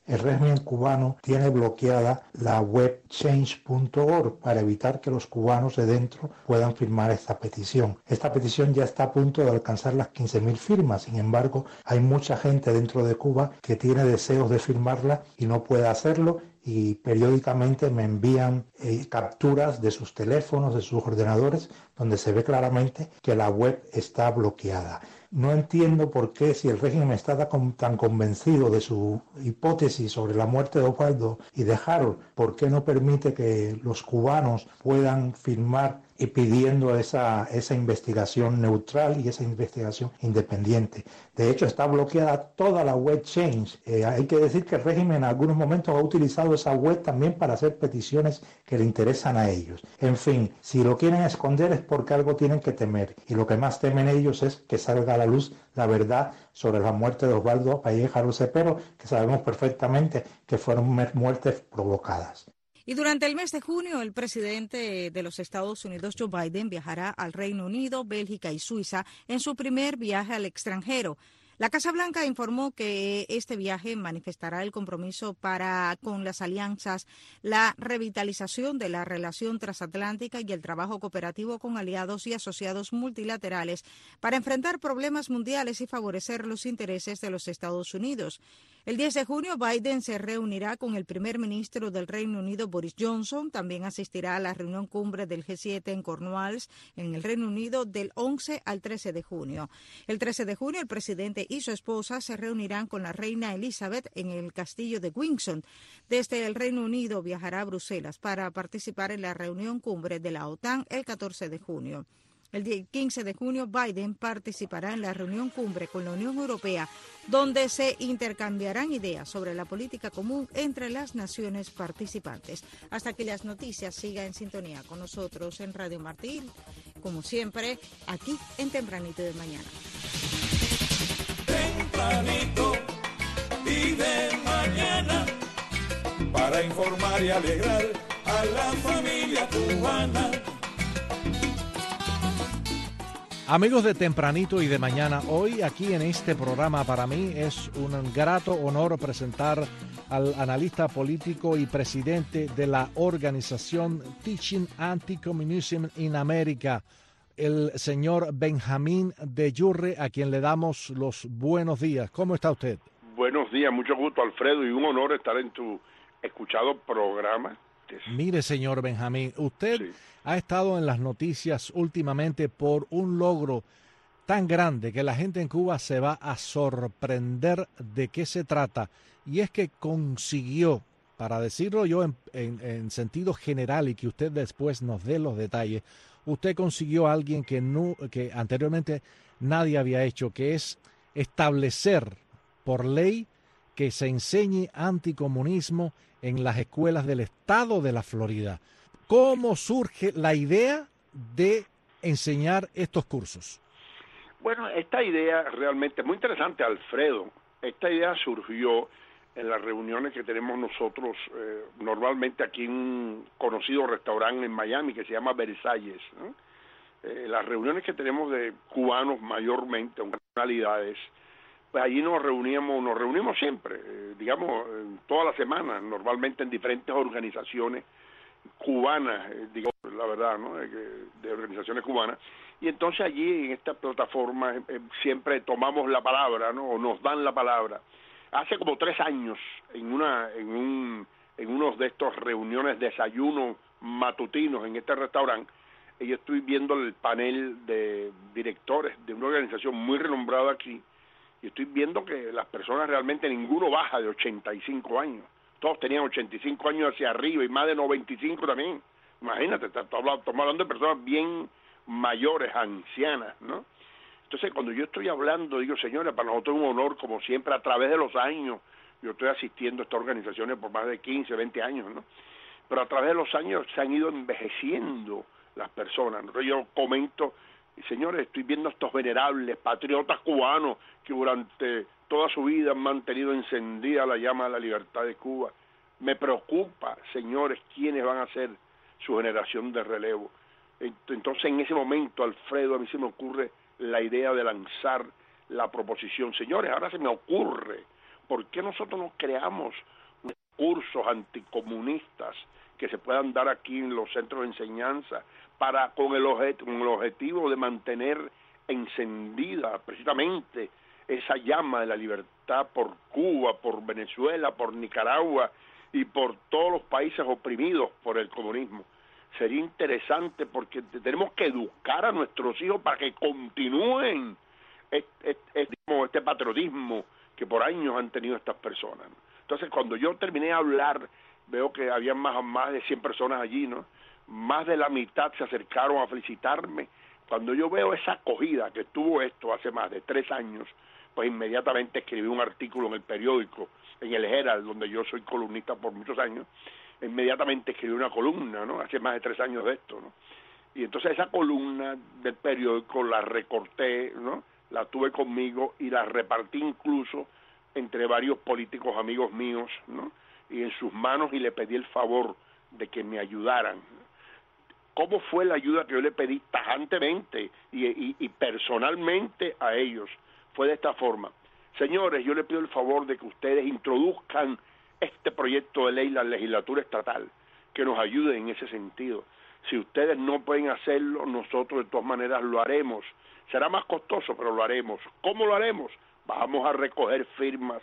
el régimen cubano tiene bloqueada la web change.org para evitar que los cubanos de dentro puedan firmar esta petición. Esta petición ya está a punto de alcanzar las 15.000 firmas, sin embargo, hay mucha gente dentro de Cuba que tiene deseos de firmarla y no puede hacerlo, y periódicamente me envían capturas de sus teléfonos, de sus ordenadores, donde se ve claramente que la web está bloqueada. No entiendo por qué, si el régimen está tan convencido de su hipótesis sobre la muerte de Osvaldo y de Harold, ¿por qué no permite que los cubanos puedan firmar y pidiendo esa investigación neutral y esa investigación independiente? De hecho, está bloqueada toda la web Change. Hay que decir que el régimen en algunos momentos ha utilizado esa web también para hacer peticiones que le interesan a ellos. En fin, si lo quieren esconder es porque algo tienen que temer, y lo que más temen ellos es que salga a la luz la verdad sobre la muerte de Osvaldo Payá y Harold Cepero, que sabemos perfectamente que fueron muertes provocadas. Y durante el mes de junio, el presidente de los Estados Unidos, Joe Biden, viajará al Reino Unido, Bélgica y Suiza en su primer viaje al extranjero. La Casa Blanca informó que este viaje manifestará el compromiso con las alianzas, la revitalización de la relación transatlántica y el trabajo cooperativo con aliados y asociados multilaterales para enfrentar problemas mundiales y favorecer los intereses de los Estados Unidos. El 10 de junio, Biden se reunirá con el primer ministro del Reino Unido, Boris Johnson. También asistirá a la reunión cumbre del G7 en Cornwalls, en el Reino Unido, del 11 al 13 de junio. El 13 de junio, el presidente y su esposa se reunirán con la reina Elizabeth en el castillo de Windsor. Desde el Reino Unido viajará a Bruselas para participar en la reunión cumbre de la OTAN el 14 de junio. El 15 de junio, Biden participará en la reunión cumbre con la Unión Europea, donde se intercambiarán ideas sobre la política común entre las naciones participantes. Hasta que las noticias sigan en sintonía con nosotros en Radio Martí, como siempre, aquí en Tempranito de Mañana. Tempranito y de mañana, para informar y alegrar a la familia cubana. Amigos de Tempranito y de Mañana, hoy aquí en este programa para mí es un grato honor presentar al analista político y presidente de la organización Teaching Anti-Communism in America, el señor Benjamín de Yurre, a quien le damos los buenos días. ¿Cómo está usted? Buenos días, mucho gusto, Alfredo, y un honor estar en tu escuchado programa. Mire, señor Benjamín, usted ha estado en las noticias últimamente por un logro tan grande que la gente en Cuba se va a sorprender de qué se trata, y es que consiguió, para decirlo yo en sentido general y que usted después nos dé los detalles, usted consiguió a alguien que anteriormente nadie había hecho, que es establecer por ley que se enseñe anticomunismo en las escuelas del estado de la Florida. ¿Cómo surge la idea de enseñar estos cursos? Bueno, esta idea realmente es muy interesante, Alfredo. Esta idea surgió en las reuniones que tenemos nosotros normalmente aquí en un conocido restaurante en Miami que se llama Versalles, ¿no? Las reuniones que tenemos de cubanos mayormente, en nacionalidades, pues allí nos reunimos siempre, digamos, toda la semana, normalmente en diferentes organizaciones cubanas, digo la verdad, ¿no? De organizaciones cubanas, y entonces allí en esta plataforma siempre tomamos la palabra, ¿no? O nos dan la palabra. Hace como 3 años, en unos de estos reuniones, desayunos matutinos en este restaurante, yo estoy viendo el panel de directores de una organización muy renombrada aquí, y estoy viendo que las personas realmente ninguno baja de 85 años. Todos tenían 85 años hacia arriba y más de 95 también. Imagínate, estamos hablando de personas bien mayores, ancianas, ¿no? Entonces, cuando yo estoy hablando, digo, señores, para nosotros es un honor, como siempre, a través de los años. Yo estoy asistiendo a estas organizaciones por más de 15, 20 años, ¿no? Pero a través de los años se han ido envejeciendo las personas. Entonces yo comento, señores, estoy viendo a estos venerables patriotas cubanos que durante toda su vida han mantenido encendida la llama de la libertad de Cuba. Me preocupa, señores, quiénes van a ser su generación de relevo. Entonces, en ese momento, Alfredo, a mí se me ocurre la idea de lanzar la proposición. Señores, ahora se me ocurre, ¿por qué nosotros no creamos cursos anticomunistas que se puedan dar aquí en los centros de enseñanza con el objetivo de mantener encendida precisamente esa llama de la libertad por Cuba, por Venezuela, por Nicaragua y por todos los países oprimidos por el comunismo. Sería interesante porque tenemos que educar a nuestros hijos para que continúen este patriotismo que por años han tenido estas personas. Entonces, cuando yo terminé de hablar, veo que había más de 100 personas allí, ¿no? Más de la mitad se acercaron a felicitarme. Cuando yo veo esa acogida que tuvo esto hace más de 3 años, pues inmediatamente escribí un artículo en el periódico, en el Herald, donde yo soy columnista por muchos años. Inmediatamente escribí una columna, ¿no? Hace más de 3 años de esto, ¿no? Y entonces esa columna del periódico la recorté, ¿no? La tuve conmigo y la repartí incluso entre varios políticos amigos míos, ¿no? Y en sus manos, y le pedí el favor de que me ayudaran. ¿Cómo fue la ayuda que yo le pedí tajantemente y personalmente a ellos? Fue de esta forma: señores, yo le pido el favor de que ustedes introduzcan este proyecto de ley en la legislatura estatal, que nos ayude en ese sentido. Si ustedes no pueden hacerlo, nosotros de todas maneras lo haremos. Será más costoso, pero lo haremos. ¿Cómo lo haremos? Vamos a recoger firmas.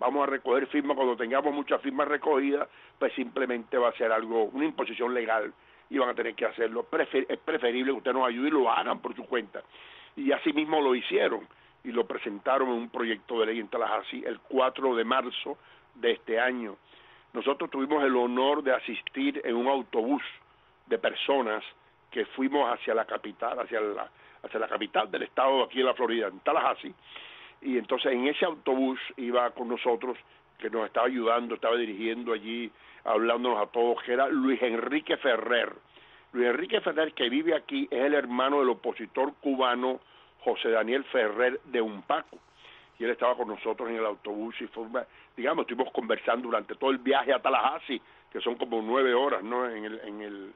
Cuando tengamos muchas firmas recogidas, pues simplemente va a ser una imposición legal y van a tener que hacerlo. Es preferible que ustedes nos ayuden y lo hagan por su cuenta. Y así mismo lo hicieron y lo presentaron en un proyecto de ley en Tallahassee el 4 de marzo de este año. Nosotros tuvimos el honor de asistir en un autobús de personas que fuimos hacia la capital, hacia la capital del estado aquí en la Florida, en Tallahassee, y entonces en ese autobús iba con nosotros, que nos estaba ayudando, estaba dirigiendo allí, hablándonos a todos, que era Luis Enrique Ferrer. Luis Enrique Ferrer, que vive aquí, es el hermano del opositor cubano José Daniel Ferrer de Umpaco, y él estaba con nosotros en el autobús y estuvimos conversando durante todo el viaje a Tallahassee, que son como 9 horas, ¿no? En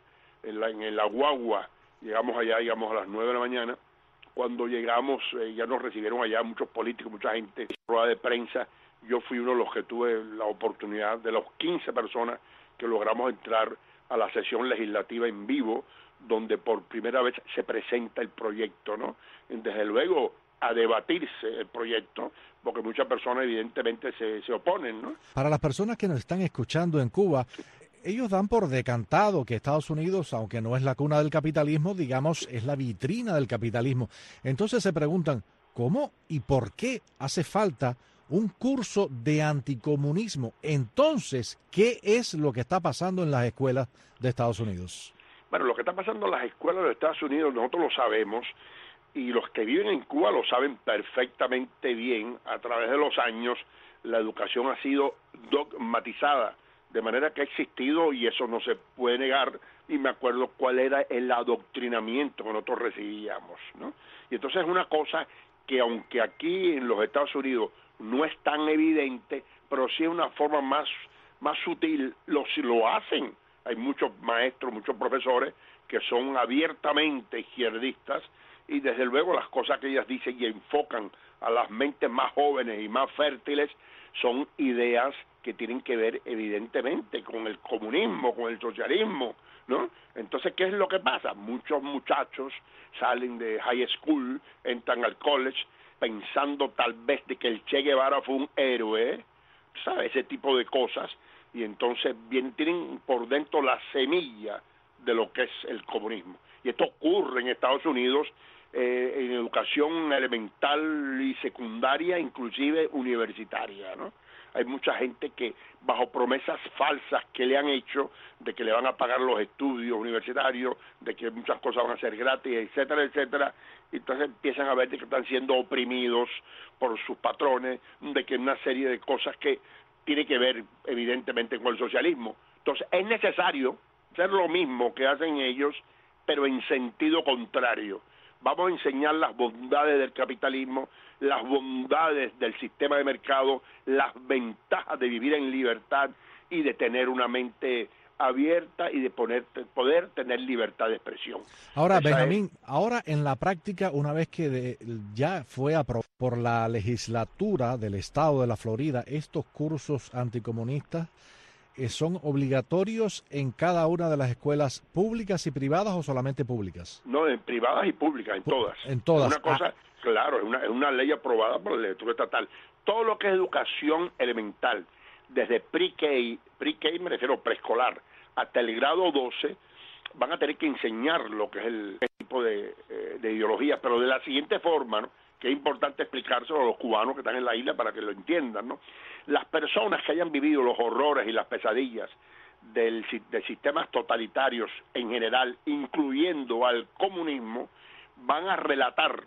la guagua. Llegamos allá, a las 9 de la mañana. Cuando llegamos, ya nos recibieron allá muchos políticos, mucha gente, rueda de prensa. Yo fui uno de los que tuve la oportunidad, de los 15 personas que logramos entrar a la sesión legislativa en vivo, donde por primera vez se presenta el proyecto, ¿no? Desde luego, a debatirse el proyecto, porque muchas personas evidentemente se oponen, ¿no? Para las personas que nos están escuchando en Cuba, ellos dan por decantado que Estados Unidos, aunque no es la cuna del capitalismo, digamos, es la vitrina del capitalismo. Entonces se preguntan, ¿cómo y por qué hace falta un curso de anticomunismo? Entonces, ¿qué es lo que está pasando en las escuelas de Estados Unidos? Bueno, lo que está pasando en las escuelas de Estados Unidos nosotros lo sabemos, y los que viven en Cuba lo saben perfectamente bien. A través de los años la educación ha sido dogmatizada, de manera que ha existido, y eso no se puede negar, y me acuerdo cuál era el adoctrinamiento que nosotros recibíamos, ¿no? Y entonces es una cosa que, aunque aquí en los Estados Unidos no es tan evidente, pero sí es una forma más sutil, lo hacen. Hay muchos maestros, muchos profesores que son abiertamente izquierdistas, y desde luego las cosas que ellas dicen y enfocan a las mentes más jóvenes y más fértiles son ideas que tienen que ver evidentemente con el comunismo, con el socialismo, ¿no? Entonces, ¿qué es lo que pasa? Muchos muchachos salen de high school, entran al college pensando tal vez de que el Che Guevara fue un héroe, ¿sabes? Ese tipo de cosas, y entonces tienen por dentro la semilla de lo que es el comunismo. Y esto ocurre en Estados Unidos en educación elemental y secundaria, inclusive universitaria, ¿no? Hay mucha gente que, bajo promesas falsas que le han hecho de que le van a pagar los estudios universitarios, de que muchas cosas van a ser gratis, etcétera, etcétera, y entonces empiezan a ver de que están siendo oprimidos por sus patrones, de que una serie de cosas que tiene que ver evidentemente con el socialismo. Entonces es necesario hacer lo mismo que hacen ellos, pero en sentido contrario. Vamos a enseñar las bondades del capitalismo, las bondades del sistema de mercado, las ventajas de vivir en libertad y de tener una mente abierta y de poder tener libertad de expresión. Ahora, Benjamín, ahora en la práctica, una vez que ya fue aprobado por la legislatura del estado de la Florida estos cursos anticomunistas, son obligatorios en cada una de las escuelas públicas y privadas o solamente públicas? No, en privadas y públicas, en todas. En todas. Una cosa, claro, es una ley aprobada por la legislatura estatal. Todo lo que es educación elemental, desde pre-K me refiero preescolar, hasta el grado 12, van a tener que enseñar lo que es el tipo de ideología, pero de la siguiente forma, ¿no? Que es importante explicárselo a los cubanos que están en la isla para que lo entiendan, ¿no? Las personas que hayan vivido los horrores y las pesadillas de sistemas totalitarios en general, incluyendo al comunismo, van a relatar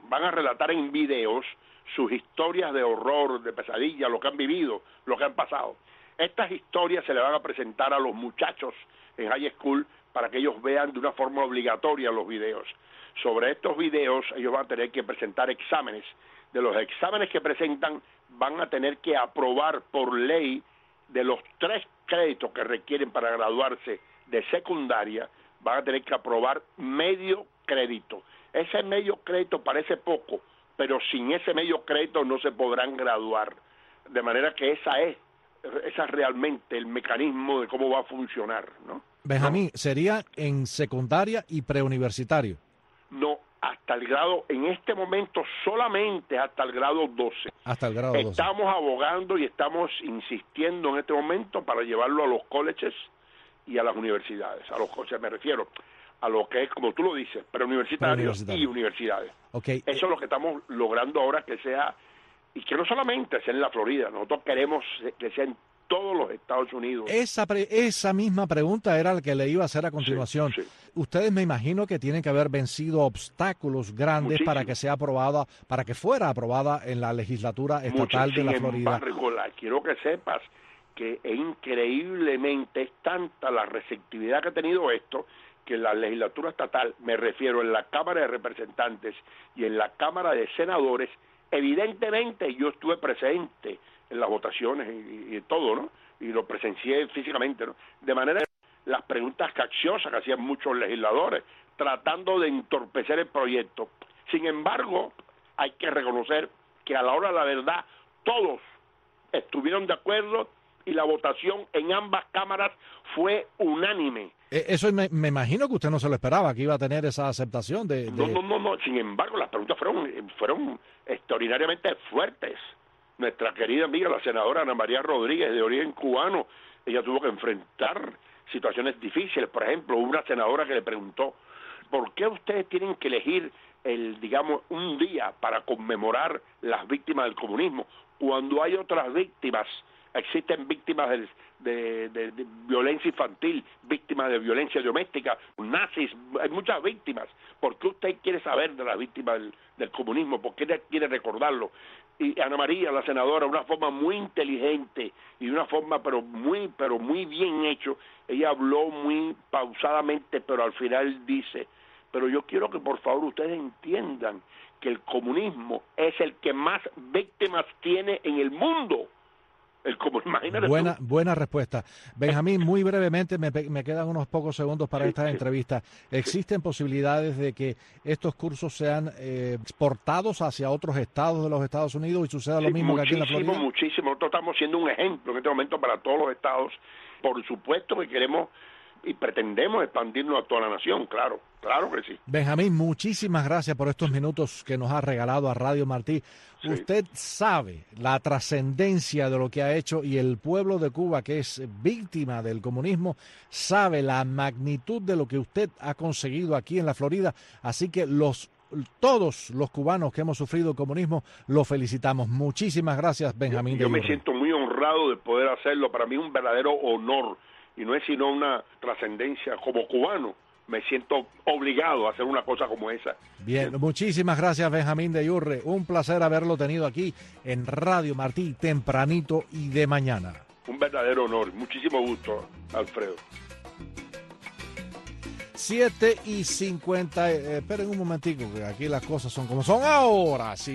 en videos sus historias de horror, de pesadilla, lo que han vivido, lo que han pasado. Estas historias se le van a presentar a los muchachos en high school para que ellos vean de una forma obligatoria los videos. Sobre estos videos ellos van a tener que presentar exámenes. De los exámenes que presentan van a tener que aprobar por ley de los 3 créditos que requieren para graduarse de secundaria, van a tener que aprobar medio crédito. Ese medio crédito parece poco, pero sin ese medio crédito no se podrán graduar. De manera que esa es realmente el mecanismo de cómo va a funcionar, ¿no? Benjamín, ¿sería en secundaria y preuniversitario? No, hasta el grado, en este momento solamente hasta el grado 12. Hasta el grado 12. Estamos abogando y estamos insistiendo en este momento para llevarlo a los colleges y a las universidades. Me refiero a lo que es, como tú lo dices, preuniversitarios y universidades. Okay. Eso es lo que estamos logrando ahora que sea, y que no solamente sea en la Florida, nosotros queremos que sea en todos los Estados Unidos. Esa misma pregunta era la que le iba a hacer a continuación. Sí. Ustedes me imagino que tienen que haber vencido obstáculos grandes Muchísimo. para que sea aprobada, para que fuera aprobada en la legislatura estatal de la Florida. Sin embargo, quiero que sepas que increíblemente es tanta la receptividad que ha tenido esto, que la legislatura estatal, me refiero en la Cámara de Representantes y en la Cámara de Senadores, evidentemente yo estuve presente en las votaciones y todo, ¿no? Y lo presencié físicamente, ¿no? De manera que las preguntas capciosas que hacían muchos legisladores, tratando de entorpecer el proyecto. Sin embargo, hay que reconocer que a la hora de la verdad todos estuvieron de acuerdo y la votación en ambas cámaras fue unánime. Eso me imagino que usted no se lo esperaba, que iba a tener esa aceptación de... No. Sin embargo, las preguntas fueron extraordinariamente fuertes. Nuestra querida amiga, la senadora Ana María Rodríguez, de origen cubano, ella tuvo que enfrentar situaciones difíciles. Por ejemplo, una senadora que le preguntó, ¿por qué ustedes tienen que elegir un día para conmemorar las víctimas del comunismo, cuando hay otras víctimas? Existen víctimas de violencia infantil, víctimas de violencia doméstica, nazis, hay muchas víctimas. ¿Por qué usted quiere saber de las víctimas del comunismo? ¿Por qué quiere recordarlo? Y Ana María, la senadora, de una forma muy inteligente y de una forma pero muy bien hecho, ella habló muy pausadamente, pero al final dice, pero yo quiero que por favor ustedes entiendan que el comunismo es el que más víctimas tiene en el mundo. Buena respuesta. Benjamín, muy brevemente, me quedan unos pocos segundos para esta entrevista. ¿Existen posibilidades de que estos cursos sean exportados hacia otros estados de los Estados Unidos y suceda lo mismo que aquí en la Florida? Muchísimo. Nosotros estamos siendo un ejemplo en este momento para todos los estados. Por supuesto que queremos y pretendemos expandirnos a toda la nación, claro que sí. Benjamín, muchísimas gracias por estos minutos que nos ha regalado a Radio Martí. Sí. Usted sabe la trascendencia de lo que ha hecho y el pueblo de Cuba, que es víctima del comunismo, sabe la magnitud de lo que usted ha conseguido aquí en la Florida. Así que todos los cubanos que hemos sufrido el comunismo, lo felicitamos. Muchísimas gracias, Benjamín. Yo me siento muy honrado de poder hacerlo. Para mí es un verdadero honor. Y no es sino una trascendencia como cubano. Me siento obligado a hacer una cosa como esa. Bien, muchísimas gracias, Benjamín de Yurre. Un placer haberlo tenido aquí en Radio Martí, tempranito y de mañana. Un verdadero honor. Muchísimo gusto, Alfredo. 7:50, esperen un momentico, que aquí las cosas son como son ahora, sí,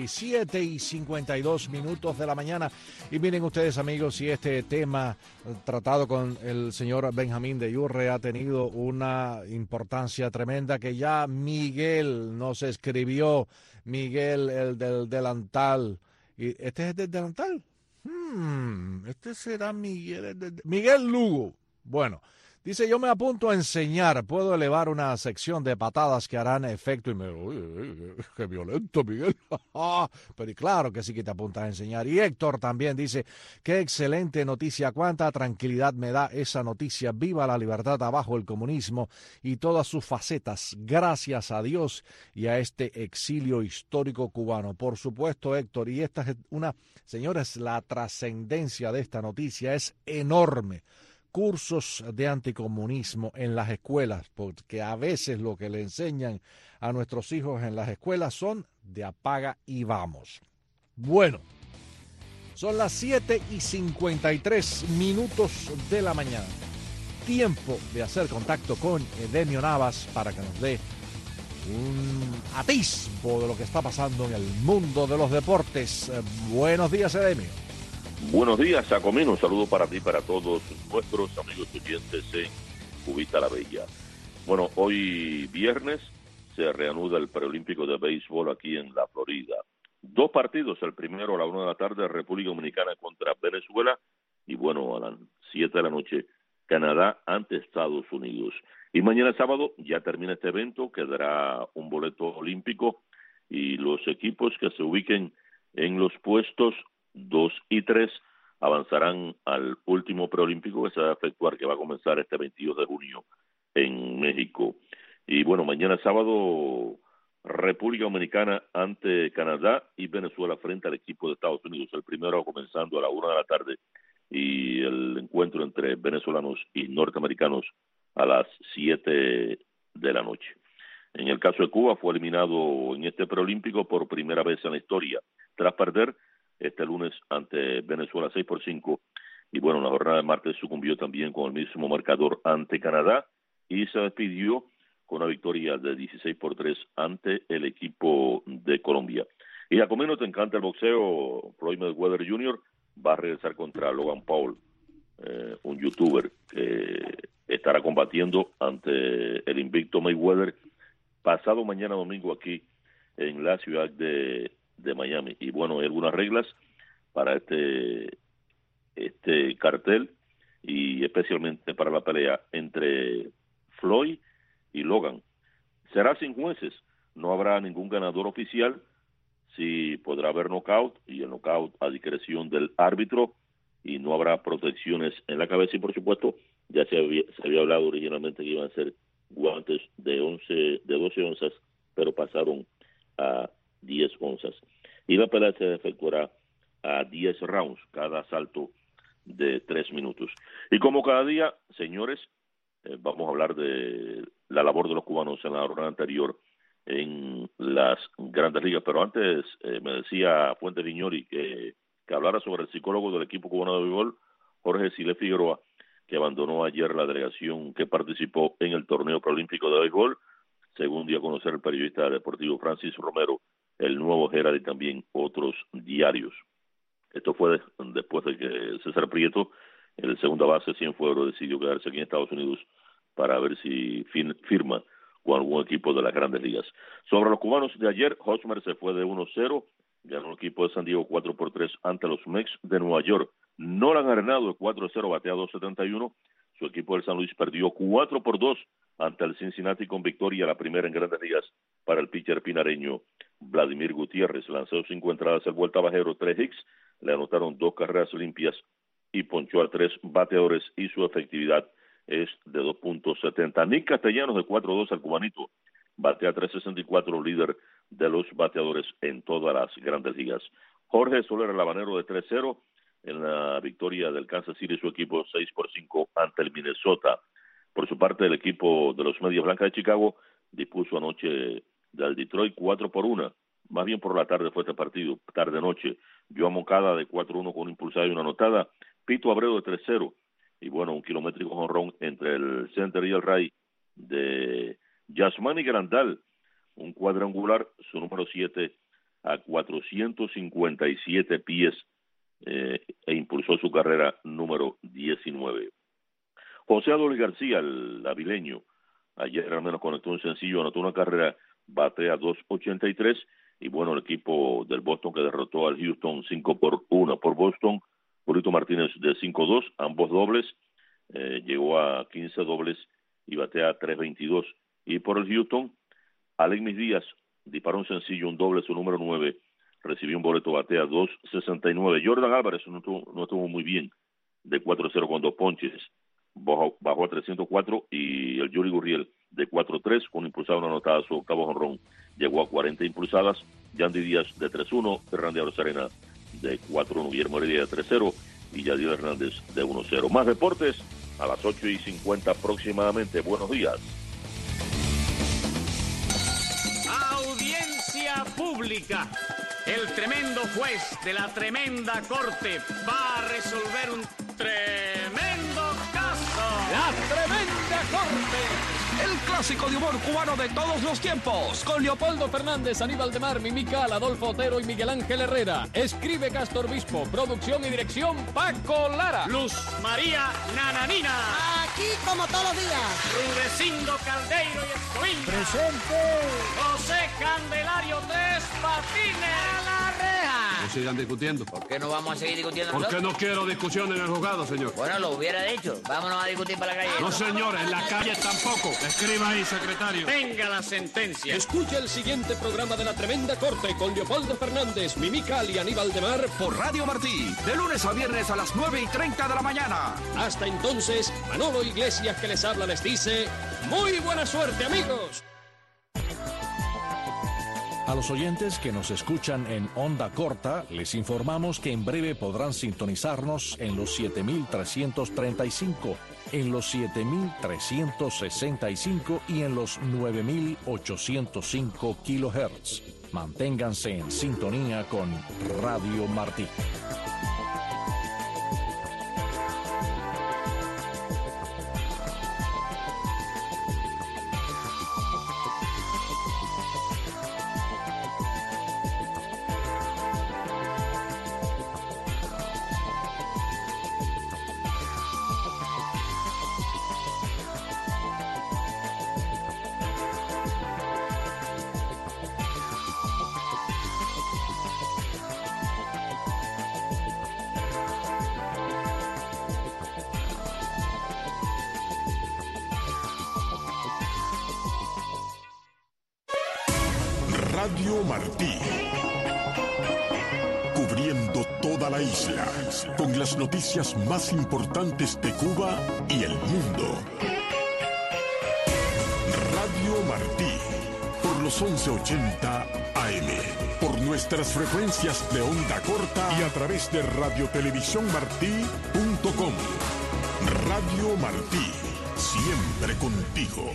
7:52 de la mañana. Y miren ustedes, amigos, si este tema tratado con el señor Benjamín de Yurre ha tenido una importancia tremenda, que ya Miguel nos escribió, Miguel, el del delantal. ¿Y este es el del delantal? Este será Miguel Lugo. Bueno, dice, yo me apunto a enseñar, puedo elevar una sección de patadas que harán efecto. Y me uy, qué violento, Miguel. Pero y claro que sí que te apuntas a enseñar. Y Héctor también dice, qué excelente noticia, cuánta tranquilidad me da esa noticia. Viva la libertad abajo el comunismo y todas sus facetas. Gracias a Dios y a este exilio histórico cubano. Por supuesto, Héctor, y esta es señores, la trascendencia de esta noticia es enorme. Cursos de anticomunismo en las escuelas, porque a veces lo que le enseñan a nuestros hijos en las escuelas son de apaga y vamos. Bueno, son las 7:53 de la mañana. Tiempo de hacer contacto con Edemio Navas para que nos dé un atisbo de lo que está pasando en el mundo de los deportes. Buenos días, Edemio. Buenos días, Jacomino. Un saludo para ti y para todos nuestros amigos oyentes en Cubita la Bella. Bueno, hoy viernes se reanuda el preolímpico de béisbol aquí en la Florida. 2 partidos, el primero a la 1 de la tarde, República Dominicana contra Venezuela, y bueno, a las 7 de la noche, Canadá ante Estados Unidos. Y mañana sábado ya termina este evento, quedará un boleto olímpico, y los equipos que se ubiquen en los puestos 2 y 3 avanzarán al último preolímpico que se va a efectuar, que va a comenzar este 22 de junio en México. Y bueno, mañana sábado, República Dominicana ante Canadá y Venezuela frente al equipo de Estados Unidos. El primero comenzando a la 1 de la tarde y el encuentro entre venezolanos y norteamericanos a las 7 de la noche. En el caso de Cuba, fue eliminado en este preolímpico por primera vez en la historia, tras perder este lunes ante Venezuela 6-5, y bueno, la jornada de martes sucumbió también con el mismo marcador ante Canadá y se despidió con una victoria de 16-3 ante el equipo de Colombia. Y a Comino, te encanta el boxeo, Floyd Mayweather Jr. va a regresar contra Logan Paul, un youtuber que estará combatiendo ante el invicto Mayweather pasado mañana domingo aquí en la ciudad de Miami. Y bueno, hay algunas reglas para este cartel y especialmente para la pelea entre Floyd y Logan. Será sin jueces, no habrá ningún ganador oficial, sí podrá haber knockout y el knockout a discreción del árbitro, y no habrá protecciones en la cabeza, y por supuesto ya se había hablado originalmente que iban a ser guantes de 12 onzas, pero pasaron a 10 onzas. Y la pelea se efectuará a 10 rounds, cada asalto de 3 minutos. Y como cada día, señores, vamos a hablar de la labor de los cubanos en la jornada anterior en las grandes ligas. Pero antes me decía Fuente Viñori que hablara sobre el psicólogo del equipo cubano de béisbol, Jorge Silé Figueroa, que abandonó ayer la delegación que participó en el torneo preolímpico de béisbol, según dio a conocer el periodista deportivo Francis Romero, el Nuevo Herald y también otros diarios. Esto fue después de que César Prieto, el segunda base Cienfuegos, decidió quedarse aquí en Estados Unidos para ver si firma con algún equipo de las grandes ligas. Sobre los cubanos de ayer, Hosmer se fue de 1-0, ganó el equipo de San Diego 4-3 ante los Mets de Nueva York. Nolan Arenado de 4-0 batea 2.71, su equipo del San Luis perdió 4-2 ante el Cincinnati con victoria, la primera en grandes ligas para el pitcher pinareño Vladimir Gutiérrez. Lanzó 5 entradas, el vuelta bajero, 3 hits, le anotaron 2 carreras limpias y ponchó a 3 bateadores, y su efectividad es de 2.70. Nick Castellanos de 4-2 al cubanito, batea 3.64, líder de los bateadores en todas las grandes ligas. Jorge Soler, el habanero, de 3-0 en la victoria del Kansas City, su equipo 6-5 ante el Minnesota. Por su parte, el equipo de los Medias Blancas de Chicago dispuso anoche del Detroit 4-1. Más bien por la tarde fue este partido, tarde-noche. Joan Moncada de 4-1 con una impulsada y una anotada. Pito Abreu de 3-0. Y bueno, un kilométrico jonrón entre el center y el right de Yasmani Grandal. Un cuadrangular, su número 7, a 457 pies, e impulsó su carrera número 19. José Adolfo García, el avileño, ayer al menos conectó un sencillo, anotó una carrera, batea 2.83, y bueno, el equipo del Boston que derrotó al Houston 5-1 por Boston. Purito Martínez de 5-2, ambos dobles, llegó a 15 dobles y batea 3.22. Y por el Houston, Aledmys Díaz disparó un sencillo, un doble, su número 9, recibió un boleto, batea 2.69. Jordan Álvarez no estuvo muy bien, de 4-0 con 2 ponches, bajó a 304, y el Yuri Gurriel de 4-3, con impulsada, una anotada, su octavo jonrón, llegó a 40 impulsadas. Yandy Díaz de 3-1, Fernández Arozarena de 4-1, Guillermo Heredia de 3-0 y Yadier Hernández de 1-0. Más deportes a las 8:50 aproximadamente. Buenos días. Audiencia pública. El tremendo juez de la tremenda corte va a resolver un tremendo caso. La tremenda corte. El clásico de humor cubano de todos los tiempos. Con Leopoldo Fernández, Aníbal de Mar, Mimical, Adolfo Otero y Miguel Ángel Herrera. Escribe Castor Bispo. Producción y dirección Paco Lara. Luz María Nananina. Aquí como todos los días. Rudecindo Caldeiro y Escoviña. Presente. José Candelario Tres Patines. A la reja. No sigan discutiendo. ¿Por qué no vamos a seguir discutiendo Porque nosotros? no quiero discusión en el juzgado, señor. Bueno, lo hubiera dicho. Vámonos a discutir para la calle. No, señor, en la calle tampoco. Escriba ahí, secretario. Venga la sentencia. Escucha el siguiente programa de La Tremenda Corte con Leopoldo Fernández, Mimical y Aníbal de Mar por Radio Martí, de lunes a viernes a las 9:30 de la mañana. Hasta entonces, Manolo Iglesias, que les habla, les dice: muy buena suerte, amigos. A los oyentes que nos escuchan en onda corta, les informamos que en breve podrán sintonizarnos en los 7.335, en los 7.365 y en los 9.805 kilohertz. Manténganse en sintonía con Radio Martí. Radio Martí, cubriendo toda la isla, con las noticias más importantes de Cuba y el mundo. Radio Martí, por los 1180 AM, por nuestras frecuencias de onda corta y a través de radiotelevisiónmartí.com. Radio Martí, siempre contigo.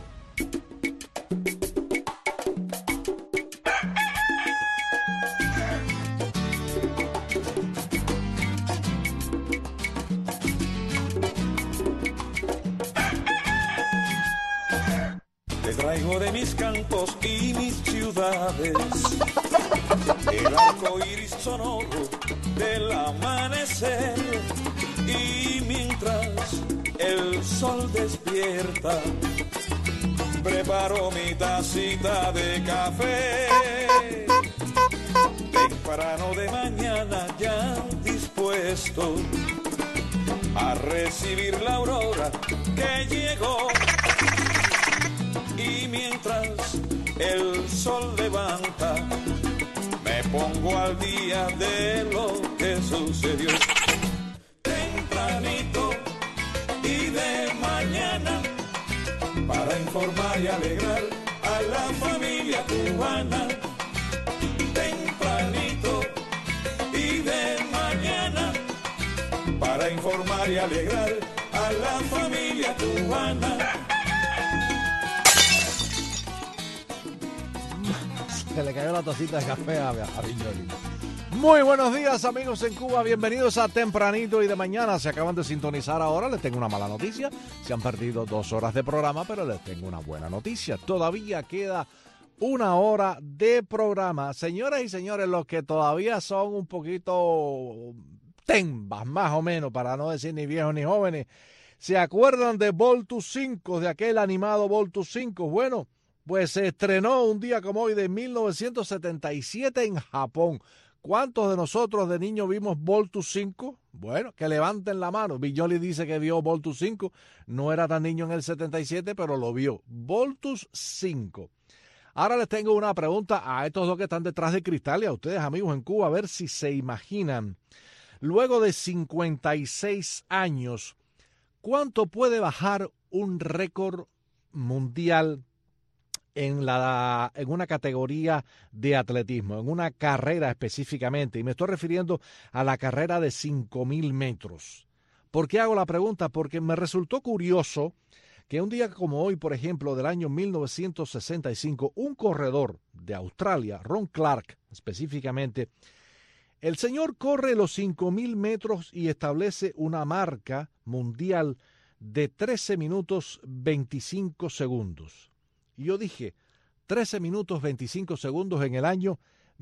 Traigo de mis campos y mis ciudades el arco iris sonoro del amanecer, y mientras el sol despierta preparo mi tacita de café. Temprano de mañana ya dispuesto a recibir la aurora que llegó. Y mientras el sol levanta, me pongo al día de lo que sucedió. Tempranito y de mañana, para informar y alegrar a la familia cubana. Tempranito y de mañana, para informar y alegrar a la familia cubana. Se le cayó la tacita de café a Viñoli. Muy buenos días, amigos en Cuba. Bienvenidos a Tempranito y de Mañana. Se acaban de sintonizar ahora. Les tengo una mala noticia. Se han perdido 2 horas de programa, pero les tengo una buena noticia. Todavía queda 1 hora de programa. Señoras y señores, los que todavía son un poquito tembas, más o menos, para no decir ni viejos ni jóvenes, ¿se acuerdan de Voltus 5, de aquel animado Voltus 5? Bueno, pues se estrenó un día como hoy de 1977 en Japón, ¿Cuántos de nosotros de niños vimos Voltus 5? Bueno, que levanten la mano. Viñoli dice que vio Voltus 5. No era tan niño en el 77, pero lo vio. Voltus 5. Ahora les tengo una pregunta a estos dos que están detrás de cristal y a ustedes, amigos en Cuba, a ver si se imaginan. Luego de 56 años, ¿cuánto puede bajar un récord mundial en una categoría de atletismo, en una carrera específicamente? Y me estoy refiriendo a la carrera de 5.000 metros. ¿Por qué hago la pregunta? Porque me resultó curioso que un día como hoy, por ejemplo, del año 1965, un corredor de Australia, Ron Clark específicamente, el señor corre los 5.000 metros y establece una marca mundial de 13 minutos 25 segundos. Y yo dije, 13 minutos 25 segundos en el año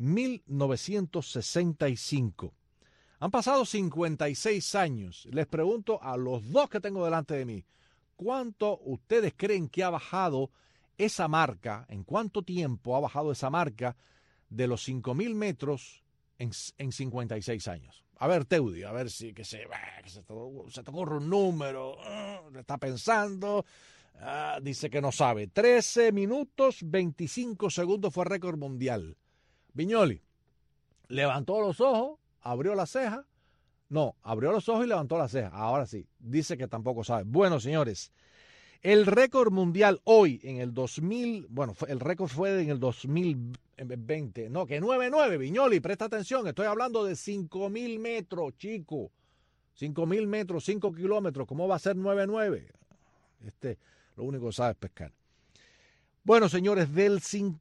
1965. Han pasado 56 años. Les pregunto a los dos que tengo delante de mí, ¿cuánto ustedes creen que ha bajado esa marca? ¿En cuánto tiempo ha bajado esa marca de los 5.000 metros en 56 años? A ver, Teudi, a ver si que se te ocurre un número, está pensando, dice que no sabe. 13 minutos 25 segundos fue récord mundial. Viñoli, levantó los ojos, abrió la ceja. No, abrió los ojos y levantó la ceja. Ahora sí, dice que tampoco sabe. Bueno, señores, el récord mundial hoy en el 2000, bueno, el récord fue en el 2020. No, que 9.9, Viñoli, presta atención, estoy hablando de 5.000 metros, chico. 5.000 metros, 5 kilómetros, ¿cómo va a ser 9.9? Lo único que sabe es pescar. Bueno, señores, del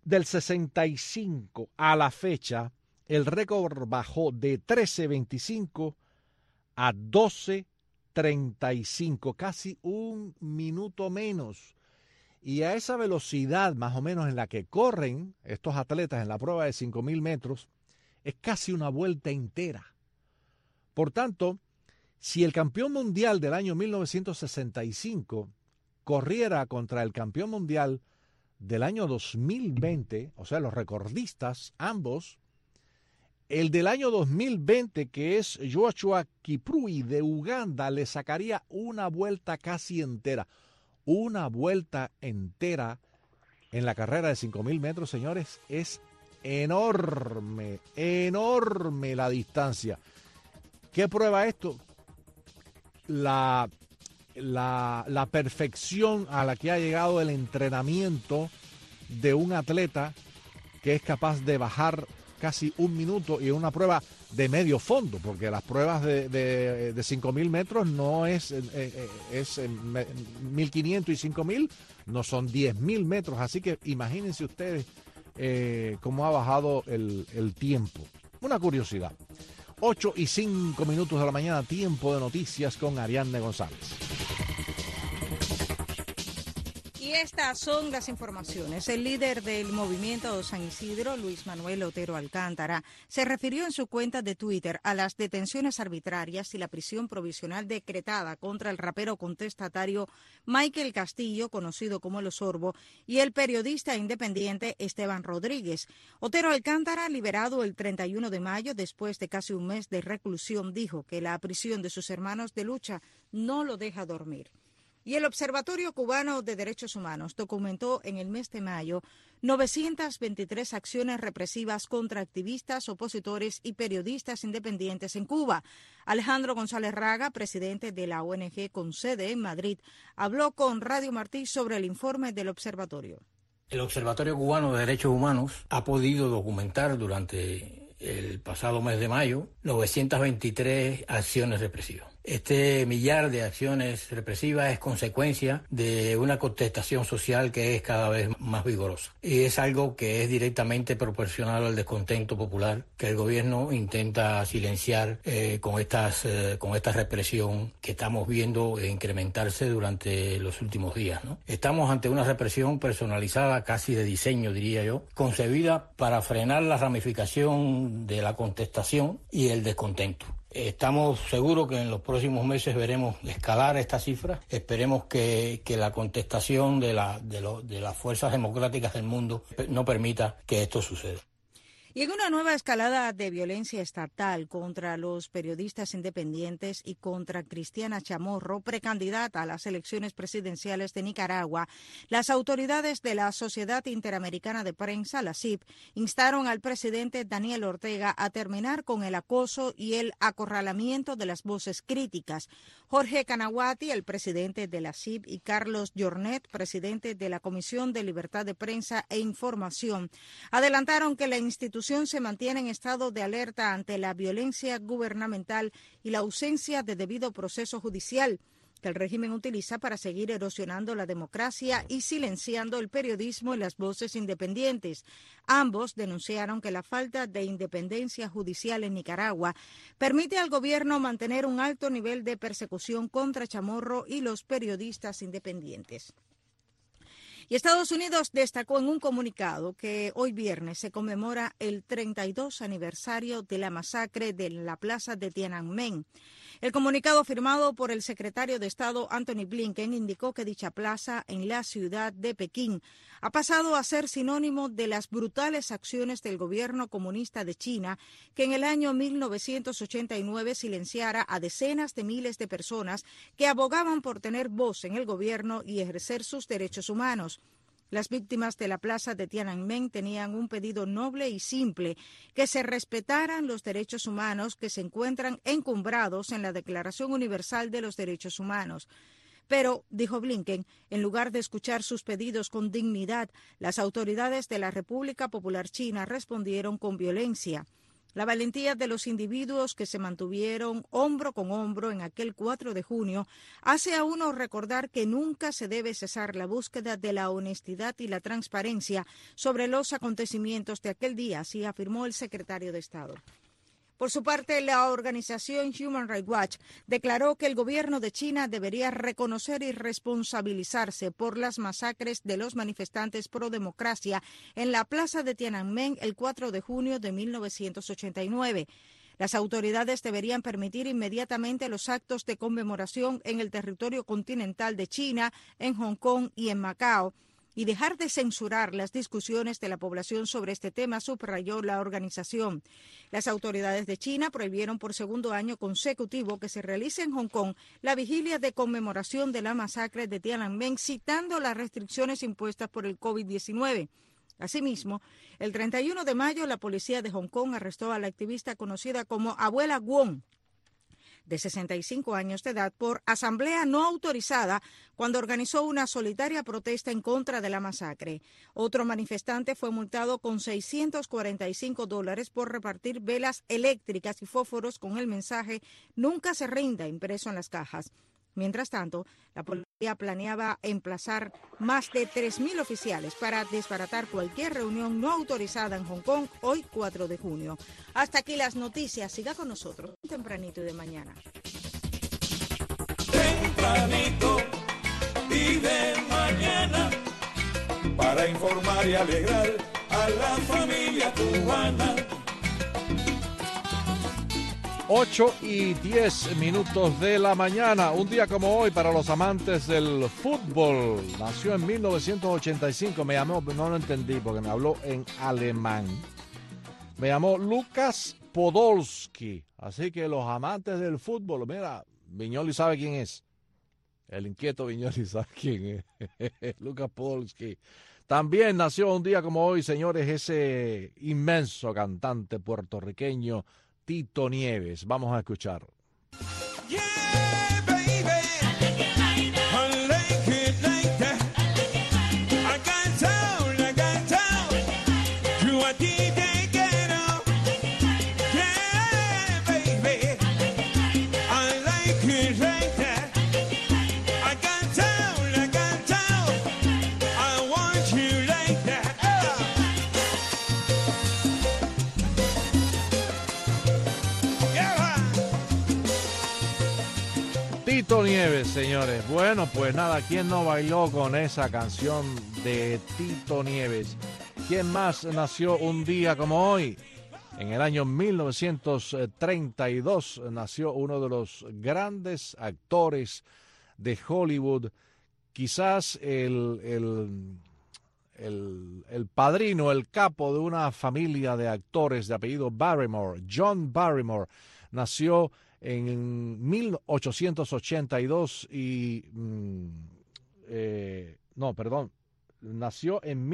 65 a la fecha, el récord bajó de 13.25 a 12.35, casi un minuto menos. Y a esa velocidad más o menos en la que corren estos atletas en la prueba de 5.000 metros, es casi una vuelta entera. Por tanto, si el campeón mundial del año 1965 corriera contra el campeón mundial del año 2020, o sea, los recordistas, ambos, el del año 2020, que es Joshua Kiprui de Uganda, le sacaría una vuelta casi entera. Una vuelta entera en la carrera de 5.000 metros, señores, es enorme, enorme la distancia. ¿Qué prueba esto? La perfección a la que ha llegado el entrenamiento de un atleta que es capaz de bajar casi un minuto y una prueba de medio fondo, porque las pruebas de 5.000 metros no es 1.500 y 5.000, no son 10.000 metros, así que imagínense ustedes cómo ha bajado el tiempo. Una curiosidad. 8:05 de la mañana, tiempo de noticias con Ariadne González. Y estas son las informaciones. El líder del movimiento San Isidro, Luis Manuel Otero Alcántara, se refirió en su cuenta de Twitter a las detenciones arbitrarias y la prisión provisional decretada contra el rapero contestatario Michael Castillo, conocido como El Osorbo, y el periodista independiente Esteban Rodríguez. Otero Alcántara, liberado el 31 de mayo después de casi un mes de reclusión, dijo que la prisión de sus hermanos de lucha no lo deja dormir. Y el Observatorio Cubano de Derechos Humanos documentó en el mes de mayo 923 acciones represivas contra activistas, opositores y periodistas independientes en Cuba. Alejandro González Raga, presidente de la ONG con sede en Madrid, habló con Radio Martí sobre el informe del observatorio. El Observatorio Cubano de Derechos Humanos ha podido documentar durante el pasado mes de mayo 923 acciones represivas. Este millar de acciones represivas es consecuencia de una contestación social que es cada vez más vigorosa. Y es algo que es directamente proporcional al descontento popular que el gobierno intenta silenciar con esta represión que estamos viendo incrementarse durante los últimos días, ¿no? Estamos ante una represión personalizada, casi de diseño, diría yo, concebida para frenar la ramificación de la contestación y el descontento. Estamos seguros que en los próximos meses veremos escalar esta cifra. Esperemos que la contestación de las fuerzas democráticas del mundo no permita que esto suceda. Y en una nueva escalada de violencia estatal contra los periodistas independientes y contra Cristiana Chamorro, precandidata a las elecciones presidenciales de Nicaragua, las autoridades de la Sociedad Interamericana de Prensa, la CIP, instaron al presidente Daniel Ortega a terminar con el acoso y el acorralamiento de las voces críticas. Jorge Canaguati, el presidente de la CIP, y Carlos Jornet, presidente de la Comisión de Libertad de Prensa e Información, adelantaron que la institución se mantiene en estado de alerta ante la violencia gubernamental y la ausencia de debido proceso judicial que el régimen utiliza para seguir erosionando la democracia y silenciando el periodismo y las voces independientes. Ambos denunciaron que la falta de independencia judicial en Nicaragua permite al gobierno mantener un alto nivel de persecución contra Chamorro y los periodistas independientes. Y Estados Unidos destacó en un comunicado que hoy viernes se conmemora el 32 aniversario de la masacre de la plaza de Tiananmen. El comunicado firmado por el secretario de Estado Antony Blinken indicó que dicha plaza en la ciudad de Pekín ha pasado a ser sinónimo de las brutales acciones del gobierno comunista de China, que en el año 1989 silenciara a decenas de miles de personas que abogaban por tener voz en el gobierno y ejercer sus derechos humanos. Las víctimas de la plaza de Tiananmen tenían un pedido noble y simple: que se respetaran los derechos humanos que se encuentran encumbrados en la Declaración Universal de los Derechos Humanos. Pero, dijo Blinken, en lugar de escuchar sus pedidos con dignidad, las autoridades de la República Popular China respondieron con violencia. La valentía de los individuos que se mantuvieron hombro con hombro en aquel 4 de junio hace a uno recordar que nunca se debe cesar la búsqueda de la honestidad y la transparencia sobre los acontecimientos de aquel día, así afirmó el secretario de Estado. Por su parte, la organización Human Rights Watch declaró que el gobierno de China debería reconocer y responsabilizarse por las masacres de los manifestantes pro democracia en la plaza de Tiananmen el 4 de junio de 1989. Las autoridades deberían permitir inmediatamente los actos de conmemoración en el territorio continental de China, en Hong Kong y en Macao, y dejar de censurar las discusiones de la población sobre este tema, subrayó la organización. Las autoridades de China prohibieron por segundo año consecutivo que se realice en Hong Kong la vigilia de conmemoración de la masacre de Tiananmen, citando las restricciones impuestas por el COVID-19. Asimismo, el 31 de mayo, la policía de Hong Kong arrestó a la activista conocida como Abuela Wong, de 65 años de edad, por asamblea no autorizada cuando organizó una solitaria protesta en contra de la masacre. Otro manifestante fue multado con $645 por repartir velas eléctricas y fósforos con el mensaje "Nunca se rinda" impreso en las cajas. Mientras tanto, la policía planeaba emplazar más de 3.000 oficiales para desbaratar cualquier reunión no autorizada en Hong Kong hoy 4 de junio. Hasta aquí las noticias. Siga con nosotros tempranito y de mañana. Tempranito y de mañana, para informar y alegrar a la familia cubana. 8:10 de la mañana, un día como hoy para los amantes del fútbol. Nació en 1985, me llamó, no lo entendí porque me habló en alemán. Me llamó Lukas Podolski, así que los amantes del fútbol, mira, Viñoli sabe quién es. El inquieto Viñoli sabe quién es. Lukas Podolski. También nació un día como hoy, señores, ese inmenso cantante puertorriqueño Tito Nieves. Vamos a escuchar. Tito Nieves, señores. Bueno, pues nada, ¿quién no bailó con esa canción de Tito Nieves? ¿Quién más nació un día como hoy? En el año 1932 nació uno de los grandes actores de Hollywood, quizás el el padrino, el capo de una familia de actores de apellido Barrymore, John Barrymore, nació en 1882 nació en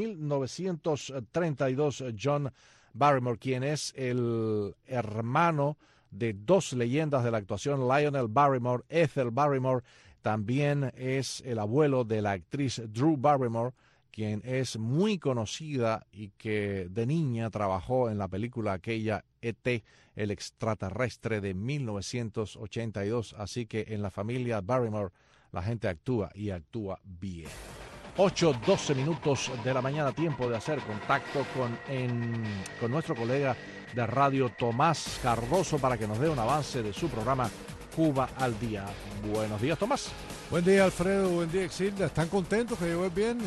1932 John Barrymore, quien es el hermano de dos leyendas de la actuación, Lionel Barrymore, Ethel Barrymore. También es el abuelo de la actriz Drew Barrymore, quien es muy conocida y que de niña trabajó en la película aquella E.T., el extraterrestre de 1982. Así que en la familia Barrymore la gente actúa y actúa bien. 8:12 minutos de la mañana, tiempo de hacer contacto con nuestro colega de radio Tomás Cardoso para que nos dé un avance de su programa Cuba al Día. Buenos días, Tomás. Buen día, Alfredo. Buen día, Exilda. ¿Están contentos que llegó el viernes?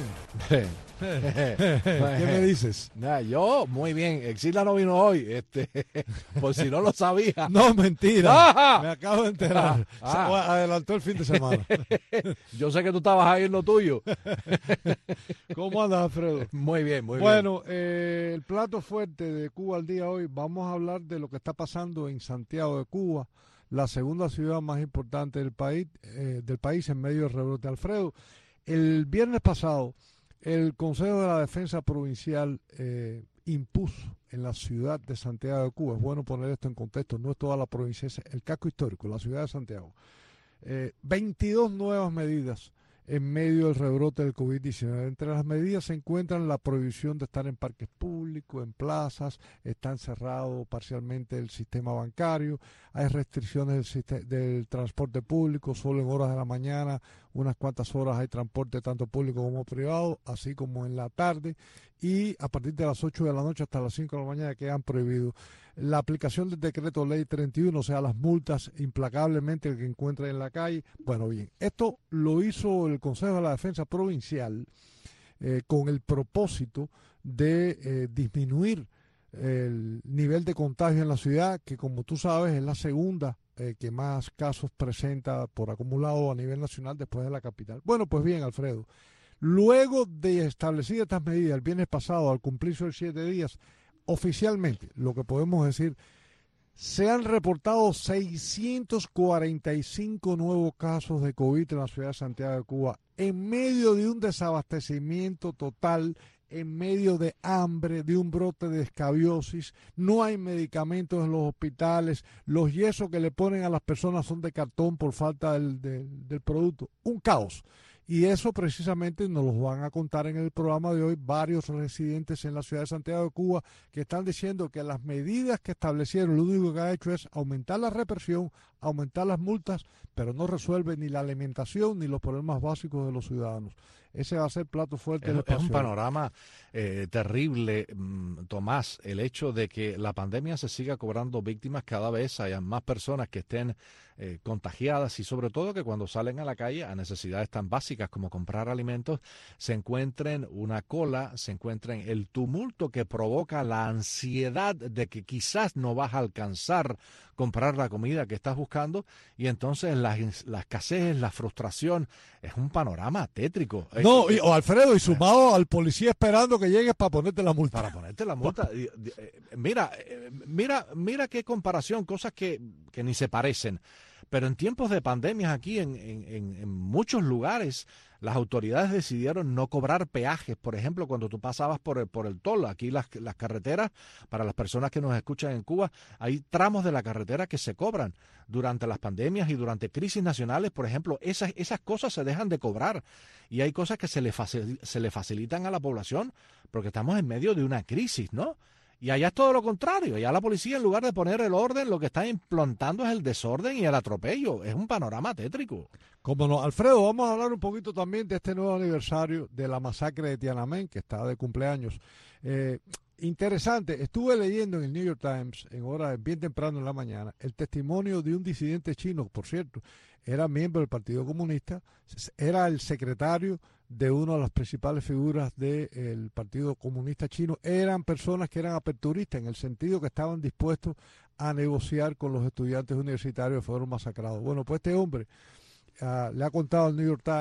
¿Qué me dices? Yo, muy bien. Exilda no vino hoy, por si no lo sabía. No, mentira. ¡Ah! Me acabo de enterar. Adelantó el fin de semana. Yo sé que tú estabas ahí en lo tuyo. ¿Cómo andas, Alfredo? Muy bien, muy bien. Bueno, el plato fuerte de Cuba al Día hoy, vamos a hablar de lo que está pasando en Santiago de Cuba, la segunda ciudad más importante del país en medio del rebrote. Alfredo, el viernes pasado, el Consejo de la Defensa Provincial impuso en la ciudad de Santiago de Cuba, es bueno poner esto en contexto, no es toda la provincia, es el casco histórico, la ciudad de Santiago, 22 nuevas medidas en medio del rebrote del COVID-19. Entre las medidas se encuentran la prohibición de estar en parques públicos, en plazas, está encerrado parcialmente el sistema bancario, hay restricciones del transporte público, solo en horas de la mañana, unas cuantas horas hay transporte tanto público como privado, así como en la tarde, y a partir de las 8 de la noche hasta las 5 de la mañana quedan prohibidos. La aplicación del decreto ley 31, o sea, las multas implacablemente el que encuentre en la calle. Bueno, bien, esto lo hizo el Consejo de la Defensa Provincial con el propósito de disminuir el nivel de contagio en la ciudad, que como tú sabes es la segunda que más casos presenta por acumulado a nivel nacional después de la capital. Bueno, pues bien, Alfredo, luego de establecer estas medidas el viernes pasado, al cumplirse los 7 días, oficialmente, lo que podemos decir, se han reportado 645 nuevos casos de COVID en la ciudad de Santiago de Cuba, en medio de un desabastecimiento total, en medio de hambre, de un brote de escabiosis, no hay medicamentos en los hospitales, los yesos que le ponen a las personas son de cartón por falta del producto, un caos. Y eso precisamente nos lo van a contar en el programa de hoy varios residentes en la ciudad de Santiago de Cuba que están diciendo que las medidas que establecieron lo único que ha hecho es aumentar la represión, aumentar las multas, pero no resuelve ni la alimentación ni los problemas básicos de los ciudadanos. Ese va a ser plato fuerte. Es un panorama terrible, Tomás, el hecho de que la pandemia se siga cobrando víctimas, cada vez haya más personas que estén contagiadas y sobre todo que cuando salen a la calle a necesidades tan básicas como comprar alimentos se encuentren una cola, se encuentren el tumulto que provoca la ansiedad de que quizás no vas a alcanzar comprar la comida que estás buscando y entonces la escasez, la frustración, es un panorama tétrico. No, Alfredo, y sumado al policía esperando que llegues para ponerte la multa. Para ponerte la multa. Mira qué comparación, cosas que ni se parecen. Pero en tiempos de pandemias aquí en muchos lugares las autoridades decidieron no cobrar peajes. Por ejemplo, cuando tú pasabas por el toll, aquí las carreteras, para las personas que nos escuchan en Cuba, hay tramos de la carretera que se cobran durante las pandemias y durante crisis nacionales. Por ejemplo, esas cosas se dejan de cobrar y hay cosas que se le facilitan a la población porque estamos en medio de una crisis, ¿no? Y allá es todo lo contrario. Allá la policía, en lugar de poner el orden, lo que está implantando es el desorden y el atropello. Es un panorama tétrico. Cómo no. Alfredo, vamos a hablar un poquito también de este nuevo aniversario de la masacre de Tiananmen, que está de cumpleaños. Interesante. Estuve leyendo en el New York Times, en horas bien temprano en la mañana, el testimonio de un disidente chino, por cierto, era miembro del Partido Comunista, era el secretario de una de las principales figuras del Partido Comunista Chino. Eran personas que eran aperturistas en el sentido que estaban dispuestos a negociar con los estudiantes universitarios que fueron masacrados. Bueno, pues este hombre le ha contado al New York Times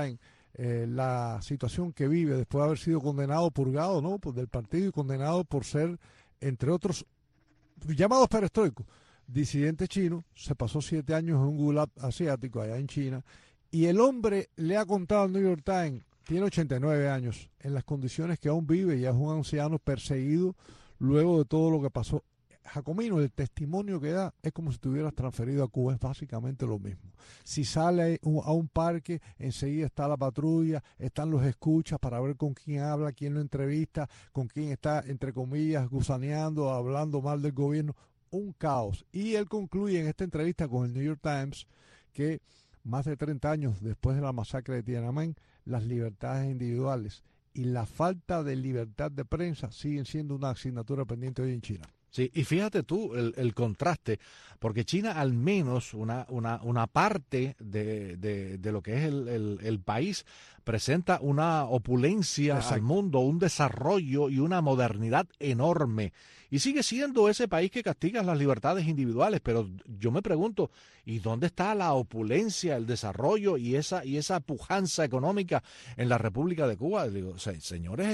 la situación que vive después de haber sido condenado, purgado, ¿no?, pues del partido y condenado por ser, entre otros, llamados perestroicos, disidente chino. Se pasó 7 años en un gulag asiático allá en China, y el hombre le ha contado al New York Times, tiene 89 años, en las condiciones que aún vive, ya es un anciano perseguido luego de todo lo que pasó. Jacomino, el testimonio que da es como si estuvieras transferido a Cuba, es básicamente lo mismo. Si sale a un parque, enseguida está la patrulla, están los escuchas para ver con quién habla, quién lo entrevista, con quién está, entre comillas, gusaneando, hablando mal del gobierno. Un caos. Y él concluye en esta entrevista con el New York Times que más de 30 años después de la masacre de Tiananmen, las libertades individuales y la falta de libertad de prensa siguen siendo una asignatura pendiente hoy en China. Sí, y fíjate tú el contraste, porque China al menos una parte de lo que es el país presenta una opulencia al mundo, un desarrollo y una modernidad enorme. Y sigue siendo ese país que castiga las libertades individuales, pero yo me pregunto, ¿y dónde está la opulencia, el desarrollo y esa pujanza económica en la República de Cuba? Digo, señores,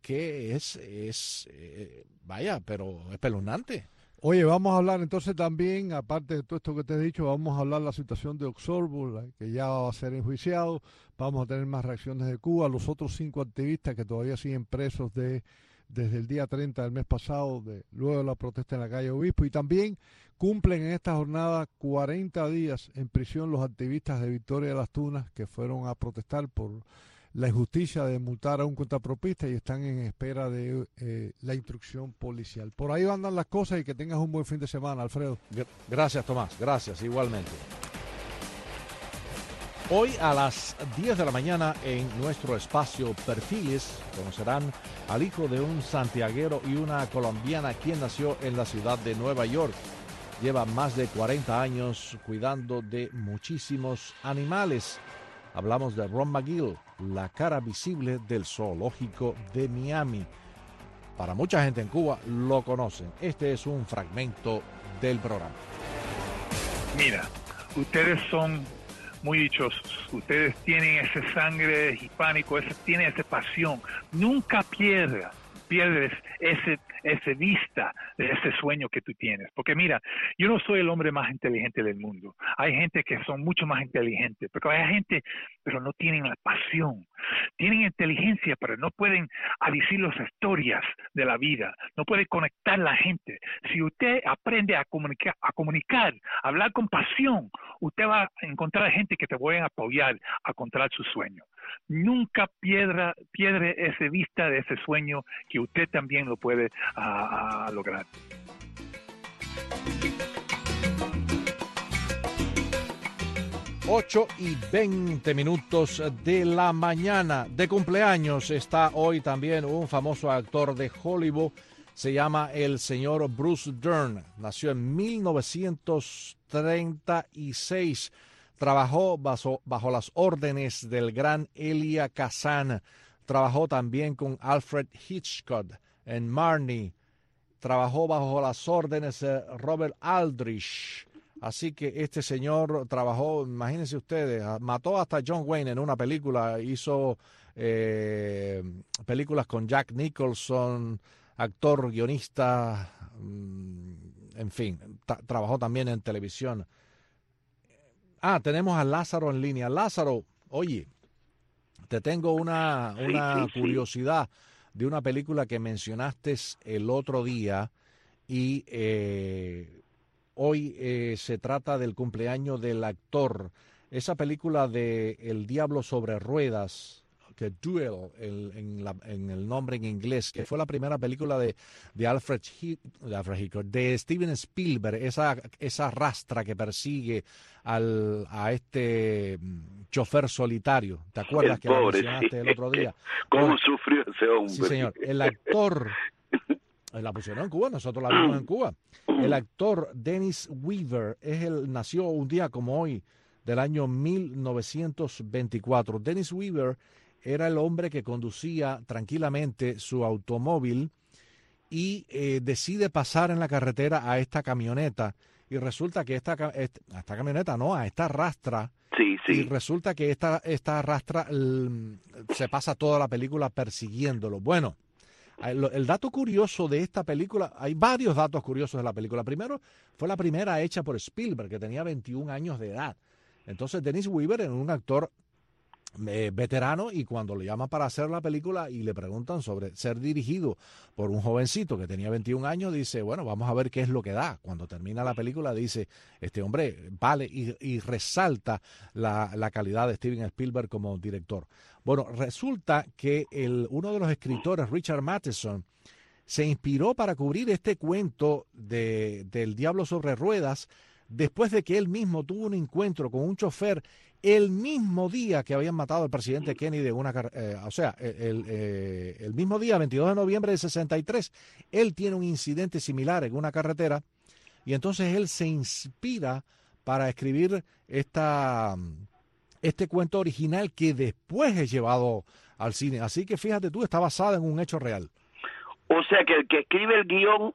vaya, pero espeluznante. Oye, vamos a hablar entonces también, aparte de todo esto que te he dicho, vamos a hablar de la situación de Oxorbol, que ya va a ser enjuiciado. Vamos a tener más reacciones de Cuba. Los otros 5 activistas que todavía siguen presos desde el día 30 del mes pasado, luego de la protesta en la calle Obispo. Y también cumplen en esta jornada 40 días en prisión los activistas de Victoria de las Tunas que fueron a protestar por la injusticia de multar a un contrapropista y están en espera de la instrucción policial. Por ahí andan las cosas y que tengas un buen fin de semana, Alfredo. Gracias, Tomás. Gracias, igualmente. Hoy a las 10 de la mañana en nuestro espacio Perfiles conocerán al hijo de un santiaguero y una colombiana quien nació en la ciudad de Nueva York. Lleva más de 40 años cuidando de muchísimos animales. Hablamos de Ron McGill, la cara visible del zoológico de Miami. Para mucha gente en Cuba lo conocen. Este es un fragmento del programa. Mira, ustedes son muy dichosos. Ustedes tienen ese sangre hispánico, tienen esa pasión. Nunca pierdes ese vista de ese sueño que tú tienes. Porque mira, yo no soy el hombre más inteligente del mundo. Hay gente que son mucho más inteligentes, pero hay gente, pero no tienen la pasión. Tienen inteligencia, pero no pueden decir las historias de la vida. No pueden conectar a la gente. Si usted aprende a comunicar, a hablar con pasión, usted va a encontrar gente que te vayan a apoyar a encontrar su sueño. Nunca pierde esa vista de ese sueño que usted también lo puede lograr. Ocho y 20 minutos de la mañana. De cumpleaños está hoy también un famoso actor de Hollywood. Se llama el señor Bruce Dern. Nació en 1936. Trabajó bajo las órdenes del gran Elia Kazan. Trabajó también con Alfred Hitchcock en Marnie. Trabajó bajo las órdenes de Robert Aldrich. Así que este señor trabajó, imagínense ustedes, mató hasta John Wayne en una película. Hizo películas con Jack Nicholson, actor, guionista, en fin, trabajó también en televisión. Tenemos a Lázaro en línea. Lázaro, oye, te tengo una curiosidad de una película que mencionaste el otro día y hoy se trata del cumpleaños del actor. Esa película de El Diablo sobre Ruedas, que Duel en el nombre en inglés, que fue la primera película de Alfred Hitchcock, de Steven Spielberg, esa rastra que persigue a este chofer solitario. ¿Te acuerdas que lo mencionaste el otro día? ¿Cómo sufrió ese hombre? Sí, señor. El actor, la pusieron en Cuba, nosotros la vimos en Cuba. El actor Dennis Weaver nació un día como hoy, del año 1924. Dennis Weaver era el hombre que conducía tranquilamente su automóvil y decide pasar en la carretera a esta camioneta. Y resulta que a esta camioneta, no, a esta rastra, Sí, sí. Y resulta que esta rastra se pasa toda la película persiguiéndolo. Bueno, el dato curioso de esta película, hay varios datos curiosos de la película. Primero, fue la primera hecha por Spielberg, que tenía 21 años de edad. Entonces, Dennis Weaver era un actor veterano, y cuando le llaman para hacer la película y le preguntan sobre ser dirigido por un jovencito que tenía 21 años, dice, bueno, vamos a ver qué es lo que da. Cuando termina la película dice, este hombre vale, y resalta la calidad de Steven Spielberg como director. Bueno, resulta que uno de los escritores, Richard Matheson, se inspiró para cubrir este cuento del Diablo sobre Ruedas después de que él mismo tuvo un encuentro con un chofer el mismo día que habían matado al presidente Kennedy el mismo día, 22 de noviembre de 63, él tiene un incidente similar en una carretera, y entonces él se inspira para escribir este cuento original que después es llevado al cine. Así que fíjate tú, está basada en un hecho real. O sea que el que escribe el guión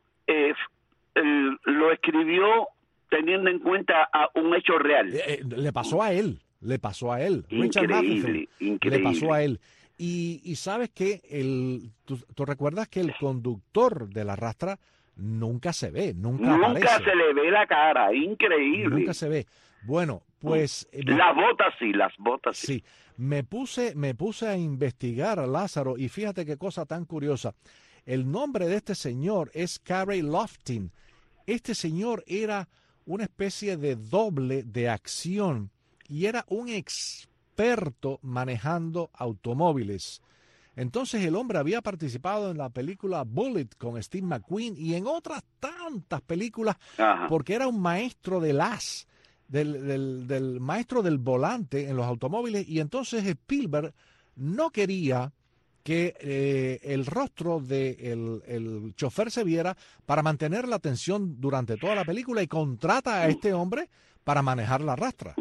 lo escribió teniendo en cuenta a un hecho real. Le pasó a él. Richard Matheson, le pasó a él. Y sabes que tú recuerdas que el conductor de la rastra nunca se ve, nunca aparece. Nunca se le ve la cara, increíble. Nunca se ve. Bueno, pues... Las botas sí. Sí, me puse a investigar, Lázaro, y fíjate qué cosa tan curiosa. El nombre de este señor es Carey Loftin. Este señor era una especie de doble de acción y era un experto manejando automóviles. Entonces el hombre había participado en la película Bullet con Steve McQueen y en otras tantas películas. Ajá. Porque era un maestro del del maestro del volante en los automóviles, y entonces Spielberg no quería que el rostro del chofer se viera para mantener la atención durante toda la película, y contrata a este hombre para manejar la rastra.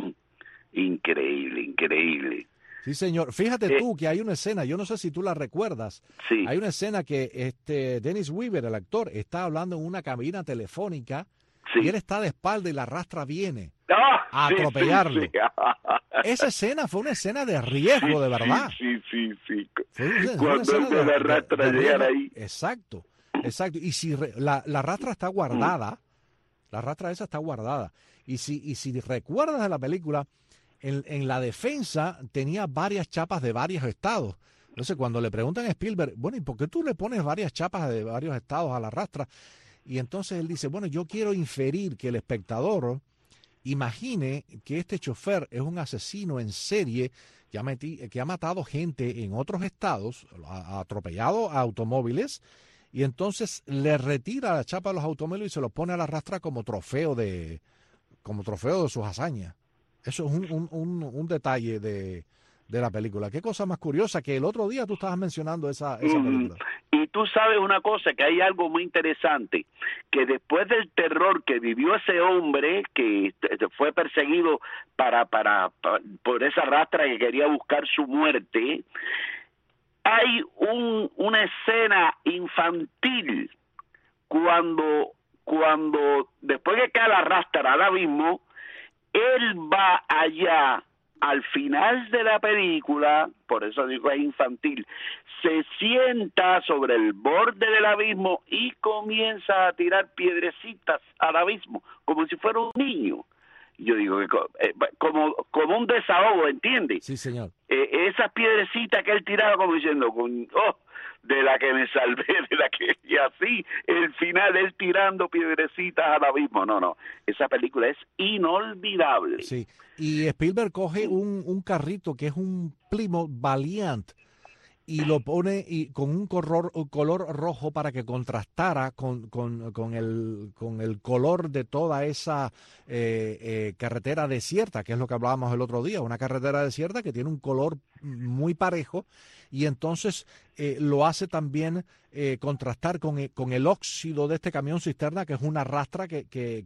Increíble. Sí, señor. Fíjate tú que hay una escena, yo no sé si tú la recuerdas. Sí. Hay una escena que Dennis Weaver, el actor, está hablando en una cabina telefónica, sí, y él está de espalda y la rastra viene a atropellarlo. Sí. Esa escena fue una escena de riesgo, de verdad. Sí. Cuando la rastra llega ahí. Exacto. Y si la rastra está guardada, la rastra esa está guardada. Y si recuerdas de la película, en la defensa tenía varias chapas de varios estados. Entonces, cuando le preguntan a Spielberg, bueno, ¿y por qué tú le pones varias chapas de varios estados a la rastra? Y entonces él dice, bueno, yo quiero inferir que el espectador imagine que este chofer es un asesino en serie que ha matado gente en otros estados, ha atropellado a automóviles, y entonces le retira la chapa de los automóviles y se los pone a la rastra como trofeo de sus hazañas. Eso es un detalle de la película. Qué cosa más curiosa, que el otro día tú estabas mencionando esa película. Y tú sabes una cosa, que hay algo muy interesante, que después del terror que vivió ese hombre, que fue perseguido por esa rastra que quería buscar su muerte, hay una escena infantil cuando después que cae la rastra al abismo, él va allá al final de la película, por eso digo es infantil, se sienta sobre el borde del abismo y comienza a tirar piedrecitas al abismo, como si fuera un niño. Yo digo, como un desahogo, ¿entiendes? Sí, señor. Esas piedrecitas que él tiraba como diciendo, de la que me salvé, y así, el final, él tirando piedrecitas al abismo. No, esa película es inolvidable. Sí, y Spielberg coge un carrito que es un Plymouth Valiant y lo pone con un color rojo para que contrastara con el color de toda esa carretera desierta, que es lo que hablábamos el otro día, una carretera desierta que tiene un color muy parejo, y entonces lo hace también contrastar con el óxido de este camión cisterna, que es una rastra que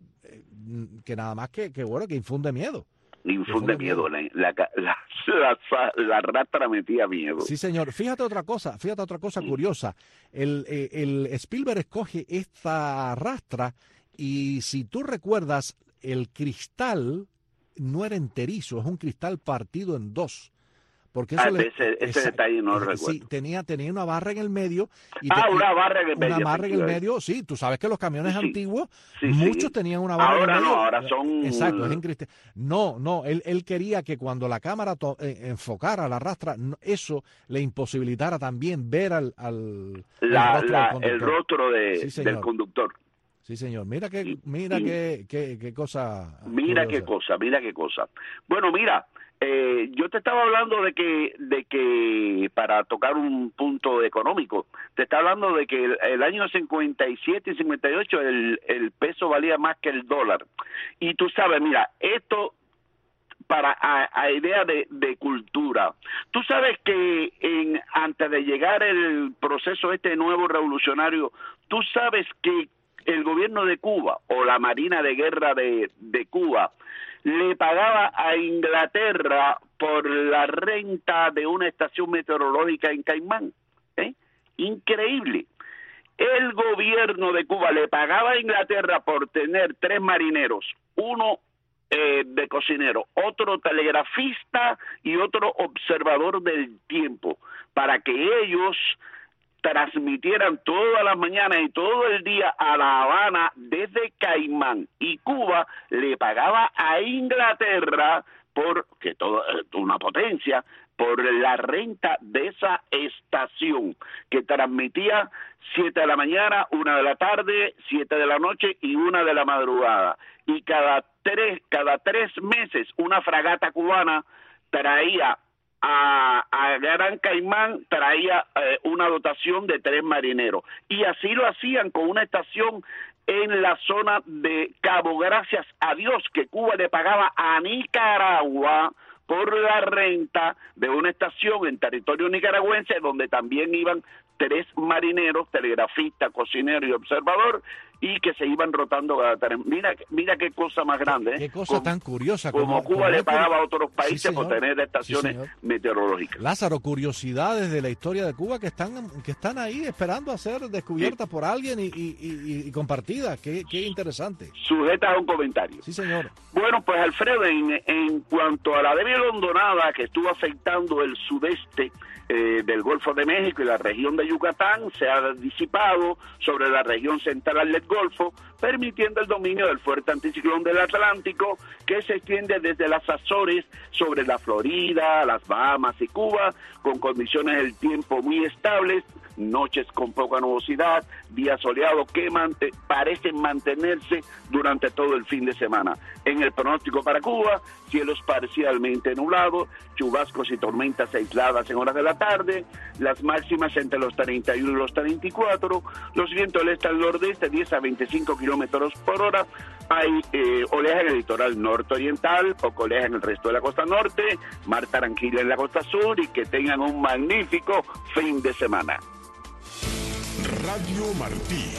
nada más que infunde miedo. Infunde miedo. La rastra metía miedo. Sí, señor. Fíjate otra cosa curiosa. El Spielberg escoge esta rastra, y si tú recuerdas, el cristal no era enterizo, es un cristal partido en dos. Porque eso ese detalle no lo recuerdo. Sí, tenía una barra en el medio. Una barra en el medio. Una barra en el medio, sí. Tú sabes que los camiones antiguos, muchos tenían una barra en el medio. Ahora son... Exacto, es en cristal. No, él quería que cuando la cámara enfocara la rastra, eso le imposibilitara también ver el rostro del conductor. Sí, señor. Mira qué cosa. Mira qué cosa. Bueno, mira, yo te estaba hablando de que para tocar un punto económico, te estaba hablando de que el año 57 y 58 el peso valía más que el dólar. Y tú sabes, mira, esto para a idea de cultura. Tú sabes que antes de llegar el proceso nuevo revolucionario, tú sabes que el gobierno de Cuba o la Marina de Guerra de Cuba le pagaba a Inglaterra por la renta de una estación meteorológica en Caimán. Increíble. El gobierno de Cuba le pagaba a Inglaterra por tener 3 marineros, uno de cocinero, otro telegrafista y otro observador del tiempo, para que ellos transmitieran todas las mañanas y todo el día a La Habana desde Caimán, y Cuba le pagaba a Inglaterra que toda una potencia, por la renta de esa estación que transmitía 7 de la mañana, 1 de la tarde, 7 de la noche y 1 de la madrugada, y cada tres meses una fragata cubana traía a Gran Caimán, traía una dotación de 3 marineros, y así lo hacían con una estación en la zona de Cabo Gracias a Dios, que Cuba le pagaba a Nicaragua por la renta de una estación en territorio nicaragüense, donde también iban 3 marineros, telegrafista, cocinero y observador, y que se iban rotando cada 3. Mira qué cosa más grande. Qué cosa tan curiosa. Como Cuba le pagaba a otros países por tener estaciones meteorológicas. Lázaro, curiosidades de la historia de Cuba que están ahí esperando a ser descubiertas por alguien y compartidas. Qué interesante. Sujetas a un comentario. Sí, señor. Bueno, pues Alfredo, en cuanto a la débil hondonada que estuvo afectando el sudeste del Golfo de México y la región de Yucatán, se ha disipado sobre la región central del Golfo, permitiendo el dominio del fuerte anticiclón del Atlántico, que se extiende desde las Azores sobre la Florida, las Bahamas y Cuba, con condiciones del tiempo muy estables, noches con poca nubosidad, días soleados que parecen mantenerse durante todo el fin de semana. En el pronóstico para Cuba, cielos parcialmente nublados, chubascos y tormentas aisladas en horas de la tarde, las máximas entre los 31 y los 34, los vientos del este al nordeste 10 a 25 kilómetros por hora, hay oleaje en el litoral norte-oriental, poco oleaje en el resto de la costa norte, mar tranquila en la costa sur, y que tengan un magnífico fin de semana. Radio Martí.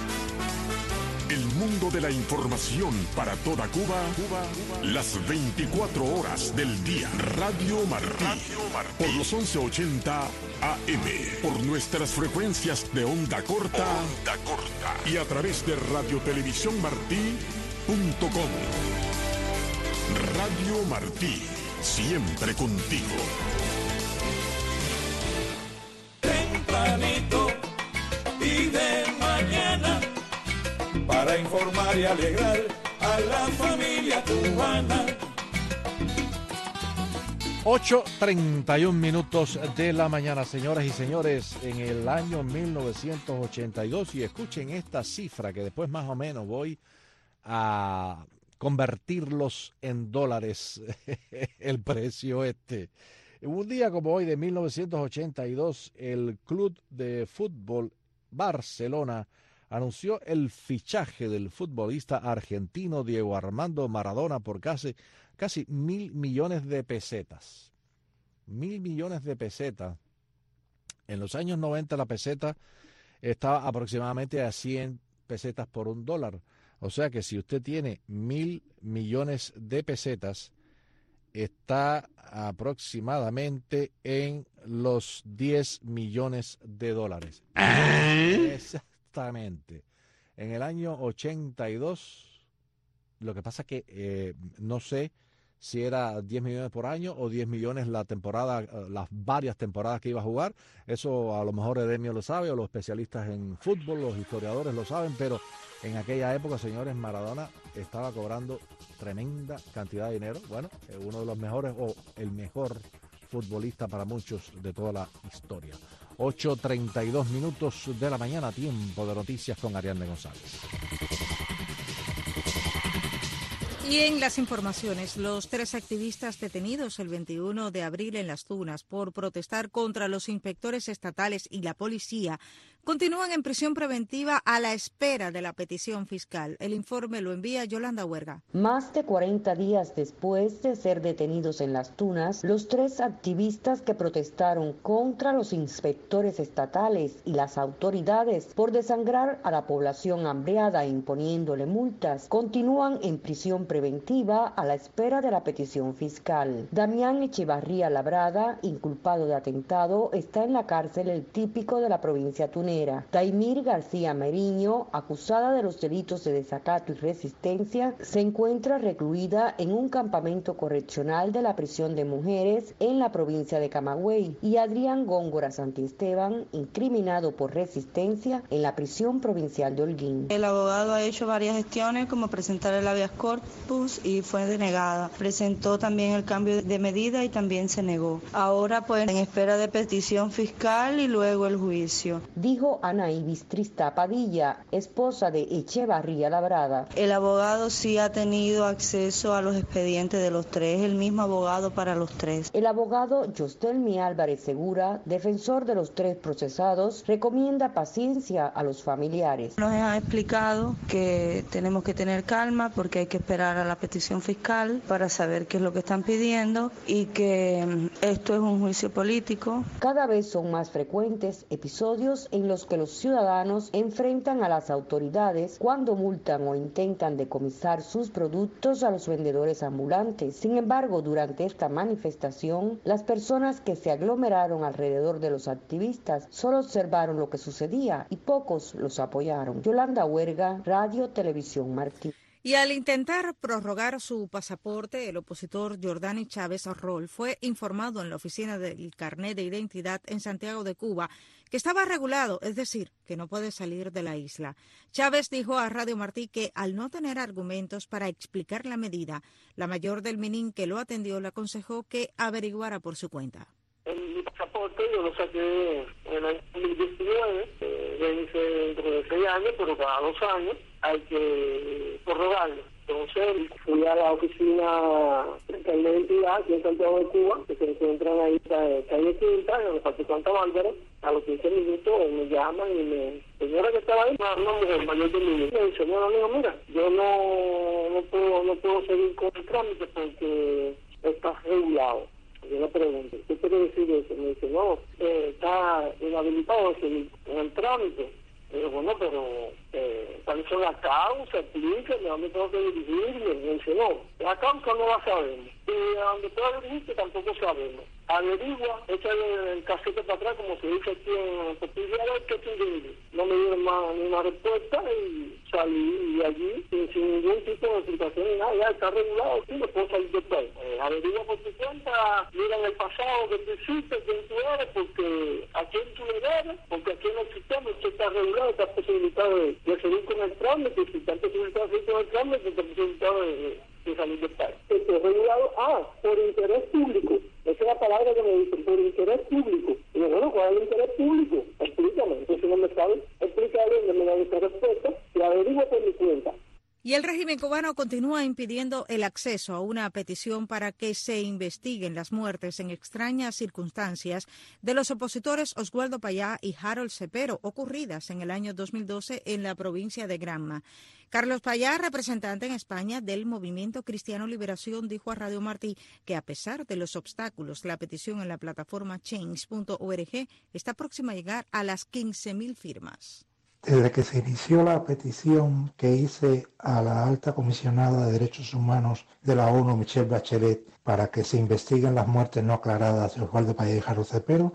El mundo de la información para toda Cuba, las 24 horas del día. Radio Martí. Por los 1180 AM. Por nuestras frecuencias de onda corta. Y a través de radiotelevisiónmartí.com. Radio Martí. Siempre contigo. Tempranito y de mañana, para informar y alegrar a la familia cubana. 8:31 minutos de la mañana, señoras y señores, en el año 1982, y escuchen esta cifra que después más o menos voy a convertirlos en dólares, el precio Un día como hoy de 1982, el Club de Fútbol Barcelona anunció el fichaje del futbolista argentino Diego Armando Maradona por casi 1.000 millones de pesetas. 1.000 millones de pesetas. En los años 90 la peseta estaba aproximadamente a 100 pesetas por $1. O sea que si usted tiene 1.000 millones de pesetas, está aproximadamente en los 10 millones de dólares. Exactamente. En el año 82, lo que pasa que no sé si era 10 millones por año o 10 millones la temporada, las varias temporadas que iba a jugar. Eso a lo mejor Edemio lo sabe, o los especialistas en fútbol, los historiadores lo saben, pero en aquella época, señores, Maradona estaba cobrando tremenda cantidad de dinero. Bueno, uno de los mejores o el mejor futbolista para muchos de toda la historia. 8:32 de la mañana, tiempo de noticias con Ariadne González. Y en las informaciones, los 3 activistas detenidos el 21 de abril en Las Tunas por protestar contra los inspectores estatales y la policía continúan en prisión preventiva a la espera de la petición fiscal. El informe lo envía Yolanda Huerga. Más de 40 días después de ser detenidos en Las Tunas, los 3 activistas que protestaron contra los inspectores estatales y las autoridades por desangrar a la población hambreada imponiéndole multas continúan en prisión preventiva a la espera de la petición fiscal. Damián Echevarría Labrada, inculpado de atentado, está en la cárcel El Típico de la provincia tunera. Daimir García Meriño, acusada de los delitos de desacato y resistencia, se encuentra recluida en un campamento correccional de la prisión de mujeres en la provincia de Camagüey, y Adrián Góngora Santiesteban, incriminado por resistencia en la prisión provincial de Holguín. El abogado ha hecho varias gestiones, como presentar el habeas corpus, y fue denegada. Presentó también el cambio de medida y también se negó. Ahora pues en espera de petición fiscal y luego el juicio. Dijo Ana Ibis Trista Padilla, esposa de Echevarría Labrada. El abogado sí ha tenido acceso a los expedientes de los 3, el mismo abogado para los 3. El abogado Yostelmi Álvarez Segura, defensor de los 3 procesados, recomienda paciencia a los familiares. Nos han explicado que tenemos que tener calma porque hay que esperar a la petición fiscal para saber qué es lo que están pidiendo y que esto es un juicio político. Cada vez son más frecuentes episodios en los que los ciudadanos enfrentan a las autoridades cuando multan o intentan decomisar sus productos a los vendedores ambulantes. Sin embargo, durante esta manifestación, las personas que se aglomeraron alrededor de los activistas solo observaron lo que sucedía y pocos los apoyaron. Yolanda Huerga, Radio Televisión Martí. Y al intentar prorrogar su pasaporte, el opositor Jordani Chávez Arrol fue informado en la oficina del carnet de identidad en Santiago de Cuba que estaba regulado, es decir, que no puede salir de la isla. Chávez dijo a Radio Martí que al no tener argumentos para explicar la medida, la mayor del Minin que lo atendió le aconsejó que averiguara por su cuenta. Mi pasaporte yo lo saqué en el 2019, vence dentro de 6 años, pero cada 2 años hay que prorrogarlo. Entonces fui a la oficina de carnet de identidad aquí en Santiago de Cuba, que se encuentran ahí en calle Quinta, en el Parque Santa Bárbara. A los 15 minutos me llaman y señora que estaba ahí, una mujer mayor de mí, me dice, bueno amigo, mira, yo no puedo seguir con el trámite porque está regulado. Yo le pregunto, ¿qué quiere decir eso? Me dice, no, está inhabilitado en el trámite. Y yo, bueno, pero ¿cuáles son las causas? Explíqueme, ¿a dónde tengo que dirigirme? Me dice, no, la causa no la sabemos. Y a donde pueda dirigirte tampoco sabemos. Averigua, échale el casete para atrás, como se dice aquí en Portugal, a ver qué tú dices. No me dieron más ni una respuesta y salí de allí sin ningún tipo de explicación ni nada. Ya está regulado, sí, me puedo salir del país. Averigua por tu cuenta, mira en el pasado que tú hiciste, quién tú eres, porque a quién tú eres, porque aquí en el sistema usted está regulado, está posibilitado de seguir con el trámite, y si está posibilitado de seguir con el trámite, está posibilitado de salir del país. Esto es regulado, por interés público. Esa es la palabra que me dicen, por interés público. Y yo, bueno, ¿cuál es el interés público? Explícame. Entonces no me sabe explicar, no me da esta respuesta, y averigua por mi cuenta. Y el régimen cubano continúa impidiendo el acceso a una petición para que se investiguen las muertes en extrañas circunstancias de los opositores Oswaldo Payá y Harold Cepero, ocurridas en el año 2012 en la provincia de Granma. Carlos Payá, representante en España del Movimiento Cristiano Liberación, dijo a Radio Martí que a pesar de los obstáculos, la petición en la plataforma change.org está próxima a llegar a las 15.000 firmas. Desde que se inició la petición que hice a la alta comisionada de Derechos Humanos de la ONU, Michelle Bachelet, para que se investiguen las muertes no aclaradas de Oswaldo Payá y Harold Cepero,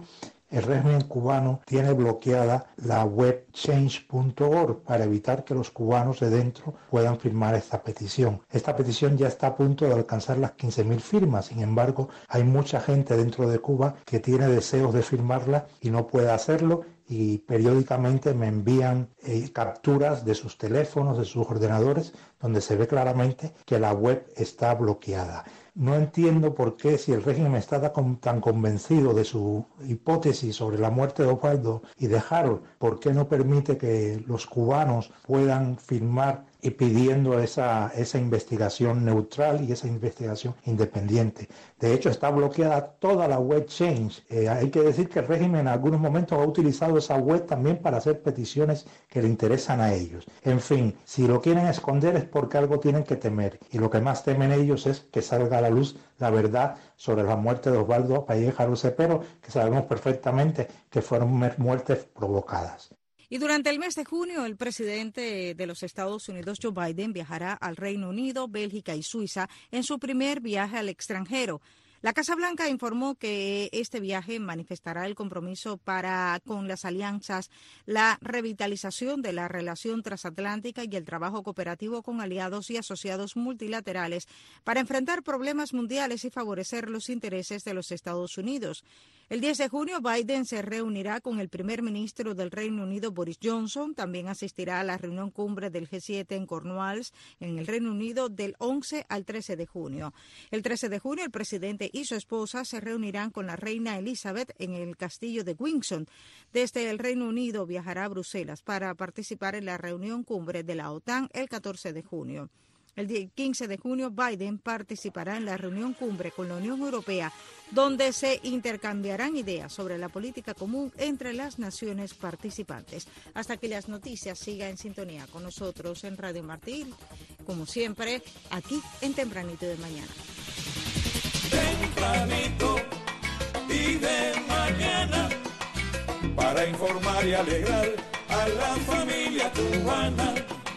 el régimen cubano tiene bloqueada la web change.org para evitar que los cubanos de dentro puedan firmar esta petición. Esta petición ya está a punto de alcanzar las 15.000 firmas, sin embargo, hay mucha gente dentro de Cuba que tiene deseos de firmarla y no puede hacerlo, y periódicamente me envían capturas de sus teléfonos, de sus ordenadores, donde se ve claramente que la web está bloqueada. No entiendo por qué, si el régimen está tan convencido de su hipótesis sobre la muerte de Osvaldo y de Harold, ¿por qué no permite que los cubanos puedan firmar y pidiendo esa investigación neutral y esa investigación independiente? De hecho, está bloqueada toda la web Change. Hay que decir que el régimen en algunos momentos ha utilizado esa web también para hacer peticiones que le interesan a ellos. En fin, si lo quieren esconder es porque algo tienen que temer, y lo que más temen ellos es que salga a la luz la verdad sobre la muerte de Osvaldo Payá y Harold Cepero, que sabemos perfectamente que fueron muertes provocadas. Y durante el mes de junio, el presidente de los Estados Unidos, Joe Biden, viajará al Reino Unido, Bélgica y Suiza en su primer viaje al extranjero. La Casa Blanca informó que este viaje manifestará el compromiso con las alianzas, la revitalización de la relación transatlántica y el trabajo cooperativo con aliados y asociados multilaterales para enfrentar problemas mundiales y favorecer los intereses de los Estados Unidos. El 10 de junio, Biden se reunirá con el primer ministro del Reino Unido, Boris Johnson. También asistirá a la reunión cumbre del G7 en Cornwalls, en el Reino Unido, del 11 al 13 de junio. El 13 de junio, el presidente y su esposa se reunirán con la reina Elizabeth en el castillo de Windsor. Desde el Reino Unido viajará a Bruselas para participar en la reunión cumbre de la OTAN el 14 de junio. El 15 de junio, Biden participará en la reunión cumbre con la Unión Europea, donde se intercambiarán ideas sobre la política común entre las naciones participantes. Hasta que las noticias sigan en sintonía con nosotros en Radio Martí, como siempre, aquí en Tempranito de Mañana. Tempranito y de mañana, para informar y alegrar a la familia cubana.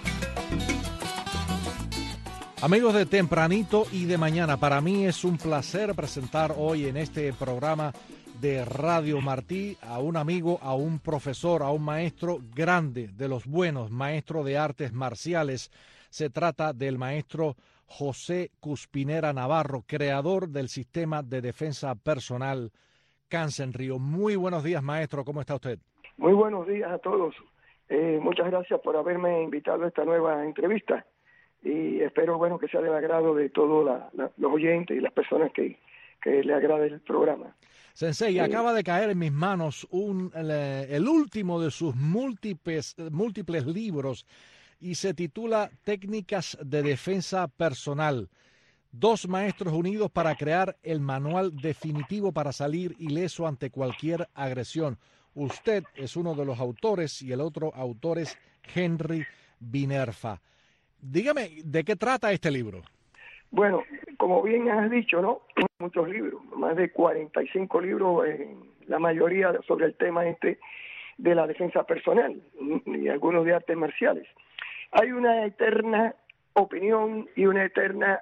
Amigos de Tempranito y de Mañana, para mí es un placer presentar hoy en este programa de Radio Martí a un amigo, a un profesor, a un maestro grande, de los buenos, maestro de artes marciales. Se trata del maestro José Cuspinera Navarro, creador del sistema de defensa personal Cancenrío. Muy buenos días, maestro, ¿cómo está usted? Muy buenos días a todos. Muchas gracias por haberme invitado a esta nueva entrevista. Y espero, que sea del agrado de todos los oyentes y las personas que le agrade el programa. Sensei, acaba de caer en mis manos el último de sus múltiples libros y se titula Técnicas de Defensa Personal. 2 maestros unidos para crear el manual definitivo para salir ileso ante cualquier agresión. Usted es uno de los autores y el otro autor es Henry Binerfa. Dígame, ¿de qué trata este libro? Bueno, como bien has dicho, ¿no? Muchos libros, más de 45 libros, la mayoría sobre el tema de la defensa personal y algunos de artes marciales. Hay una eterna opinión y una eterna,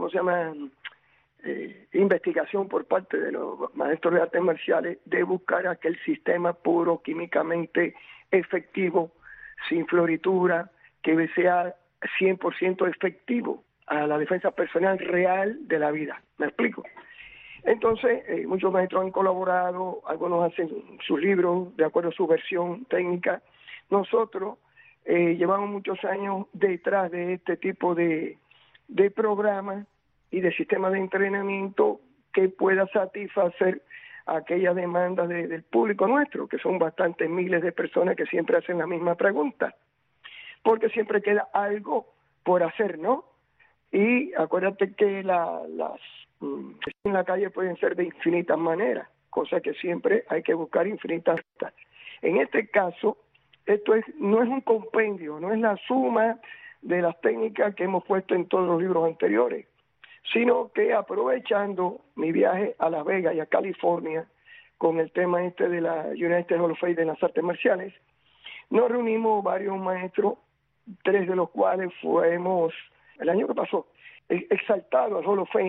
investigación por parte de los maestros de artes marciales de buscar aquel sistema puro, químicamente efectivo, sin floritura, que sea 100% efectivo a la defensa personal real de la vida. ¿Me explico? Entonces, muchos maestros han colaborado, algunos hacen sus libros de acuerdo a su versión técnica. Nosotros llevamos muchos años detrás de este tipo de programas y de sistemas de entrenamiento que pueda satisfacer aquellas demandas del público nuestro, que son bastantes miles de personas que siempre hacen la misma pregunta. Porque siempre queda algo por hacer, ¿no? Y acuérdate que las en la calle pueden ser de infinitas maneras, cosa que siempre hay que buscar infinitas. En este caso, esto no es un compendio, no es la suma de las técnicas que hemos puesto en todos los libros anteriores, sino que aprovechando mi viaje a Las Vegas y a California con el tema de la United Hall of Fame de las artes marciales, nos reunimos varios maestros, 3 de los cuales fuimos, el año que pasó, exaltados al Hall of Fame,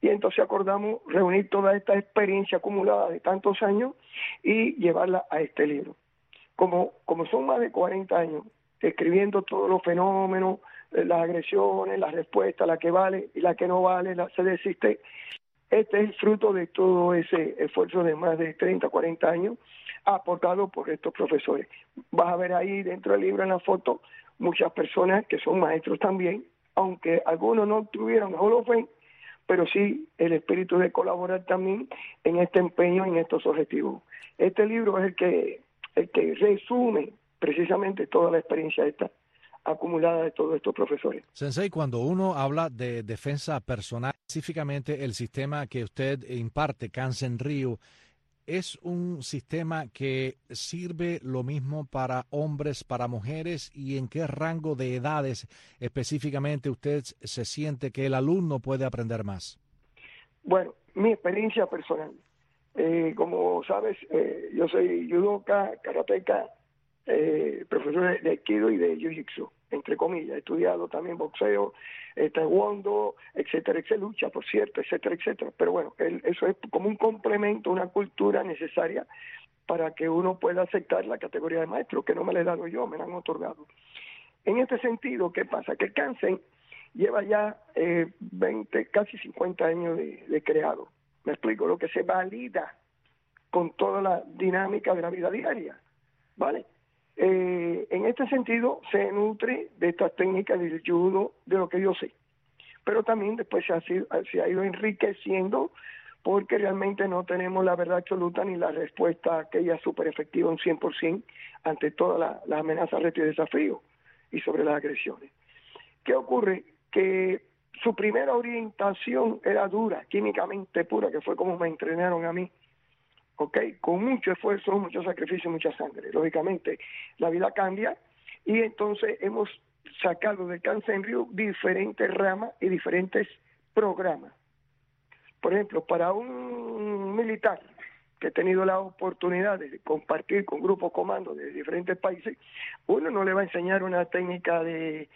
Y entonces acordamos reunir toda esta experiencia acumulada de tantos años y llevarla a este libro. Como son más de 40 años escribiendo todos los fenómenos, las agresiones, las respuestas, la que vale y la que no vale, se desiste. Este es el fruto de todo ese esfuerzo de más de 30, 40 años aportado por estos profesores. Vas a ver ahí dentro del libro en la foto muchas personas que son maestros también, aunque algunos no tuvieron Hall of Fame, pero sí el espíritu de colaborar también en este empeño, en estos objetivos. Este libro es el que resume precisamente toda la experiencia esta acumulada de todos estos profesores. Sensei, cuando uno habla de defensa personal, específicamente el sistema que usted imparte, Kansen-Ryu, ¿es un sistema que sirve lo mismo para hombres, para mujeres? ¿Y en qué rango de edades específicamente usted se siente que el alumno puede aprender más? Bueno, mi experiencia personal. Como sabes, yo soy judoka, karateka, profesor de Aikido y de Jiu-Jitsu, entre comillas. He estudiado también boxeo, taekwondo, etcétera, lucha, por cierto, etcétera, etcétera. Pero bueno, eso es como un complemento, una cultura necesaria para que uno pueda aceptar la categoría de maestro, que no me la he dado yo, me la han otorgado. En este sentido, ¿qué pasa? Que el Kansen lleva ya 20, casi 50 años de creado. Me explico, lo que se valida con toda la dinámica de la vida diaria, ¿vale? En este sentido se nutre de estas técnicas del judo, de lo que yo sé, pero también después se ha ido enriqueciendo porque realmente no tenemos la verdad absoluta ni la respuesta aquella súper efectiva un 100% ante todas las amenazas, retos y desafíos y sobre las agresiones. ¿Qué ocurre? Que su primera orientación era dura, químicamente pura, que fue como me entrenaron a mí. Okay, con mucho esfuerzo, mucho sacrificio, mucha sangre. Lógicamente, la vida cambia y entonces hemos sacado del Kansen-Ryu diferentes ramas y diferentes programas. Por ejemplo, para un militar que he tenido la oportunidad de compartir con grupos comandos de diferentes países, uno no le va a enseñar una técnica de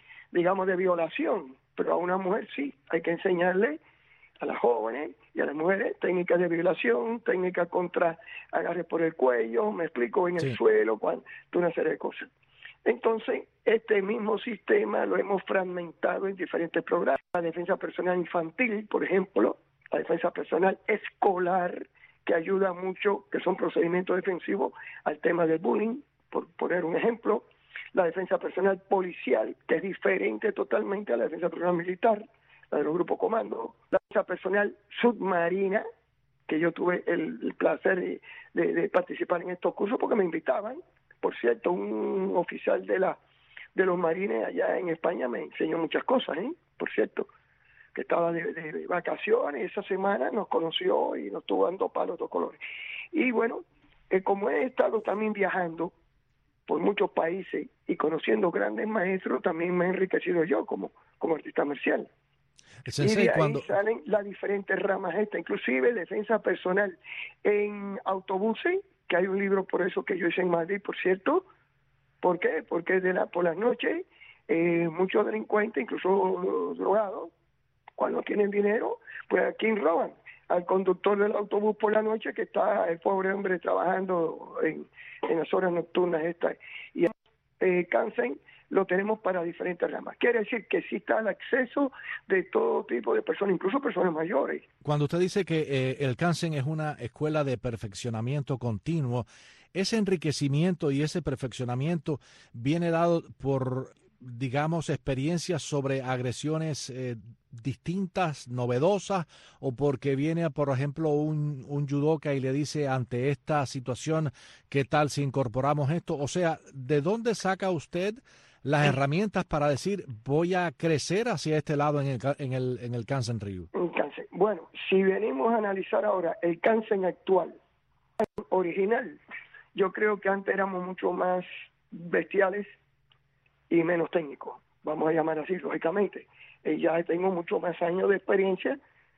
violación, pero a una mujer sí, hay que enseñarle a las jóvenes y a las mujeres técnicas de violación, técnicas contra agarre por el cuello, me explico, en el suelo, una serie de cosas. Entonces, este mismo sistema lo hemos fragmentado en diferentes programas. La defensa personal infantil, por ejemplo, la defensa personal escolar, que ayuda mucho, que son procedimientos defensivos al tema del bullying, por poner un ejemplo. La defensa personal policial, que es diferente totalmente a la defensa personal militar, la de los grupos comandos, la defensa personal submarina, que yo tuve el placer de participar en estos cursos porque me invitaban. Por cierto, un oficial de los marines allá en España me enseñó muchas cosas, por cierto, que estaba de vacaciones, esa semana nos conoció y nos estuvo dando palos de colores. Y bueno, como he estado también viajando por muchos países y conociendo grandes maestros, también me he enriquecido yo como artista marcial. Sensei, y de ahí salen las diferentes ramas inclusive defensa personal en autobuses, que hay un libro por eso que yo hice en Madrid, por cierto. ¿Por qué? Porque por las noches muchos delincuentes, incluso drogados, cuando tienen dinero, pues ¿a quién roban? Al conductor del autobús por la noche, que está el pobre hombre trabajando en las horas nocturnas estas. Y Kansen lo tenemos para diferentes ramas. Quiere decir que sí está el acceso de todo tipo de personas, incluso personas mayores. Cuando usted dice que el Kansen es una escuela de perfeccionamiento continuo, ese enriquecimiento y ese perfeccionamiento viene dado por, digamos, experiencias sobre agresiones distintas, novedosas, o porque viene, por ejemplo, un judoka y le dice ante esta situación, ¿qué tal si incorporamos esto? O sea, ¿de dónde saca usted las herramientas para decir voy a crecer hacia este lado en el Kansen-Ryu? Bueno, si venimos a analizar ahora el Kansen actual, original, yo creo que antes éramos mucho más bestiales y menos técnicos, vamos a llamar así, lógicamente. Ya tengo mucho más años de experiencia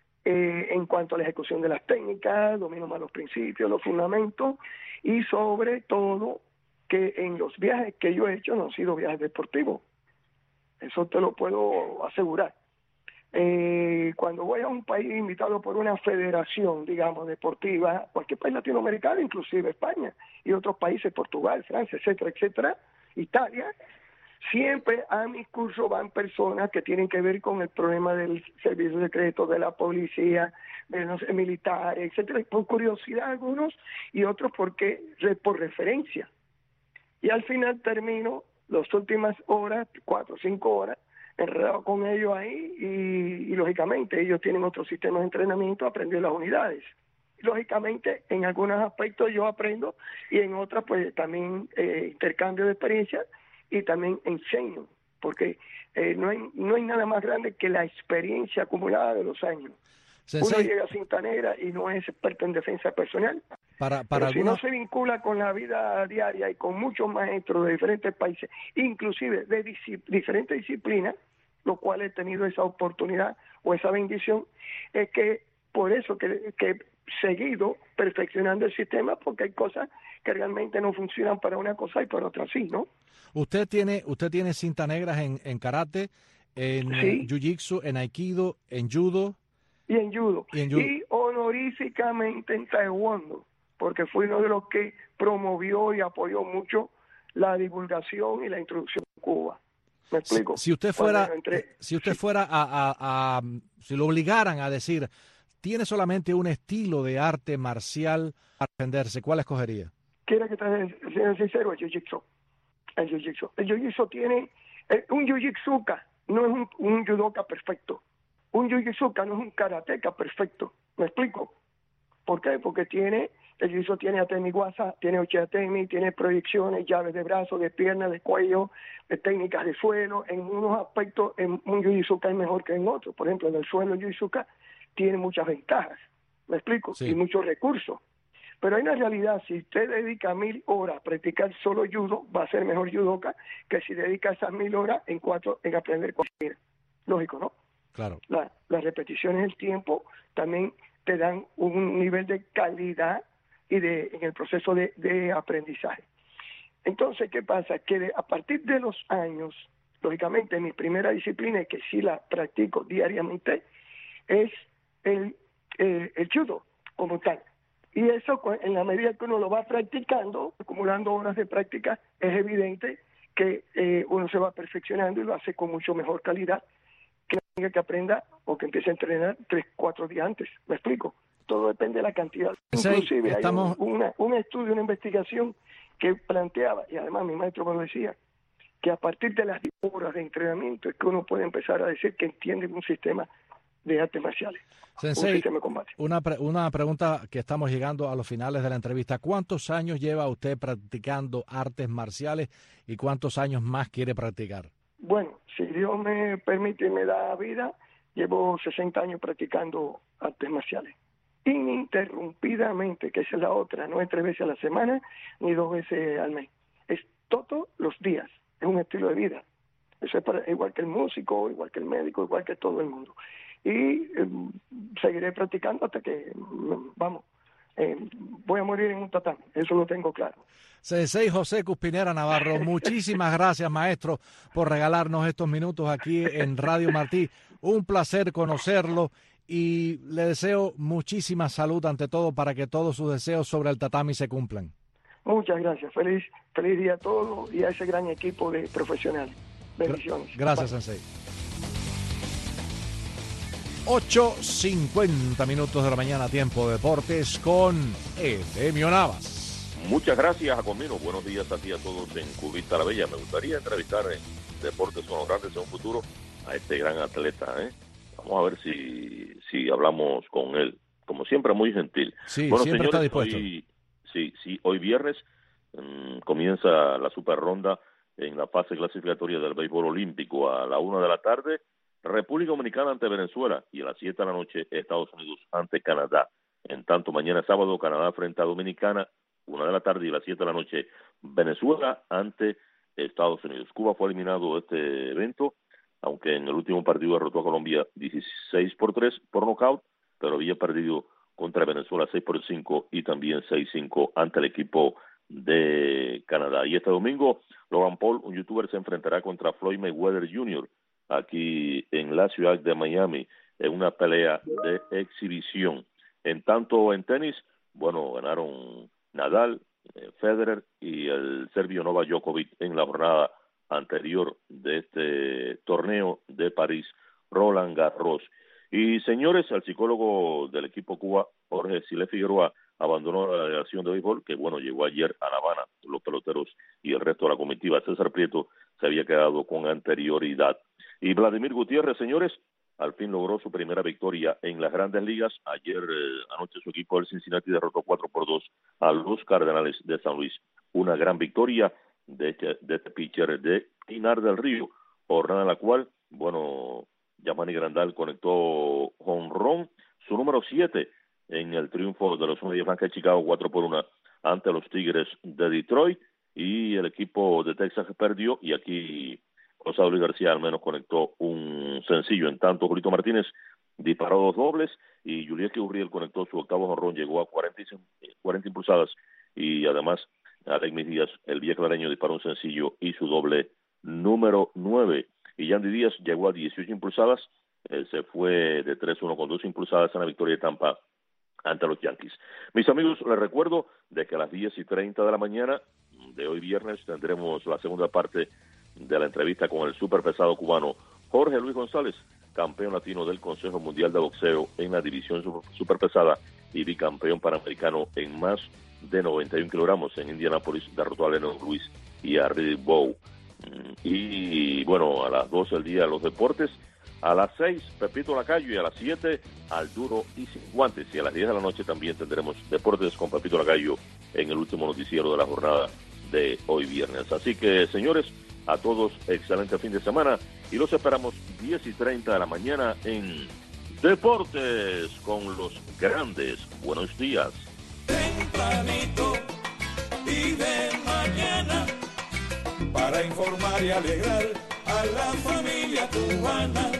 en cuanto a la ejecución de las técnicas, domino más los principios, los fundamentos, y sobre todo que en los viajes que yo he hecho no han sido viajes deportivos, eso te lo puedo asegurar. Cuando voy a un país invitado por una federación, digamos, deportiva, cualquier país latinoamericano, inclusive España y otros países, Portugal, Francia, etcétera, etcétera, Italia, siempre a mis cursos van personas que tienen que ver con el problema del servicio secreto, de la policía, de los militares, etcétera, por curiosidad algunos y otros porque por referencia. Y al final termino las últimas horas, 4 o 5 horas, enredado con ellos ahí y lógicamente ellos tienen otro sistema de entrenamiento, aprendí las unidades. Lógicamente en algunos aspectos yo aprendo y en otras pues también intercambio de experiencia y también enseño, porque no hay nada más grande que la experiencia acumulada de los años. Sensei, uno llega a cinta negra y no es experto en defensa personal. Pero si no se vincula con la vida diaria y con muchos maestros de diferentes países, inclusive de diferentes disciplinas, lo cual he tenido esa oportunidad o esa bendición, es que por eso que seguido perfeccionando el sistema, porque hay cosas que realmente no funcionan para una cosa y para otra sí, ¿no? Usted tiene cintas negras en karate, en jiu-jitsu, en aikido, en judo. Y en judo. Y honoríficamente en taekwondo, porque fui uno de los que promovió y apoyó mucho la divulgación y la introducción en Cuba. ¿Me explico? Si usted fuera, si lo obligaran a decir, tiene solamente un estilo de arte marcial para defenderse, ¿cuál escogería? Quiero que te sea sincero, el jiu-jitsu. El jiu-jitsu tiene un jiu-jitsuka, no es un judoka perfecto. Un jiu-jitsuka no es un karateka perfecto. ¿Me explico? ¿Por qué? Porque el jiu-jitsu tiene atemiwasa, tiene ochiatemi, tiene proyecciones, llaves de brazo, de pierna, de cuello, de técnicas de suelo. En unos aspectos, un jiu-jitsuka es mejor que en otros. Por ejemplo, en el suelo el jiu-jitsuka tiene muchas ventajas. ¿Me explico? Sí. Y muchos recursos. Pero hay una realidad, si usted dedica 1000 horas a practicar solo judo, va a ser mejor judoka que si dedica esas 1000 horas en aprender cocina. Lógico, ¿no? Claro. Las repeticiones del tiempo también te dan un nivel de calidad y en el proceso de aprendizaje. Entonces, ¿qué pasa? Que a partir de los años, lógicamente, mi primera disciplina, que sí la practico diariamente, es el judo como tal. Y eso, en la medida que uno lo va practicando, acumulando horas de práctica, es evidente que uno se va perfeccionando y lo hace con mucho mejor calidad que aprenda o que empiece a entrenar 3-4 días antes. ¿Me explico? Todo depende de la cantidad. Inclusive hay un estudio, una investigación que planteaba, y además mi maestro me lo decía, que a partir de las 10 horas de entrenamiento es que uno puede empezar a decir que entiende un sistema de artes marciales. Sensei, una pregunta que estamos llegando a los finales de la entrevista. ¿Cuántos años lleva usted practicando artes marciales y cuántos años más quiere practicar? Bueno, si Dios me permite y me da vida, llevo 60 años practicando artes marciales. Ininterrumpidamente, que esa es la otra, no es 3 veces a la semana ni 2 veces al mes. Es todos los días, es un estilo de vida. Eso es igual que el músico, igual que el médico, igual que todo el mundo. Y seguiré practicando hasta que, voy a morir en un tatami, eso lo tengo claro. Sensei José Cuspinera Navarro, muchísimas gracias, maestro, por regalarnos estos minutos aquí en Radio Martí. Un placer conocerlo y le deseo muchísima salud ante todo para que todos sus deseos sobre el tatami se cumplan. Muchas gracias. Feliz día a todos y a ese gran equipo de profesionales. Bendiciones. Gracias, Sensei. 8:50 minutos de la mañana, tiempo de deportes con Efemio Navas. Muchas gracias, Jacomino. Buenos días a ti a todos en Cubita la Bella. Me gustaría entrevistar en Deportes Son los Grandes en un futuro a este gran atleta. Vamos a ver si hablamos con él. Como siempre, muy gentil. Sí, bueno, siempre señores, está dispuesto. Hoy viernes comienza la super ronda en la fase clasificatoria del béisbol olímpico. A la 1 de la tarde, República Dominicana ante Venezuela, y a las 7 de la noche, Estados Unidos ante Canadá. En tanto, mañana sábado, Canadá frente a Dominicana, 1 de la tarde, y a las 7 de la noche, Venezuela ante Estados Unidos. Cuba fue eliminado de este evento, aunque en el último partido derrotó a Colombia 16-3 por nocaut, pero había perdido contra Venezuela 6-5 y también 6-5 ante el equipo de Canadá. Y este domingo, Logan Paul, un youtuber, se enfrentará contra Floyd Mayweather Jr. aquí en la ciudad de Miami, en una pelea de exhibición. En tanto, en tenis, bueno, ganaron Nadal, Federer y el serbio Novak Djokovic en la jornada anterior de este torneo de París, Roland Garros. Y señores, el psicólogo del equipo Cuba, Jorge Silé Figueroa, abandonó la delegación de béisbol, que bueno, llegó ayer a La Habana. Los peloteros y el resto de la comitiva. César Prieto se había quedado con anterioridad. Y Vladimir Gutiérrez, señores, al fin logró su primera victoria en las Grandes Ligas. Ayer anoche su equipo del Cincinnati derrotó 4-2 a los Cardenales de San Luis. Una gran victoria de este pitcher de Pinar del Río, jornada en la cual, bueno, Yamani Grandal conectó jonrón, su número 7 en el triunfo de los Medias Blancas de Chicago 4-1 ante los Tigres de Detroit, y el equipo de Texas perdió, y aquí José Luis García al menos conectó un sencillo. En tanto, Julito Martínez disparó 2 dobles y Yulieski Urriel conectó su octavo jonrón, llegó a 40 impulsadas, y además Alex Díaz, el vieclareño, disparó un sencillo y su doble número 9. Y Yandy Díaz llegó a 18 impulsadas, se fue de 3-1 con 2 impulsadas en la victoria de Tampa ante los Yankees. Mis amigos, les recuerdo de que a las 10:30 de la mañana de hoy viernes tendremos la segunda parte de la entrevista con el superpesado cubano Jorge Luis González, campeón latino del Consejo Mundial de Boxeo en la división superpesada y bicampeón panamericano en más de 91 kilogramos. En Indianápolis derrotó a Lennon Luis y a Riddick Bowe. Y bueno, a las 12 del día los deportes, a las 6 Pepito Lacayo, y a las 7 al duro y sin guantes, y a las 10 de la noche también tendremos deportes con Pepito Lacayo en el último noticiero de la jornada de hoy viernes. Así que, señores, a todos excelente fin de semana, y los esperamos 10:30 de la mañana en Deportes con los Grandes. Buenos días. Tempranito y de mañana, para informar y alegrar a la familia cubana.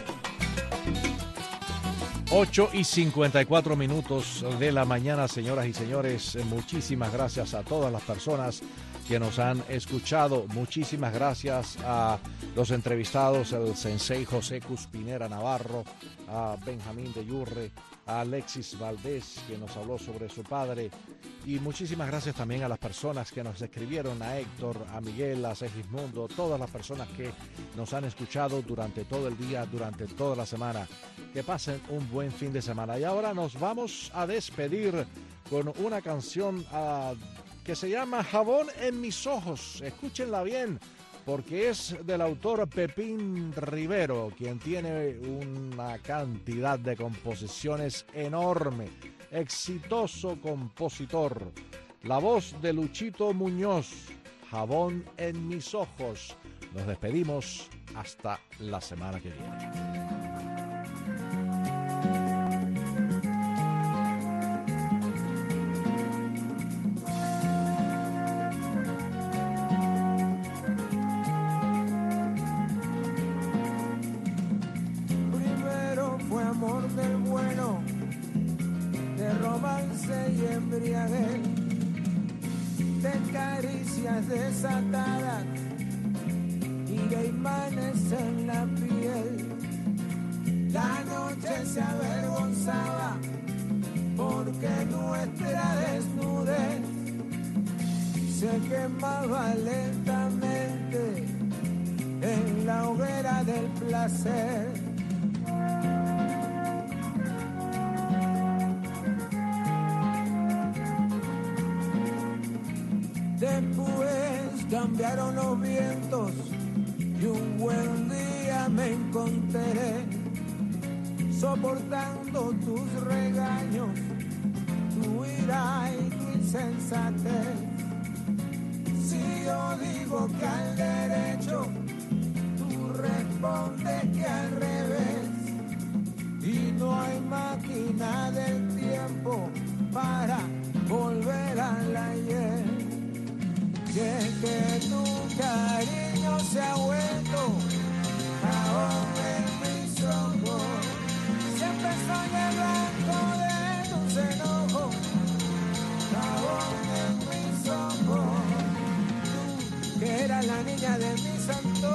8:54 de la mañana, señoras y señores. Muchísimas gracias a todas las personas que nos han escuchado. Muchísimas gracias a los entrevistados, el sensei José Cuspinera Navarro, a Benjamín de Yurre, a Alexis Valdés, que nos habló sobre su padre, y muchísimas gracias también a las personas que nos escribieron, a Héctor, a Miguel, a Segismundo, todas las personas que nos han escuchado durante todo el día, durante toda la semana. Que pasen un buen fin de semana. Y ahora nos vamos a despedir con una canción que se llama Jabón en mis ojos. Escúchenla bien, porque es del autor Pepín Rivero, quien tiene una cantidad de composiciones enorme, exitoso compositor. La voz de Luchito Muñoz, Jabón en mis ojos. Nos despedimos hasta la semana que viene. De caricias desatadas y de imanes en la piel. La noche se avergonzaba porque nuestra desnudez se quemaba lentamente en la hoguera del placer. Después cambiaron los vientos y un buen día me encontré soportando tus regaños, tu ira y tu insensatez. Si yo digo que al derecho, tú respondes que al revés, y no hay máquina del tiempo para volver al ayer. Que tu cariño se ha vuelto jabón en mis ojos. Siempre soy el blanco de tus enojos, jabón en mis ojos. Tú, que eras la niña de mis antojos.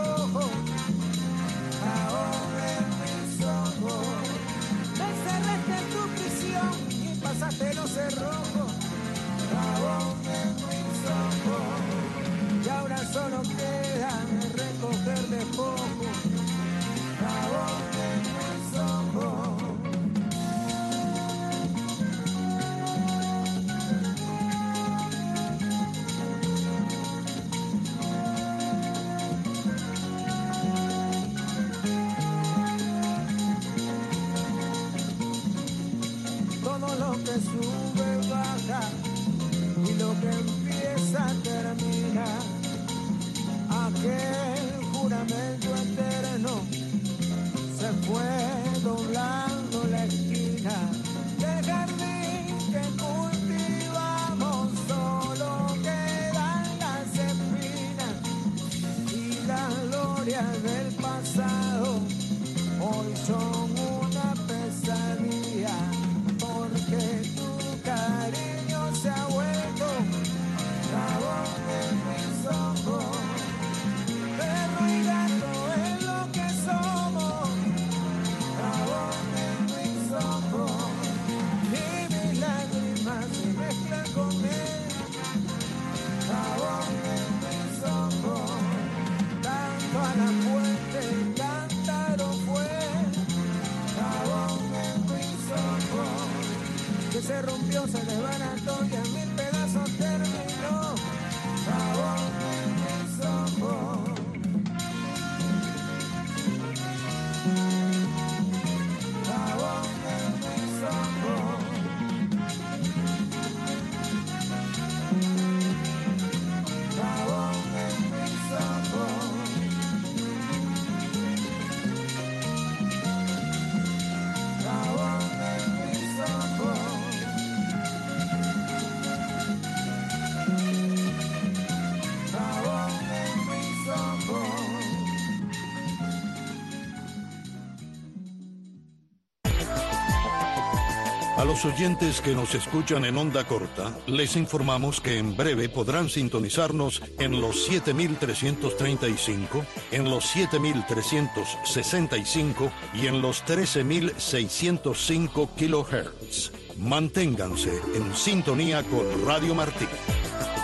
se rompió, se desbarató y en 1000 pedazos terminó. Jabón en mis ojos. Jabón en mis ojos. Jabón en mis ojos. Jabón en mis ojos. Jabón en mis ojos. A los oyentes que nos escuchan en onda corta, les informamos que en breve podrán sintonizarnos en los 7335, en los 7365 y en los 13605 kHz. Manténganse en sintonía con Radio Martí.